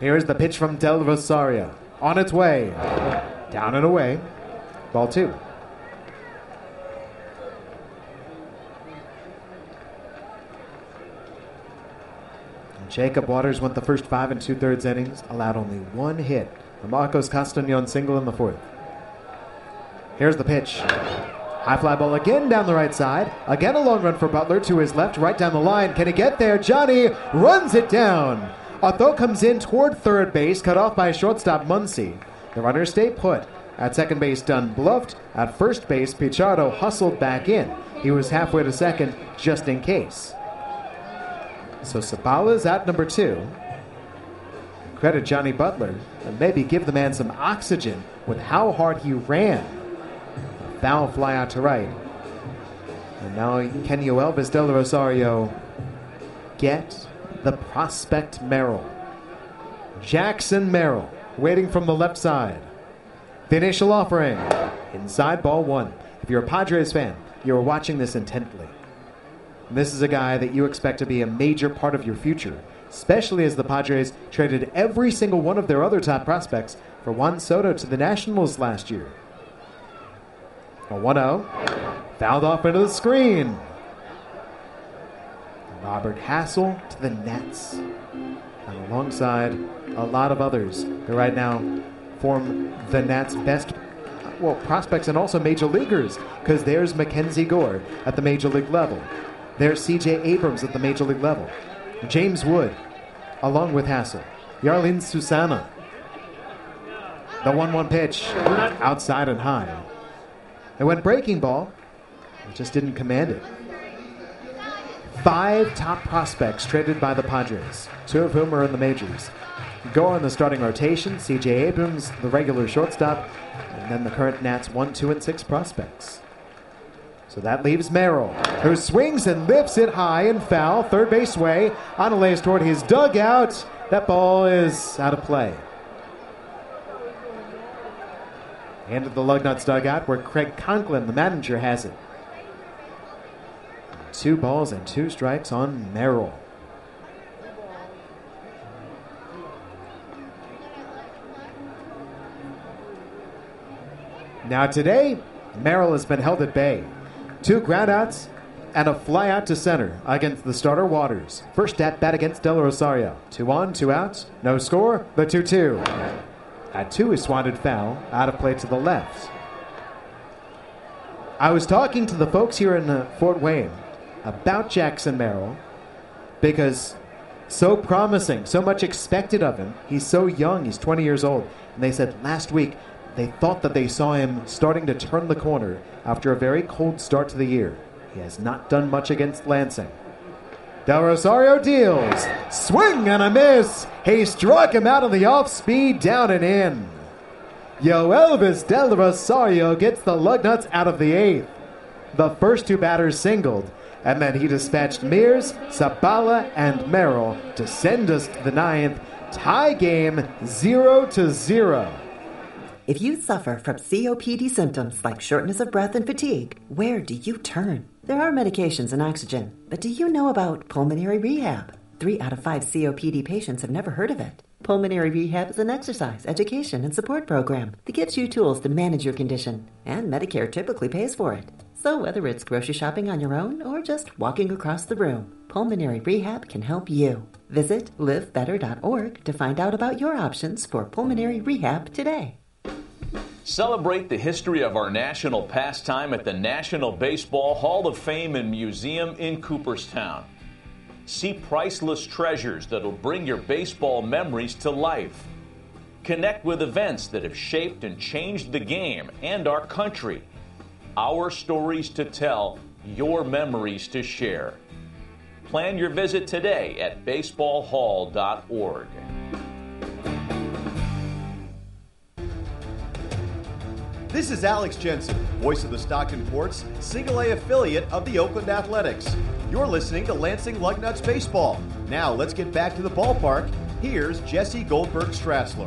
Here's the pitch from Del Rosario. On its way. Down and away. Ball 2. Jacob Waters went the first 5 2/3 innings, allowed only 1 hit. The Marcos Castañon single in the 4th. Here's the pitch. High fly ball again down the right side. Again a long run for Butler to his left, right down the line. Can he get there? Johnny runs it down. A throw comes in toward third base, cut off by shortstop Muncy. The runners stay put. At second base, Dunn bluffed. At first base, Pichardo hustled back in. He was halfway to second just in case. So Sabala's at number 2. Credit Johnny Butler and maybe give the man some oxygen with how hard he ran. Foul fly out to right. And now can Elvis Del Rosario get the prospect Merrill? Jackson Merrill waiting from the left side. The initial offering. Inside ball 1. If you're a Padres fan, you're watching this intently. This is a guy that you expect to be a major part of your future, especially as the Padres traded every single one of their other top prospects for Juan Soto to the Nationals last year. A 1-0. Fouled off into the screen. Robert Hassel to the Nets. And alongside a lot of others who right now form the Nats' best prospects and also major leaguers, because there's Mackenzie Gore at the major league level. There's C.J. Abrams at the major league level. James Wood, along with Hassel. Yarlin Susana. The 1-1 pitch, outside and high. It went breaking ball, it just didn't command it. 5 top prospects traded by the Padres, 2 of whom are in the majors. Gore in the starting rotation, C.J. Abrams, the regular shortstop, and then the current Nats 1, 2, and 6 prospects. So that leaves Merrill, who swings and lifts it high and foul, third base way, on a lays toward his dugout. That ball is out of play. Into the Lugnuts dugout where Craig Conklin, the manager, has it. 2 balls and 2 strikes on Merrill. Now today, Merrill has been held at bay. 2 groundouts and a fly out to center against the starter Waters. First at bat against Del Rosario. 2 on, 2 outs, no score, the 2-2. At 2 is swatted foul, out of play to the left. I was talking to the folks here in Fort Wayne about Jackson Merrill because so promising, so much expected of him. He's so young, he's 20 years old. And they said last week they thought that they saw him starting to turn the corner after a very cold start to the year. He has not done much against Lansing. Del Rosario deals. Swing and a miss. He struck him out on the off-speed, down and in. Elvis Del Rosario gets the Lugnuts out of the 8th. The first 2 batters singled, and then he dispatched Mears, Sabala, and Merrill to send us to the 9th. Tie game 0-0. If you suffer from COPD symptoms like shortness of breath and fatigue, where do you turn? There are medications and oxygen, but do you know about pulmonary rehab? 3 out of 5 COPD patients have never heard of it. Pulmonary rehab is an exercise, education, and support program that gives you tools to manage your condition, and Medicare typically pays for it. So whether it's grocery shopping on your own or just walking across the room, pulmonary rehab can help you. Visit livebetter.org to find out about your options for pulmonary rehab today. Celebrate the history of our national pastime at the National Baseball Hall of Fame and Museum in Cooperstown. See priceless treasures that'll bring your baseball memories to life. Connect with events that have shaped and changed the game and our country. Our stories to tell, your memories to share. Plan your visit today at baseballhall.org. This is Alex Jensen, voice of the Stockton Ports, Single A affiliate of the Oakland Athletics. You're listening to Lansing Lugnuts Baseball. Now let's get back to the ballpark. Here's Jesse Goldberg Strassler.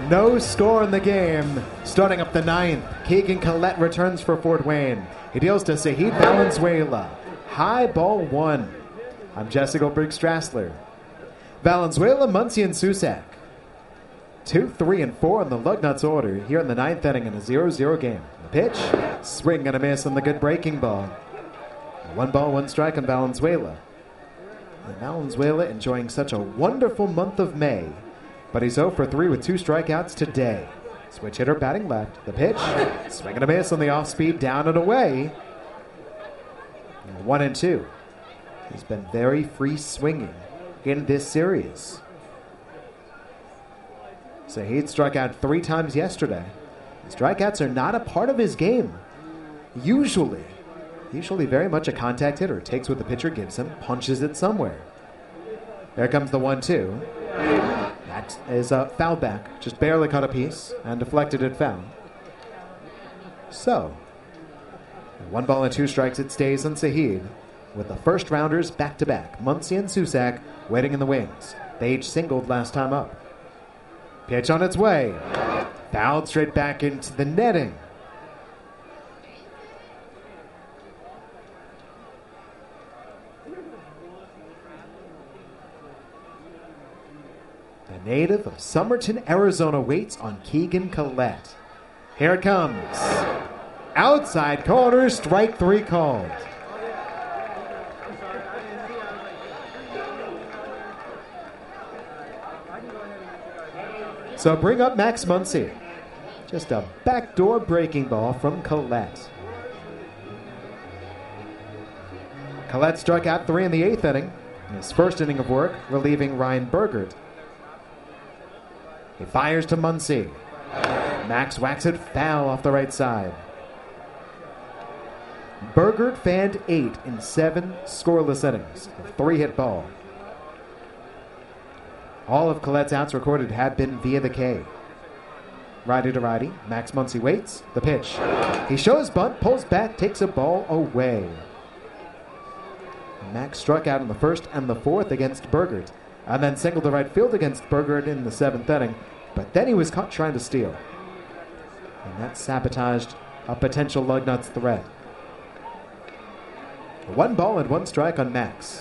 No score in the game. Starting up the ninth, Keegan Collette returns for Fort Wayne. He deals to Sahid Valenzuela. High ball 1. I'm Jesse Goldberg Strassler. Valenzuela, Muncie, and Susak. 2, 3, and 4 in the Lugnuts order here in the ninth inning in a 0-0 game. The pitch, swing and a miss on the good breaking ball. 1 ball, 1 strike on Valenzuela. And Valenzuela enjoying such a wonderful month of May, but he's 0 for 3 with 2 strikeouts today. Switch hitter batting left. The pitch, swing and a miss on the off speed, down and away. 1 and 2. He's been very free swinging in this series. Sahid struck out 3 times yesterday. Strikeouts are not a part of his game. Usually very much a contact hitter. Takes what the pitcher gives him, punches it somewhere. There comes the 1-2. That is a foul back. Just barely caught a piece and deflected it foul. So, 1 ball and 2 strikes, it stays on Sahid with the first rounders back-to-back. Muncie and Susak waiting in the wings. They each singled last time up. Pitch on its way. Fouled straight back into the netting. The native of Somerton, Arizona waits on Keegan Collette. Here it comes. Outside corner, strike 3 called. So bring up Max Muncie. Just a backdoor breaking ball from Collette. Collette struck out 3 in the 8th inning, in his first inning of work, relieving Ryan Burgert. He fires to Muncie. Max whacks it foul off the right side. Burgert fanned 8 in 7 scoreless innings, a 3-hit ball. All of Collette's outs recorded have been via the K. Righty to righty, Max Muncie waits. The pitch. He shows bunt, pulls back, takes a ball away. Max struck out in the 1st and the 4th against Burgert, and then singled to right field against Burgert in the 7th inning, but then he was caught trying to steal. And that sabotaged a potential Lugnuts threat. 1 ball and 1 strike on Max.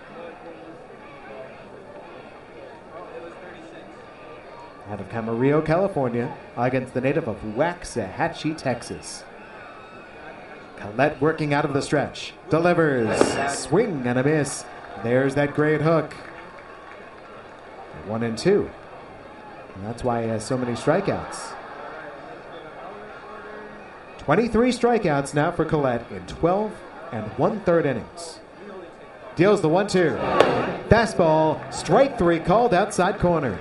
Out of Camarillo, California, against the native of Waxahachie, Texas. Collette working out of the stretch. Delivers. Swing and a miss. There's that great hook. 1 and 2. And that's why he has so many strikeouts. 23 strikeouts now for Collette in 12 and 1/3 innings. Deals the 1-2. Fastball, strike 3 called outside corner.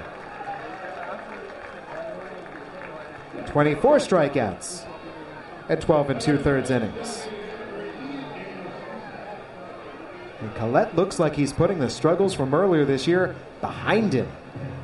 24 strikeouts at 12 and 2/3 innings. And Collette looks like he's putting the struggles from earlier this year behind him.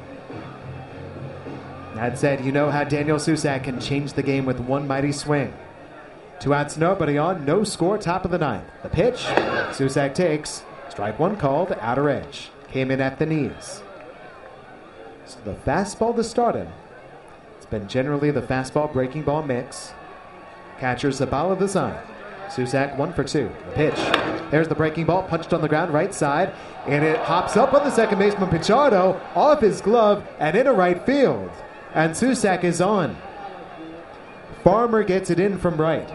That said, you know how Daniel Susak can change the game with one mighty swing. 2 outs, nobody on, no score, top of the 9th. The pitch, Susak takes, strike 1 called, outer edge. Came in at the knees. So the fastball to start him. It's been generally the fastball breaking ball mix. Catcher Zabala design. Susak 1 for 2. The pitch. There's the breaking ball punched on the ground right side, and it hops up on the second baseman Pichardo off his glove and into right field. And Susak is on. Farmer gets it in from right.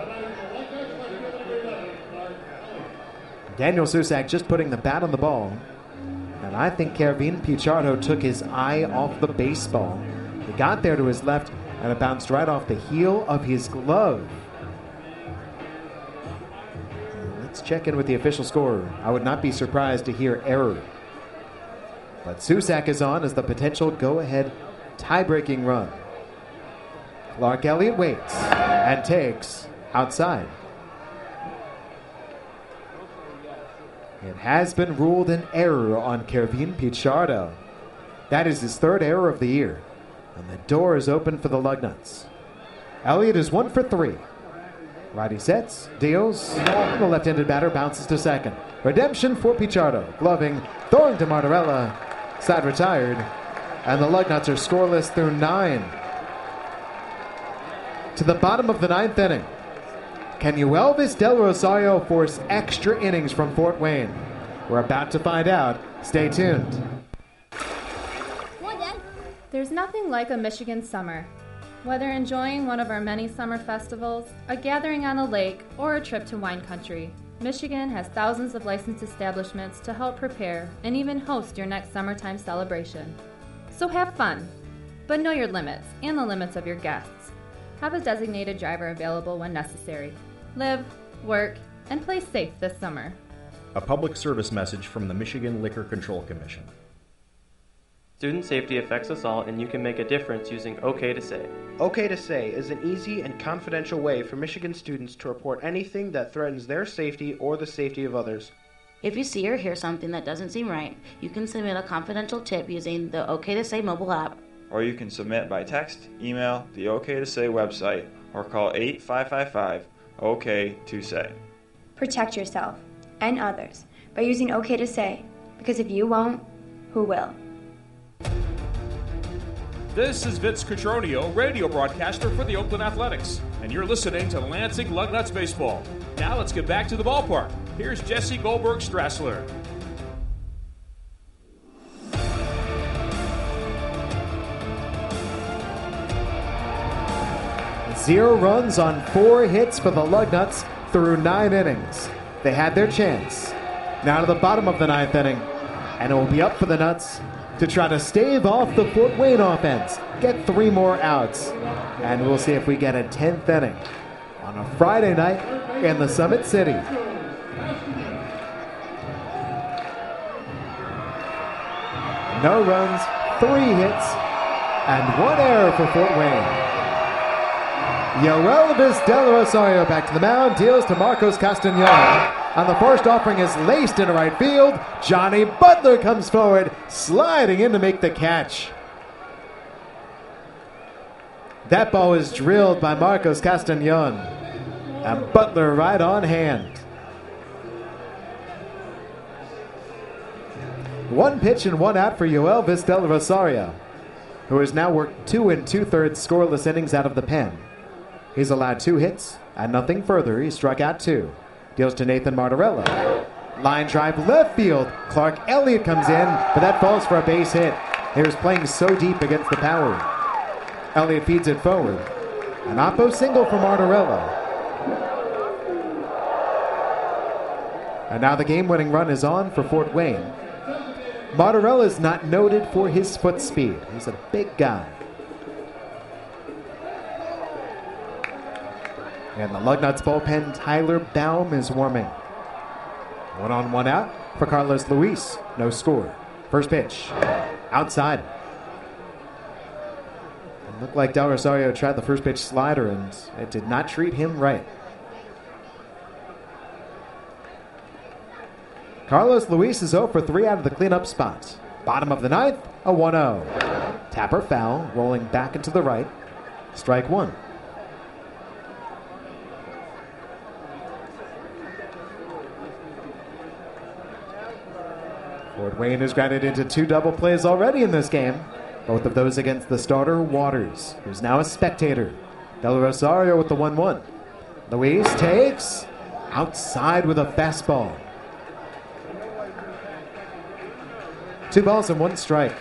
Daniel Susak just putting the bat on the ball. And I think Kervin Pichardo took his eye off the baseball. He got there to his left and it bounced right off the heel of his glove. Let's check in with the official scorer. I would not be surprised to hear error. But Susak is on as the potential go-ahead tie-breaking run. Clark Elliott waits and takes outside. It has been ruled an error on Kervin Pichardo. That is his 3rd error of the year. And the door is open for the Lugnuts. Elliott is 1 for 3. Righty sets, deals, and the left-handed batter bounces to second. Redemption for Pichardo. Gloving, throwing to Martorella. Side retired. And the Lugnuts are scoreless through 9. to the bottom of the 9th inning. Can Uelvis Del Rosario force extra innings from Fort Wayne? We're about to find out. Stay tuned. There's nothing like a Michigan summer. Whether enjoying one of our many summer festivals, a gathering on a lake, or a trip to wine country, Michigan has thousands of licensed establishments to help prepare and even host your next summertime celebration. So have fun, but know your limits and the limits of your guests. Have a designated driver available when necessary. Live, work, and play safe this summer. A public service message from the Michigan Liquor Control Commission. Student safety affects us all, and you can make a difference using OK to Say. OK to Say is an easy and confidential way for Michigan students to report anything that threatens their safety or the safety of others. If you see or hear something that doesn't seem right, you can submit a confidential tip using the OK to Say mobile app. Or you can submit by text, email, the OK to Say website, or call 8555 OK to Say. Protect yourself and others by using OK to Say, because if you won't, who will? This is Vince Cotroneo, radio broadcaster for the Oakland Athletics, and you're listening to Lansing Lugnuts Baseball. Now let's get back to the ballpark. Here's Jesse Goldberg-Strassler. 0 runs on 4 hits for the Lugnuts through 9 innings. They had their chance. Now to the bottom of the 9th inning, and it will be up for the Nuts to try to stave off the Fort Wayne offense, get 3 more outs, and we'll see if we get a 10th inning on a Friday night in the Summit City. No runs, 3 hits, and 1 error for Fort Wayne. Uelvis Del Rosario back to the mound, deals to Marcos Castañon. And the first offering is laced into right field. Johnny Butler comes forward, sliding in to make the catch. That ball is drilled by Marcos Castañon. And Butler right on hand. 1 pitch and 1 out for Uelvis Del Rosario, who has now worked 2 2/3 scoreless innings out of the pen. He's allowed 2 hits and nothing further. He struck out 2. Deals to Nathan Martorella. Line drive left field. Clark Elliott comes in, but that falls for a base hit. He was playing so deep against the power. Elliott feeds it forward. An oppo single for Martorella. And now the game-winning run is on for Fort Wayne. Martorella is not noted for his foot speed. He's a big guy. And the Lugnuts bullpen, Tyler Baum is warming. 1 on 1 out for Carlos Luis. No score. First pitch. Outside. It looked like Del Rosario tried the first pitch slider, and it did not treat him right. Carlos Luis is 0 for 3 out of the cleanup spot. Bottom of the 9th, a 1-0. Tapper foul, rolling back into the right. Strike 1. Fort Wayne has grounded into 2 double plays already in this game. Both of those against the starter, Waters, who's now a spectator. Del Rosario with the 1-1. Luis takes outside with a fastball. 2 balls and 1 strike.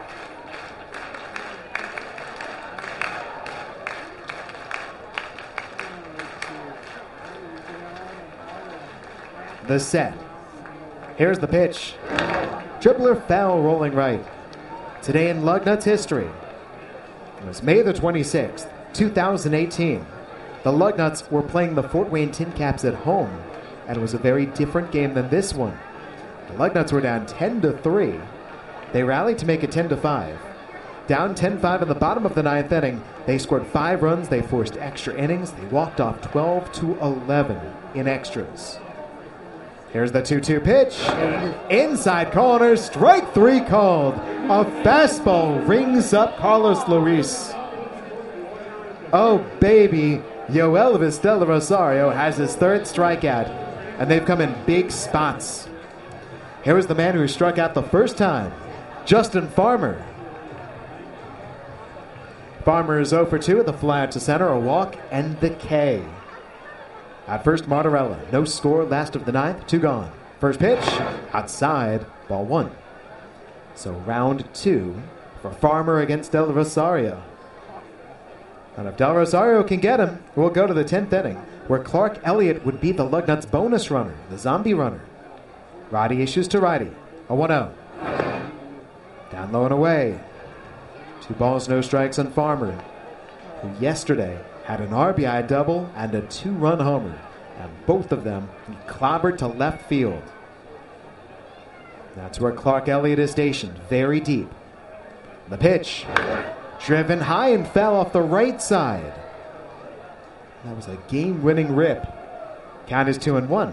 The set. Here's the pitch. Dribbler foul rolling right. Today in Lugnuts history, it was May the 26th, 2018. The Lugnuts were playing the Fort Wayne Tin Caps at home, and it was a very different game than this one. The Lugnuts were down 10-3. They rallied to make it 10-5. Down 10-5 in the bottom of the 9th inning, they scored 5 runs, they forced extra innings, they walked off 12-11 in extras. Here's the 2-2 pitch. Inside corner, strike 3 called. A fastball rings up Carlos Luis. Oh, baby. Uelvis Del Rosario has his 3rd strikeout, and they've come in big spots. Here was the man who struck out the first time, Justin Farmer. Farmer is 0 for 2 with a fly out to center, a walk, and the K. At first, Martorella. No score, last of the ninth, 2 gone. First pitch, outside, ball 1. So round 2 for Farmer against Del Rosario. And if Del Rosario can get him, we'll go to the 10th inning, where Clark Elliott would be the Lugnuts bonus runner, the zombie runner. Righty issues to righty, a 1-0. Down low and away. 2 balls, no strikes on Farmer, who yesterday had an RBI double and a 2-run homer, and both of them he clobbered to left field. That's where Clark Elliott is stationed, very deep. The pitch, driven high and fell off the right side. That was a game-winning rip. Count is 2-1.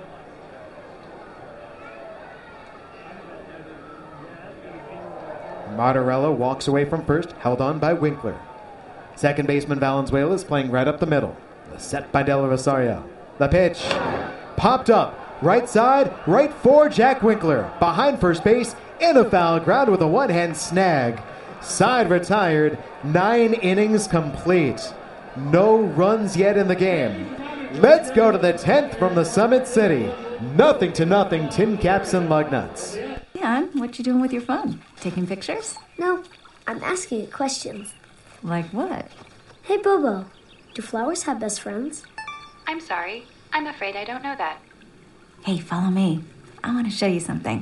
Martorella walks away from first, held on by Winkler. Second baseman Valenzuela is playing right up the middle. The set by Del Rosario. The pitch, popped up, right side, right for Jack Winkler. Behind first base, in a foul ground with a one-hand snag. Side retired, 9 innings complete. No runs yet in the game. Let's go to the 10th from the Summit City. 0-0, Tin Caps and Lugnuts. Leon, what you doing with your phone? Taking pictures? No, I'm asking it questions. Like what? Hey, Bobo, do flowers have best friends? I'm sorry. I'm afraid I don't know that. Hey, follow me. I want to show you something.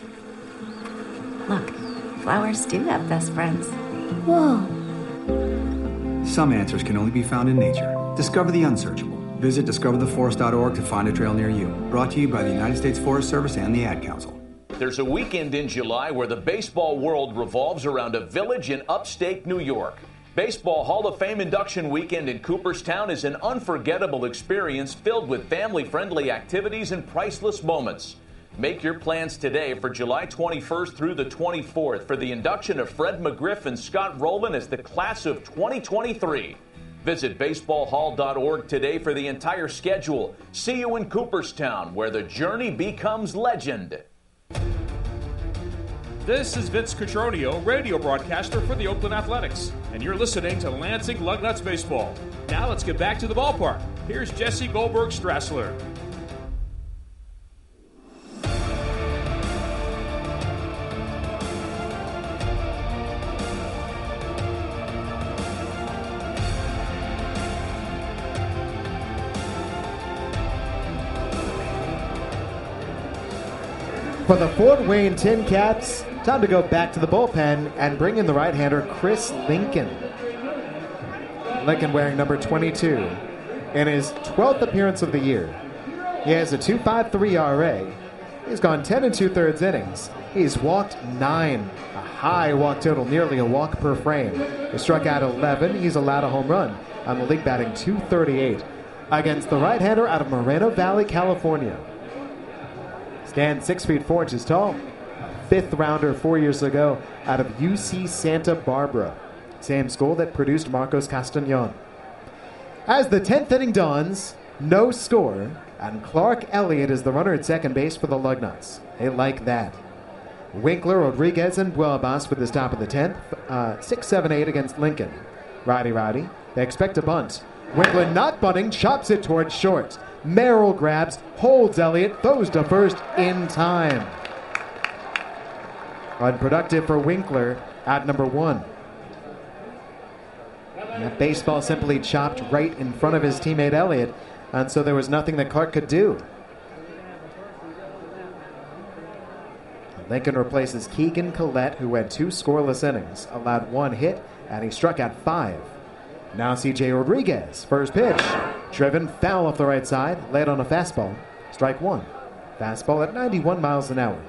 Look, flowers do have best friends. Whoa. Some answers can only be found in nature. Discover the unsearchable. Visit discovertheforest.org to find a trail near you. Brought to you by the United States Forest Service and the Ad Council. There's a weekend in July where the baseball world revolves around a village in upstate New York. Baseball Hall of Fame induction weekend in Cooperstown is an unforgettable experience filled with family-friendly activities and priceless moments. Make your plans today for July 21st through the 24th for the induction of Fred McGriff and Scott Rowland as the class of 2023. Visit baseballhall.org today for the entire schedule. See you in Cooperstown, where the journey becomes legend. This is Vince Cotroneo, radio broadcaster for the Oakland Athletics, and you're listening to Lansing Lugnuts Baseball. Now let's get back to the ballpark. Here's Jesse Goldberg-Strassler. For the Fort Wayne Tin Caps, time to go back to the bullpen and bring in the right-hander Chris Lincoln. Lincoln wearing number 22 in his 12th appearance of the year. He has a 2.53 ERA. He's gone 10 2/3 innings. He's walked 9, a high walk total, nearly a walk per frame. He struck out 11. He's allowed a home run on the league, batting .238 against the right-hander out of Moreno Valley, California. Stands 6 feet 4 inches tall. 5th rounder 4 years ago out of UC Santa Barbara. Same school that produced Marcos Castañon. As the 10th inning dawns, no score, and Clark Elliott is the runner at second base for the Lugnuts. They like that. Winkler, Rodriguez, and Buelbas with the top of the 10th. 6-7-8 against Lincoln. Righty. They expect a bunt. Winkler not bunting, chops it towards short. Merrill grabs, holds Elliott, throws to first in time. Unproductive for Winkler at number 1. And that baseball simply chopped right in front of his teammate Elliott, and so there was nothing that Clark could do. Lincoln replaces Keegan Collette, who went 2 scoreless innings, allowed 1 hit, and he struck out 5. Now C.J. Rodriguez, first pitch, driven foul off the right side, laid on a fastball, strike 1. Fastball at 91 miles an hour.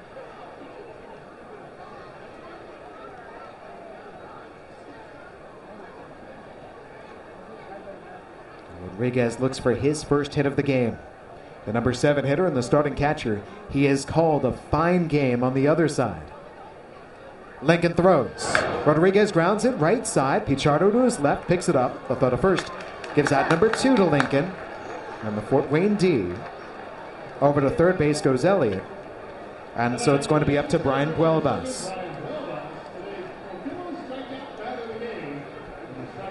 Rodriguez looks for his first hit of the game. The number 7 hitter and the starting catcher, he has called a fine game on the other side. Lincoln throws. Rodriguez grounds it right side. Pichardo to his left, picks it up. The throw to first gives out number 2 to Lincoln. And the Fort Wayne D. Over to third base goes Elliott. And so it's going to be up to Brian Buelbas.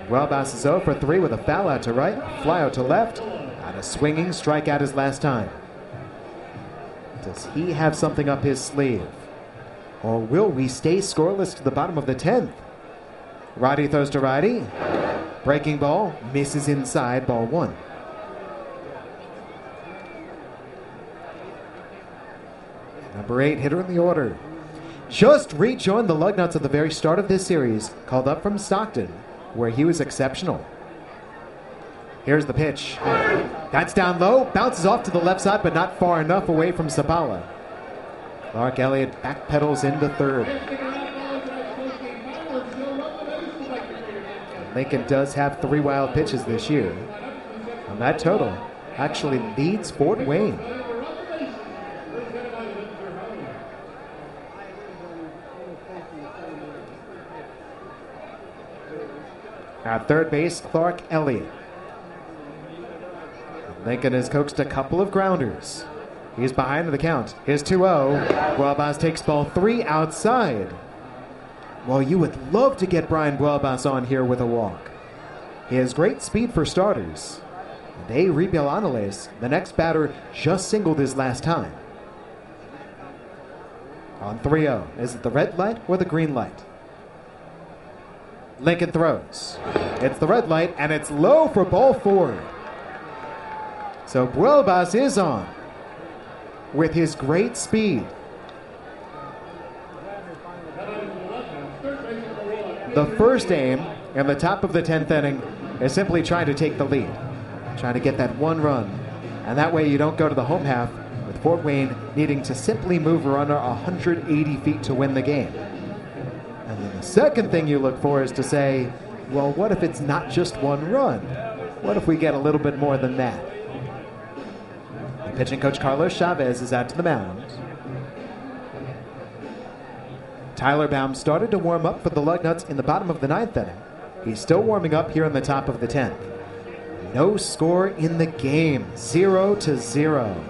Buelbas is 0 for 3 with a foul out to right, fly out to left, and a swinging strikeout his last time. Does he have something up his sleeve? Or will we stay scoreless to the bottom of the 10th? Roddy throws to righty. Breaking ball, misses inside, ball 1. Number 8 hitter in the order. Just rejoined the Lugnuts at the very start of this series, called up from Stockton, where he was exceptional. Here's the pitch. That's down low, bounces off to the left side, but not far enough away from Sabala. Clark Elliott backpedals into third. Lincoln does have 3 wild pitches this year. And that total actually leads Fort Wayne. At third base, Clark Elliott. Lincoln has coaxed a couple of grounders. He's behind the count. Here's 2-0. Buelbas takes ball 3 outside. Well, you would love to get Brian Buelbas on here with a walk. He has great speed for starters. And Aribiel Anales, the next batter, just singled his last time. On 3-0, is it the red light or the green light? Lincoln throws. It's the red light, and it's low for ball 4. So Buelbas is on with his great speed. The first aim in the top of the 10th inning is simply trying to take the lead, trying to get that 1 run, and that way you don't go to the home half with Fort Wayne needing to simply move a runner 180 feet to win the game. And then the second thing you look for is to say, well, what if it's not just 1 run? What if we get a little bit more than that? The pitching coach Carlos Chavez is out to the mound. Tyler Baum started to warm up for the Lugnuts in the bottom of the 9th inning. He's still warming up here in the top of the 10th. No score in the game, 0-0.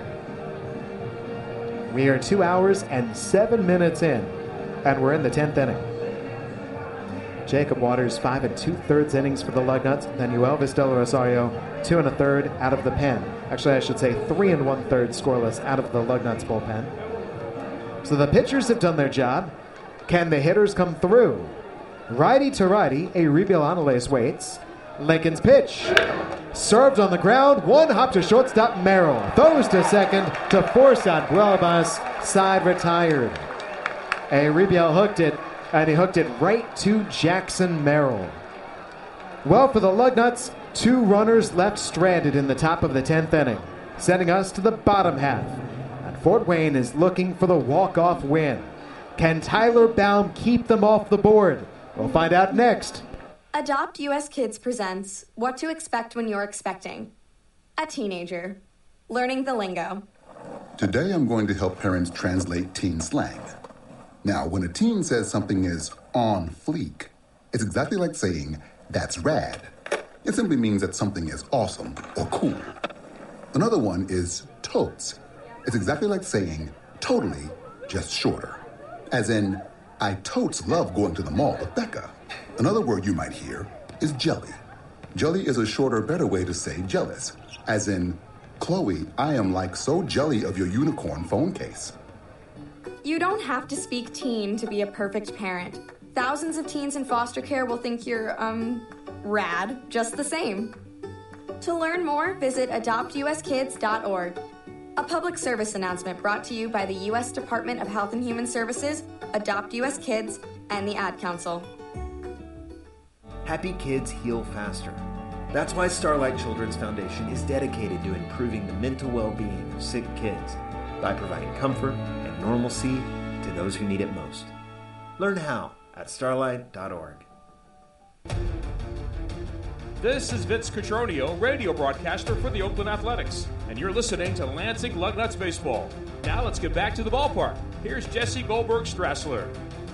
We are 2 hours and 7 minutes in, and we're in the 10th inning. Jacob Waters, 5 2/3 innings for the Lugnuts. Then Elvis Del Rosario, 2 1/3 out of the pen. Actually, I should say 3 1/3 scoreless out of the Lugnuts bullpen. So the pitchers have done their job. Can the hitters come through? Righty to righty, Aribiel Anales waits. Lincoln's pitch. Served on the ground, 1 hop to shortstop Merrill. Throws to second to force out Buelbas. Side retired. Aribiel hooked it, and he hooked it right to Jackson Merrill. Well, for the Lugnuts, 2 runners left stranded in the top of the 10th inning, sending us to the bottom half. And Fort Wayne is looking for the walk-off win. Can Tyler Baum keep them off the board? We'll find out next. Adopt US Kids presents What to Expect When You're Expecting. A teenager. Learning the lingo. Today I'm going to help parents translate teen slang. Now, when a teen says something is on fleek, it's exactly like saying, that's rad. It simply means that something is awesome or cool. Another one is totes. It's exactly like saying, totally, just shorter. As in, I totes love going to the mall with Becca. Another word you might hear is jelly. Jelly is a shorter, better way to say jealous. As in, Chloe, I am like so jelly of your unicorn phone case. You don't have to speak teen to be a perfect parent. Thousands of teens in foster care will think you're, rad, just the same. To learn more, visit adoptuskids.org. A public service announcement brought to you by the U.S. Department of Health and Human Services, Adopt U.S. Kids, and the Ad Council. Happy kids heal faster. That's why Starlight Children's Foundation is dedicated to improving the mental well-being of sick kids by providing comfort and normalcy to those who need it most. Learn how at starlight.org. This is Vince Cotroneo, radio broadcaster for the Oakland Athletics, and you're listening to Lansing Lugnuts Baseball. Now let's get back to the ballpark. Here's Jesse Goldberg-Strassler.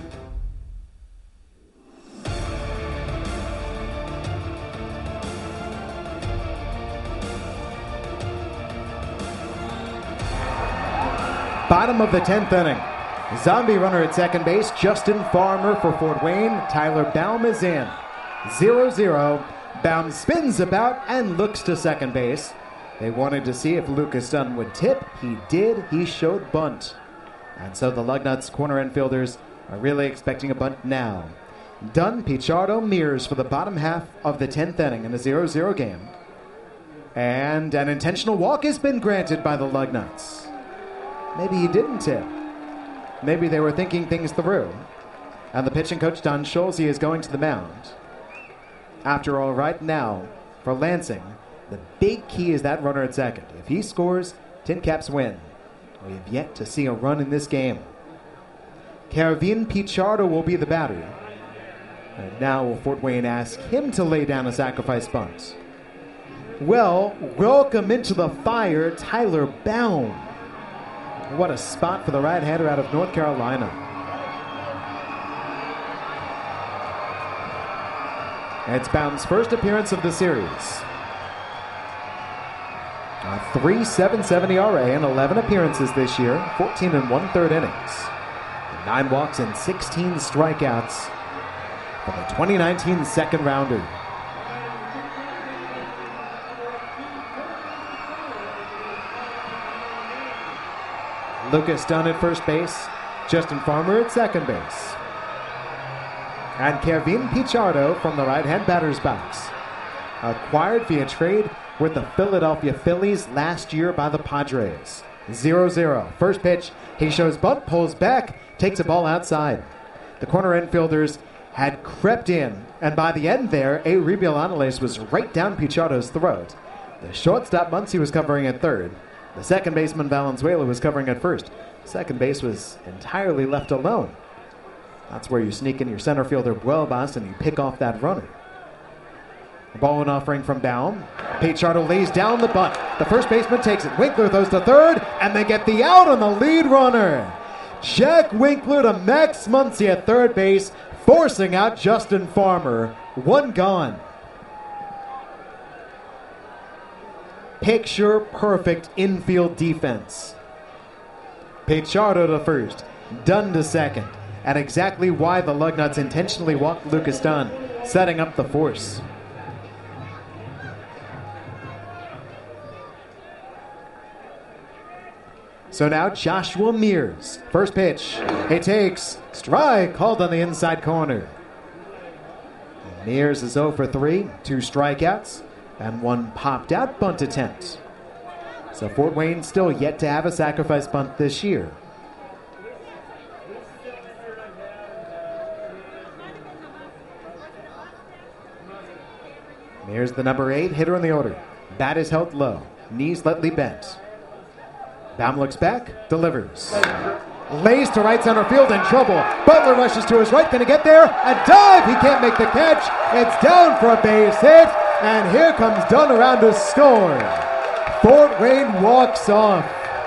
Bottom of the 10th inning. Zombie runner at second base, Justin Farmer for Fort Wayne. Tyler Baum is in. 0-0. Baum spins about and looks to second base. They wanted to see if Lucas Dunn would tip. He did. He showed bunt. And so the Lugnuts corner infielders are really expecting a bunt now. Dunn, Pichardo, Mears for the bottom half of the 10th inning in a 0-0 game. And an intentional walk has been granted by the Lugnuts. Maybe he didn't tip. Maybe they were thinking things through. And the pitching coach, Don Schulze, is going to the mound. After all, right now, for Lansing, the big key is that runner at second. If he scores, Tin Caps win. We have yet to see a run in this game. Kevin Pichardo will be the batter. And now will Fort Wayne ask him to lay down a sacrifice bunt? Well, welcome into the fire, Tyler Baum. What a spot for the right-hander out of North Carolina. It's Baum's first appearance of the series. A 3.77 ERA in 11 appearances this year, 14 1/3 innings. 9 walks and 16 strikeouts for the 2019 second rounder. Lucas Dunn at first base, Justin Farmer at second base. And Kevin Pichardo from the right-hand batter's box. Acquired via trade with the Philadelphia Phillies last year by the Padres. 0-0. First pitch, he shows bunt, pulls back, takes a ball outside. The corner infielders had crept in, and by the end there, A. Rebiel-Angeles was right down Pichardo's throat. The shortstop Muncy was covering at third. The second baseman Valenzuela was covering at first. Second base was entirely left alone. That's where you sneak in your center fielder Buelbas and you pick off that runner. The ball and offering from Baum. Pichardo lays down the bunt. The first baseman takes it. Winkler throws to third, and they get the out on the lead runner. Jack Winkler to Max Muncy at third base, forcing out Justin Farmer. One gone. Picture perfect infield defense. Pichardo to first, Dunn to second, and exactly why the Lugnuts intentionally walked Lucas Dunn, setting up the force. So now Joshua Mears, first pitch, he takes, strike called on the inside corner. Mears is 0 for 3, 2 strikeouts, and 1 popped out bunt attempt. So Fort Wayne still yet to have a sacrifice bunt this year. Mears the number 8 hitter in the order. Bat is held low, knees slightly bent. Baum looks back, delivers. Lays to right center field, in trouble. Butler rushes to his right, gonna get there. A dive, he can't make the catch. It's down for a base hit, and here comes Dunn around to score. Fort Wayne walks off.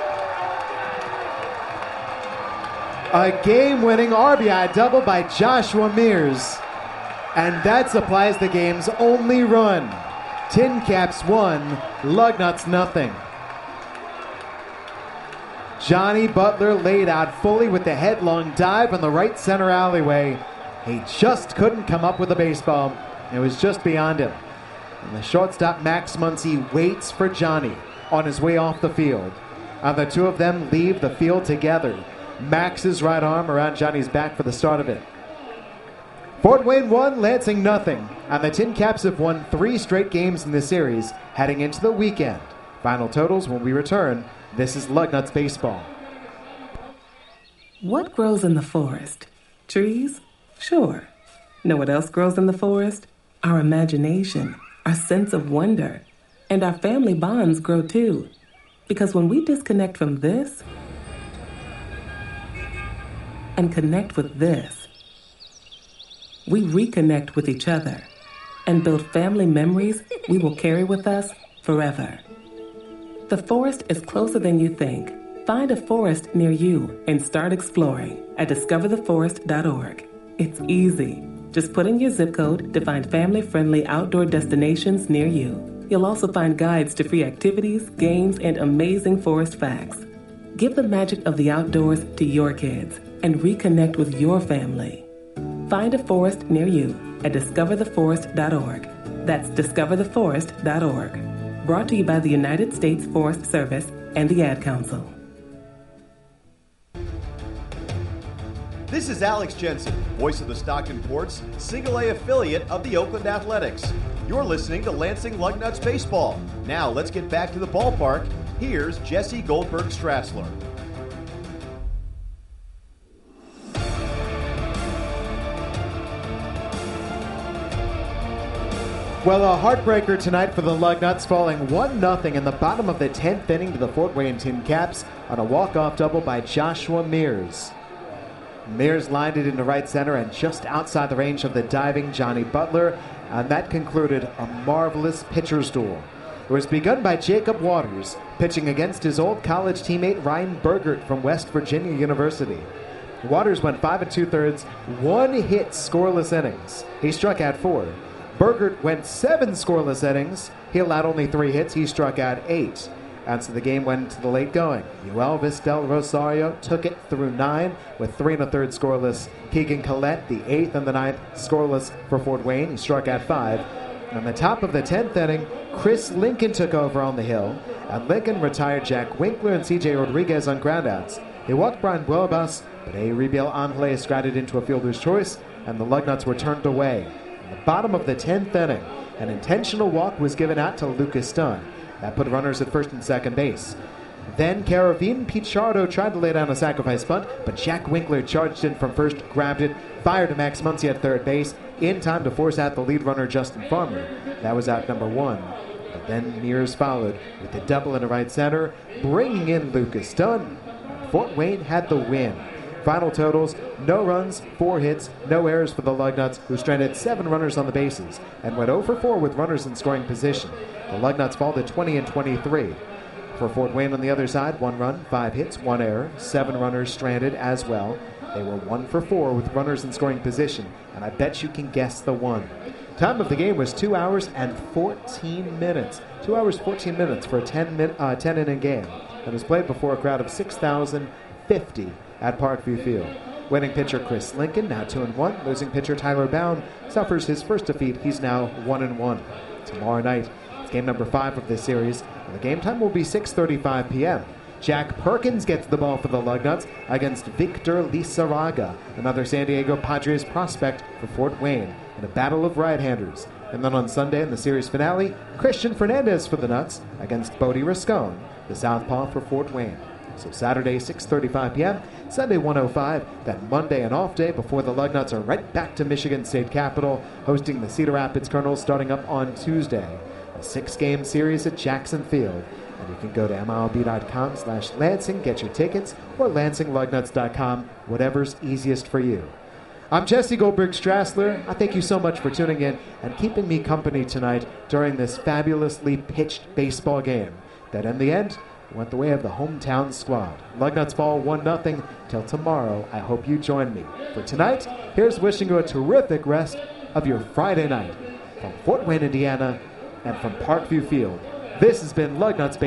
A game-winning RBI double by Joshua Mears. And that supplies the game's only run. Tin Caps 1, Lugnuts nothing. Johnny Butler laid out fully with the headlong dive on the right center alleyway. He just couldn't come up with a baseball. It was just beyond him. And the shortstop Max Muncy waits for Johnny on his way off the field. And the two of them leave the field together. Max's right arm around Johnny's back for the start of it. Fort Wayne 1, Lansing nothing. And the Tin Caps have won 3 straight games in this series heading into the weekend. Final totals when we return. This is Lugnuts Baseball. What grows in the forest? Trees? Sure. Know what else grows in the forest? Our imagination, our sense of wonder, and our family bonds grow too. Because when we disconnect from this and connect with this, we reconnect with each other and build family memories we will carry with us forever. The forest is closer than you think. Find a forest near you and start exploring at discovertheforest.org. It's easy. Just put in your zip code to find family-friendly outdoor destinations near you. You'll also find guides to free activities, games, and amazing forest facts. Give the magic of the outdoors to your kids and reconnect with your family. Find a forest near you at discovertheforest.org. That's discovertheforest.org. Brought to you by the United States Forest Service and the Ad Council. This is Alex Jensen, voice of the Stockton Ports, Single A affiliate of the Oakland Athletics. You're listening to Lansing Lugnuts Baseball. Now let's get back to the ballpark. Here's Jesse Goldberg-Strassler. Well, a heartbreaker tonight for the Lugnuts, falling 1-0 in the bottom of the 10th inning to the Fort Wayne Tin Caps on a walk-off double by Joshua Mears. Mears lined it into right center and just outside the range of the diving Johnny Butler, and that concluded a marvelous pitcher's duel. It was begun by Jacob Waters, pitching against his old college teammate Ryan Burgert from West Virginia University. Waters went 5 2/3, 1 hit, scoreless innings. He struck out 4. Burgert went 7 scoreless innings. He allowed only 3 hits. He struck out 8. And so the game went to the late going. Uelvis Del Rosario took it through 9 with 3 1/3 scoreless. Keegan Collette, the 8th and the 9th, scoreless for Fort Wayne. He struck out 5. On the top of the 10th inning, Chris Lincoln took over on the hill, and Lincoln retired Jack Winkler and C.J. Rodriguez on groundouts. He walked Brian Buelbas, but Ariel Angeles scratched into a fielder's choice, and the Lugnuts were turned away. In the bottom of the 10th inning, an intentional walk was given out to Lucas Dunn. That put runners at first and second base. Then Caravine Pichardo tried to lay down a sacrifice bunt, but Jack Winkler charged in from first, grabbed it, fired to Max Muncy at third base, in time to force out the lead runner Justin Farmer. That was out number 1. But then Mears followed with a double into right center, bringing in Lucas Dunn. Fort Wayne had the win. Final totals, no runs, 4 hits, no errors for the Lugnuts, who stranded 7 runners on the bases and went 0 for 4 with runners in scoring position. The Lugnuts fall to 20-23. For Fort Wayne on the other side, 1 run, 5 hits, 1 error, 7 runners stranded as well. They were 1 for 4 with runners in scoring position, and I bet you can guess the one. Time of the game was 2 hours and 14 minutes. 2 hours, 14 minutes for a 10-inning game. It was played before a crowd of 6,050 at Parkview Field. Winning pitcher Chris Lincoln, now 2-1. Losing pitcher Tyler Bound suffers his first defeat. He's now 1-1. Tomorrow night, it's game number 5 of this series, and the game time will be 6:35 p.m. Jack Perkins gets the ball for the Lugnuts against Victor Lizarraga, another San Diego Padres prospect for Fort Wayne, in a battle of right-handers. And then on Sunday in the series finale, Christian Fernandez for the Nuts against Bodie Riscone, the southpaw for Fort Wayne. So Saturday, 6:35 p.m., Sunday, 1:05, then Monday an off day before the Lugnuts are right back to Michigan State Capitol, hosting the Cedar Rapids Colonels starting up on Tuesday. A 6-game series at Jackson Field. And you can go to MLB.com/Lansing, get your tickets, or LansingLugnuts.com, whatever's easiest for you. I'm Jesse Goldberg-Strassler. I thank you so much for tuning in and keeping me company tonight during this fabulously pitched baseball game that in the end went the way of the hometown squad. Lugnuts fall 1-0. Till tomorrow, I hope you join me. For tonight, here's wishing you a terrific rest of your Friday night. From Fort Wayne, Indiana, and from Parkview Field, this has been Lugnuts Baseball.